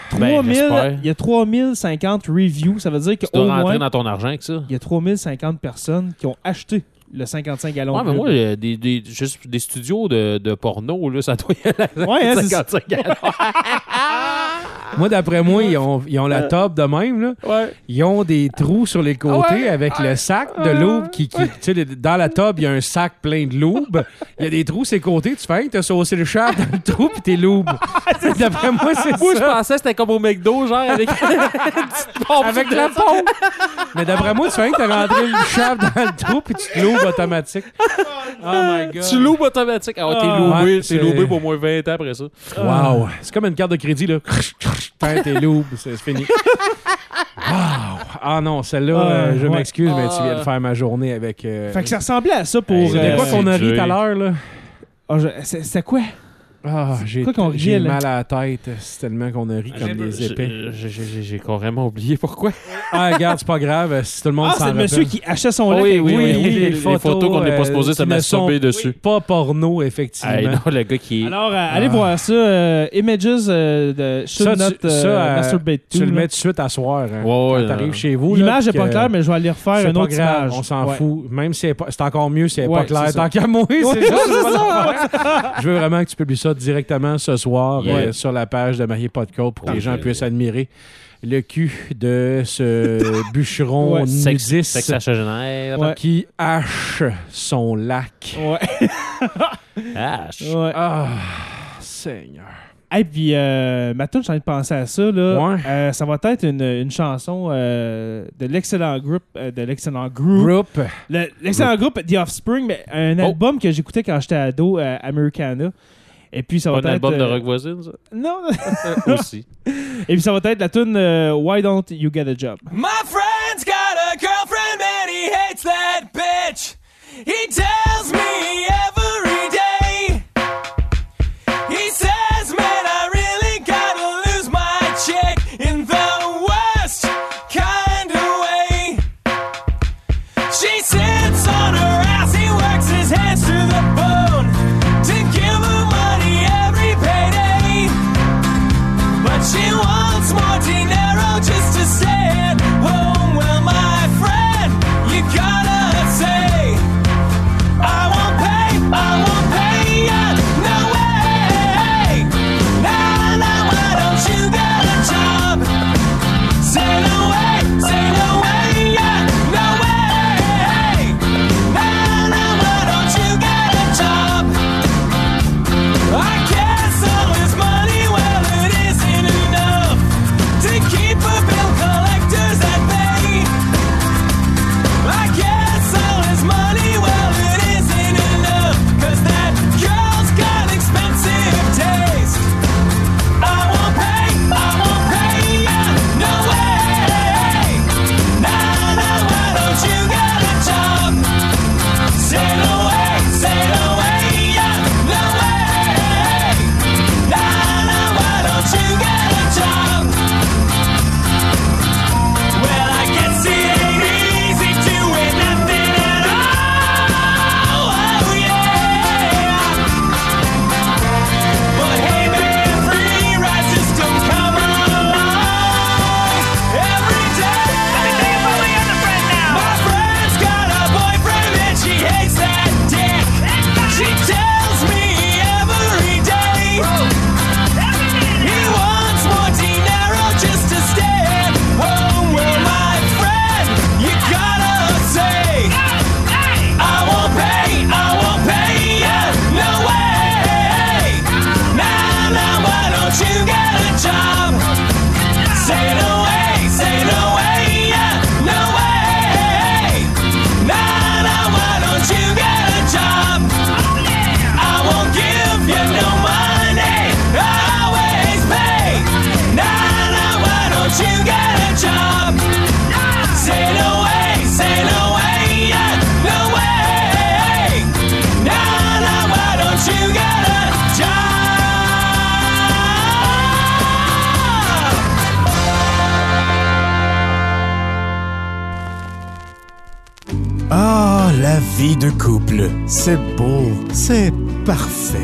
Speaker 2: 3050 reviews. Ça veut dire qu'au moins...
Speaker 3: Tu dois rentrer dans ton argent avec ça.
Speaker 2: Il y a 3050 personnes qui ont acheté le 55 gallons de
Speaker 3: mais
Speaker 2: lube.
Speaker 3: moi, juste des studios de porno, là, ça doit y aller
Speaker 2: à
Speaker 3: 55 gallons.
Speaker 1: Moi, d'après moi, ils ont la top de même. Là.
Speaker 2: Ouais.
Speaker 1: Ils ont des trous sur les côtés avec le sac de lube qui tu sais, dans la top, il y a un sac plein de lube. Il y a des trous sur les côtés. Tu fais, t'as saucé le shaft dans le trou puis t'es lube. D'après moi, c'est ça.
Speaker 3: Moi, je pensais que c'était comme au McDo, genre, avec une petite pompe.
Speaker 1: Avec de la pompe. Mais d'après moi, tu fais que t'as rentré le shaft dans le trou puis tu te loubes automatique. Oh my God.
Speaker 3: Tu loubes automatique. Ah, t'es loubé. T'es loubé pour au moins 20 ans après ça.
Speaker 1: Wow. C'est comme une carte de crédit, là. T'es loube, c'est fini. Wow. Ah non, celle-là, je m'excuse, mais tu viens de faire ma journée avec...
Speaker 2: Fait que ça ressemblait à ça pour...
Speaker 1: C'était quoi qu'on a ri tout à l'heure, là?
Speaker 2: C'était quoi?
Speaker 1: Ah, j'ai mal à la tête. C'est tellement qu'on a ri comme des épais.
Speaker 3: J'ai carrément oublié pourquoi.
Speaker 1: Ah, regarde, c'est pas grave. Si tout le monde s'en rappelle.
Speaker 2: C'est le monsieur qui achète son lait.
Speaker 3: Oui, les photos qu'on n'est pas supposé se masturber dessus.
Speaker 1: Pas porno, effectivement.
Speaker 3: Non, le gars qui est...
Speaker 2: Alors, allez voir ça. Images de Should Not Masturbate To.
Speaker 1: Tu le mets tout de suite à soir.
Speaker 3: Quand
Speaker 1: t'arrives chez vous.
Speaker 2: L'image n'est pas claire, mais je vais aller refaire une autre image.
Speaker 1: On s'en fout. Même si c'est encore mieux si elle n'est pas claire. Tant qu'à moi, c'est ça. Je veux vraiment que tu publies ça directement ce soir sur la page de Marié Podcast pour que les gens puissent admirer le cul de ce bûcheron nudiste qui hache son lac.
Speaker 3: Hache.
Speaker 1: Ah, Seigneur.
Speaker 2: Et puis, ma tune, j'ai envie de penser à ça. Là. Ça va être une chanson de l'excellent groupe. L'excellent groupe The Offspring, mais un album que j'écoutais quand j'étais ado, Americana. Et puis, ça va être...
Speaker 3: un album de rock voisine, ça?
Speaker 2: Non.
Speaker 3: Aussi.
Speaker 2: Et puis, ça va être la tune Why Don't You Get a Job?
Speaker 11: My friend's got a girlfriend and he hates that bitch. He tells me every day. He says, man, I really gotta lose my chick in the worst kind of way. She sits on her ass, he works his hands to the bone to give her money every payday. But she wants more dinero just to stay at home. Well, my friend, you gotta say,
Speaker 6: vie de couple, c'est beau, c'est parfait.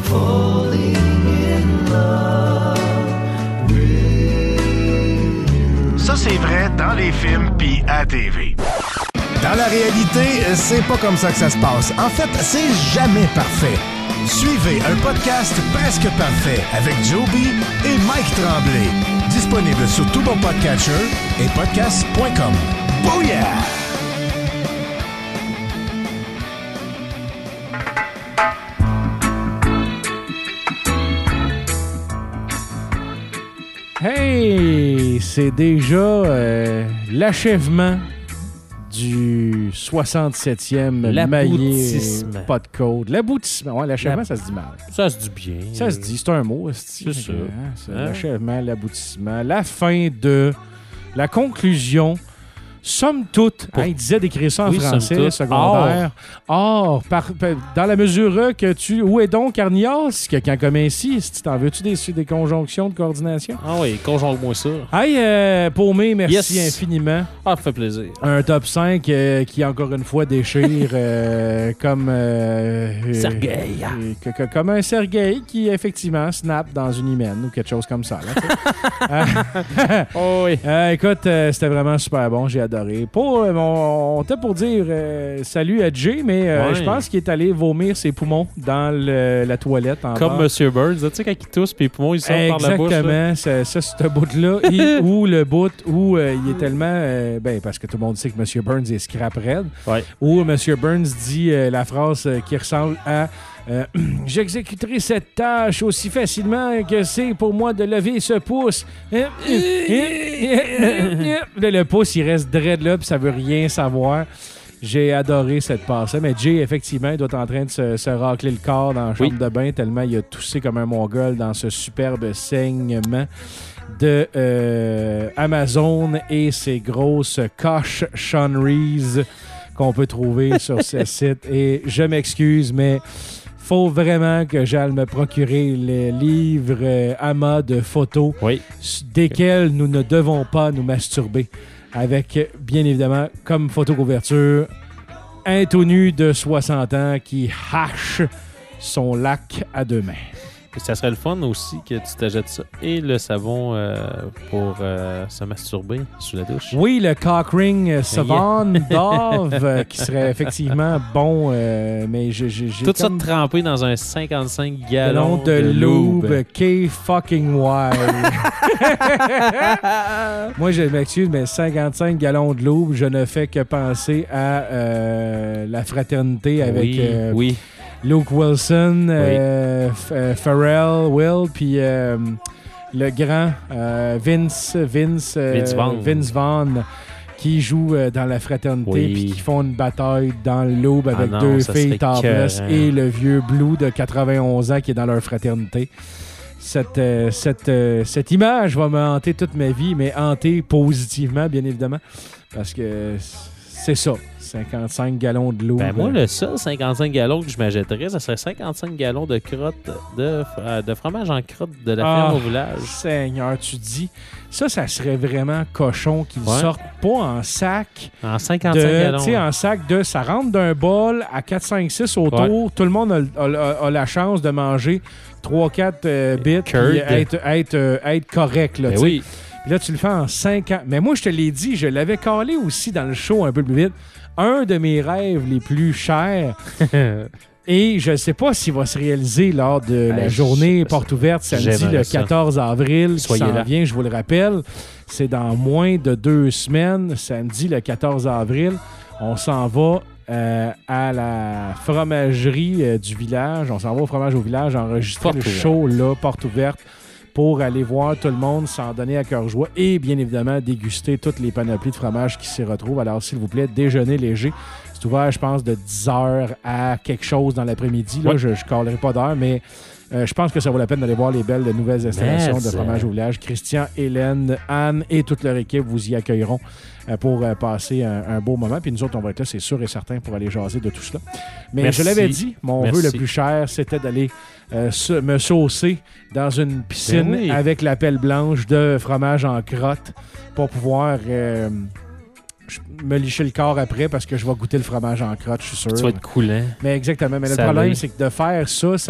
Speaker 6: Ça, c'est vrai dans les films pis à TV. Dans la réalité, c'est pas comme ça que ça se passe. En fait, c'est jamais parfait. Suivez un podcast presque parfait avec Joby et Mike Tremblay. Disponible sur tout bon podcatcher et podcast.com. Booyah!
Speaker 1: Hey! C'est déjà l'achèvement du 67e maillé pas de code. L'aboutissement. Ouais, l'achèvement, ça se dit mal.
Speaker 3: Ça se dit bien.
Speaker 1: Ça se dit, c'est un mot.
Speaker 3: C'est ça.
Speaker 1: C'est l'achèvement, l'aboutissement, la fin de la conclusion. Somme toute, il disait d'écrire ça en français, secondaire. Or, dans la mesure que tu... Où est donc Arnias, quelqu'un comme ainsi? Si t'en veux-tu des conjonctions de coordination?
Speaker 3: Ah oui, conjonque-moi ça.
Speaker 1: Hey, Paumé, merci infiniment.
Speaker 3: Ah, ça fait plaisir.
Speaker 1: Un top 5 qui, encore une fois, déchire comme...
Speaker 3: Sergueï.
Speaker 1: Comme un Sergueï qui, effectivement, snap dans une hymen ou quelque chose comme ça. Là,
Speaker 3: oh oui.
Speaker 1: Écoute, c'était vraiment super bon. J'ai adoré. On était pour dire salut à Jay, mais je pense qu'il est allé vomir ses poumons dans la toilette.
Speaker 3: Comme M. Burns, tu sais, quand il tousse, puis les poumons, ils sortent par la bouche.
Speaker 1: Exactement. Ça, c'est ce bout-là. Ou le bout où il est tellement... parce que tout le monde sait que M. Burns est scrap raide.
Speaker 3: Ouais.
Speaker 1: Où M. Burns dit la phrase qui ressemble à... j'exécuterai cette tâche aussi facilement que c'est pour moi de lever ce pouce. Le pouce, il reste dread là, puis ça veut rien savoir. J'ai adoré cette passe. Mais Jay, effectivement, il doit être en train de se racler le corps dans la chambre de bain tellement il a toussé comme un mongol dans ce superbe saignement de Amazon et ses grosses coches Sean Reeves qu'on peut trouver sur ce site. Et je m'excuse, mais faut vraiment que j'aille me procurer les livres amas de photos desquels nous ne devons pas nous masturber. Avec, bien évidemment, comme photo couverture, un tout nu de 60 ans qui hache son lac à deux mains.
Speaker 3: Et ça serait le fun aussi que tu t'achètes ça et le savon pour se masturber sous la douche.
Speaker 1: Oui, le cock ring Savon Dove qui serait effectivement bon, mais j'ai
Speaker 3: tout ça trempé dans un 55 gallons
Speaker 1: de lube. K-fucking wild. Moi, je m'excuse, mais 55 gallons de lube, je ne fais que penser à la fraternité avec... Luke Wilson, Pharrell, Will, puis le grand Vince Vaughn qui joue dans la fraternité puis qui font une bataille dans le lobe avec deux filles topless et le vieux Blue de 91 ans qui est dans leur fraternité. Cette image va me hanter toute ma vie, mais hanter positivement, bien évidemment, parce que c'est ça. 55 gallons de l'eau.
Speaker 3: Moi, le seul 55 gallons que je m'achèterais, ça serait 55 gallons de crotte de fromage en crotte de la ferme au village.
Speaker 1: Seigneur, tu dis. Ça serait vraiment cochon qu'ils sortent pas en sac.
Speaker 3: En 55 gallons. Tu sais,
Speaker 1: en sac de... Ça rentre d'un bol à 4, 5, 6 autour. Ouais. Tout le monde a la chance de manger 3-4 bits et être correct. Là, oui. Puis là, tu le fais en 5 ans. Mais moi, je te l'ai dit, je l'avais calé aussi dans le show un peu plus vite. Un de mes rêves les plus chers, et je ne sais pas s'il va se réaliser lors de la journée porte ouverte samedi le 14 avril, qui s'en vient, je vous le rappelle. C'est dans moins de 2 semaines, samedi le 14 avril. On s'en va à la fromagerie du village. On s'en va au fromage au village enregistrer le show là, porte ouverte, pour aller voir tout le monde, s'en donner à cœur joie et bien évidemment déguster toutes les panoplies de fromage qui s'y retrouvent. Alors, s'il vous plaît, déjeuner léger. C'est ouvert, je pense, de 10h à quelque chose dans l'après-midi. Là, je ne calerai pas d'heure, mais je pense que ça vaut la peine d'aller voir les belles nouvelles installations de fromage au village. Christian, Hélène, Anne et toute leur équipe vous y accueilleront pour passer un beau moment. Puis nous autres, on va être là, c'est sûr et certain, pour aller jaser de tout cela. Mais je l'avais dit, mon vœu le plus cher, c'était d'aller me saucer dans une piscine avec la pelle blanche de fromage en crotte pour pouvoir me licher le corps après parce que je vais goûter le fromage en crotte, je suis sûr.
Speaker 3: Tu vas être coulant.
Speaker 1: Mais exactement. Mais le problème, c'est que de faire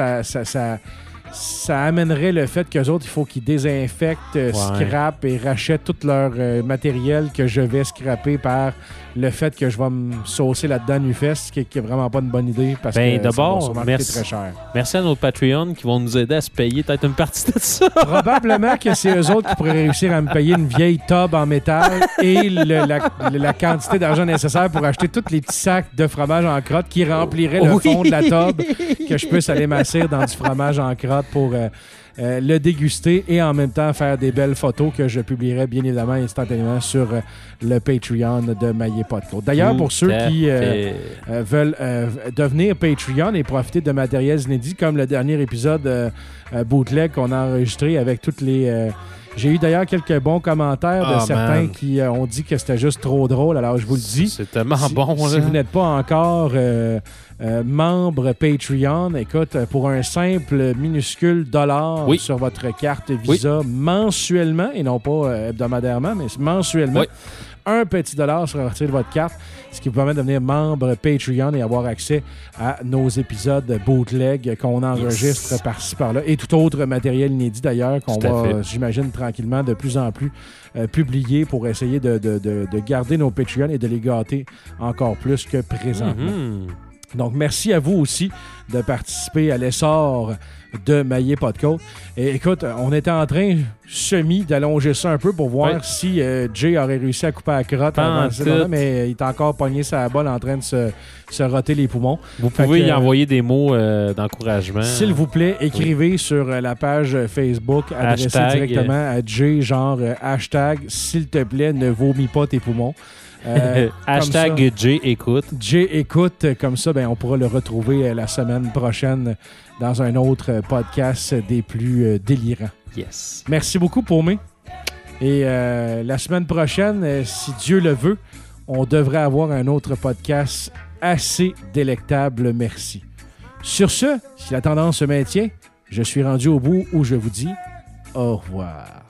Speaker 1: ça amènerait le fait qu'eux autres, il faut qu'ils désinfectent, scrapent et rachètent tout leur matériel que je vais scraper par le fait que je vais me saucer là-dedans NuFest, ce qui est vraiment pas une bonne idée parce que
Speaker 3: d'abord,
Speaker 1: ça va coûter très cher.
Speaker 3: Merci à nos Patreons qui vont nous aider à se payer peut-être une partie de ça.
Speaker 1: Probablement que c'est eux autres qui pourraient réussir à me payer une vieille tub en métal et la quantité d'argent nécessaire pour acheter tous les petits sacs de fromage en crotte qui rempliraient le fond de la tub, que je puisse aller m'asseoir dans du fromage en crotte pour le déguster et en même temps faire des belles photos que je publierai bien évidemment instantanément sur le Patreon de Maillé Pas de Côte. D'ailleurs, pour ceux qui veulent devenir Patreon et profiter de matériels inédits comme le dernier épisode bootleg qu'on a enregistré avec toutes les... J'ai eu d'ailleurs quelques bons commentaires de certains qui ont dit que c'était juste trop drôle. Alors, je vous le dis.
Speaker 3: C'est tellement bon.
Speaker 1: Si vous n'êtes pas encore membre Patreon, écoute, pour un simple minuscule dollar sur votre carte Visa mensuellement, et non pas hebdomadairement, mais mensuellement, un petit dollar sera retiré de votre carte, ce qui vous permet de devenir membre Patreon et avoir accès à nos épisodes bootleg qu'on enregistre par-ci par-là et tout autre matériel inédit d'ailleurs qu'on va, j'imagine, tranquillement de plus en plus publier pour essayer de garder nos Patreons et de les gâter encore plus que présentement. Donc, merci à vous aussi de participer à l'essor de Maillé Pas de Côte. Et écoute, on était en train d'allonger ça un peu pour voir si Jay aurait réussi à couper la crotte avant ce moment, mais il est encore pogné sa balle en train de se roter les poumons.
Speaker 3: Vous pouvez y envoyer des mots d'encouragement.
Speaker 1: S'il vous plaît, écrivez sur la page Facebook, adressée directement à Jay, genre hashtag « S'il te plaît, ne vomis pas tes poumons ».
Speaker 3: Hashtag Jay écoute.
Speaker 1: Jay écoute, comme ça, on pourra le retrouver la semaine prochaine dans un autre podcast des plus délirants.
Speaker 3: Yes.
Speaker 1: Merci beaucoup, Paumé. Et la semaine prochaine, si Dieu le veut, on devrait avoir un autre podcast assez délectable. Merci. Sur ce, si la tendance se maintient, je suis rendu au bout où je vous dis au revoir.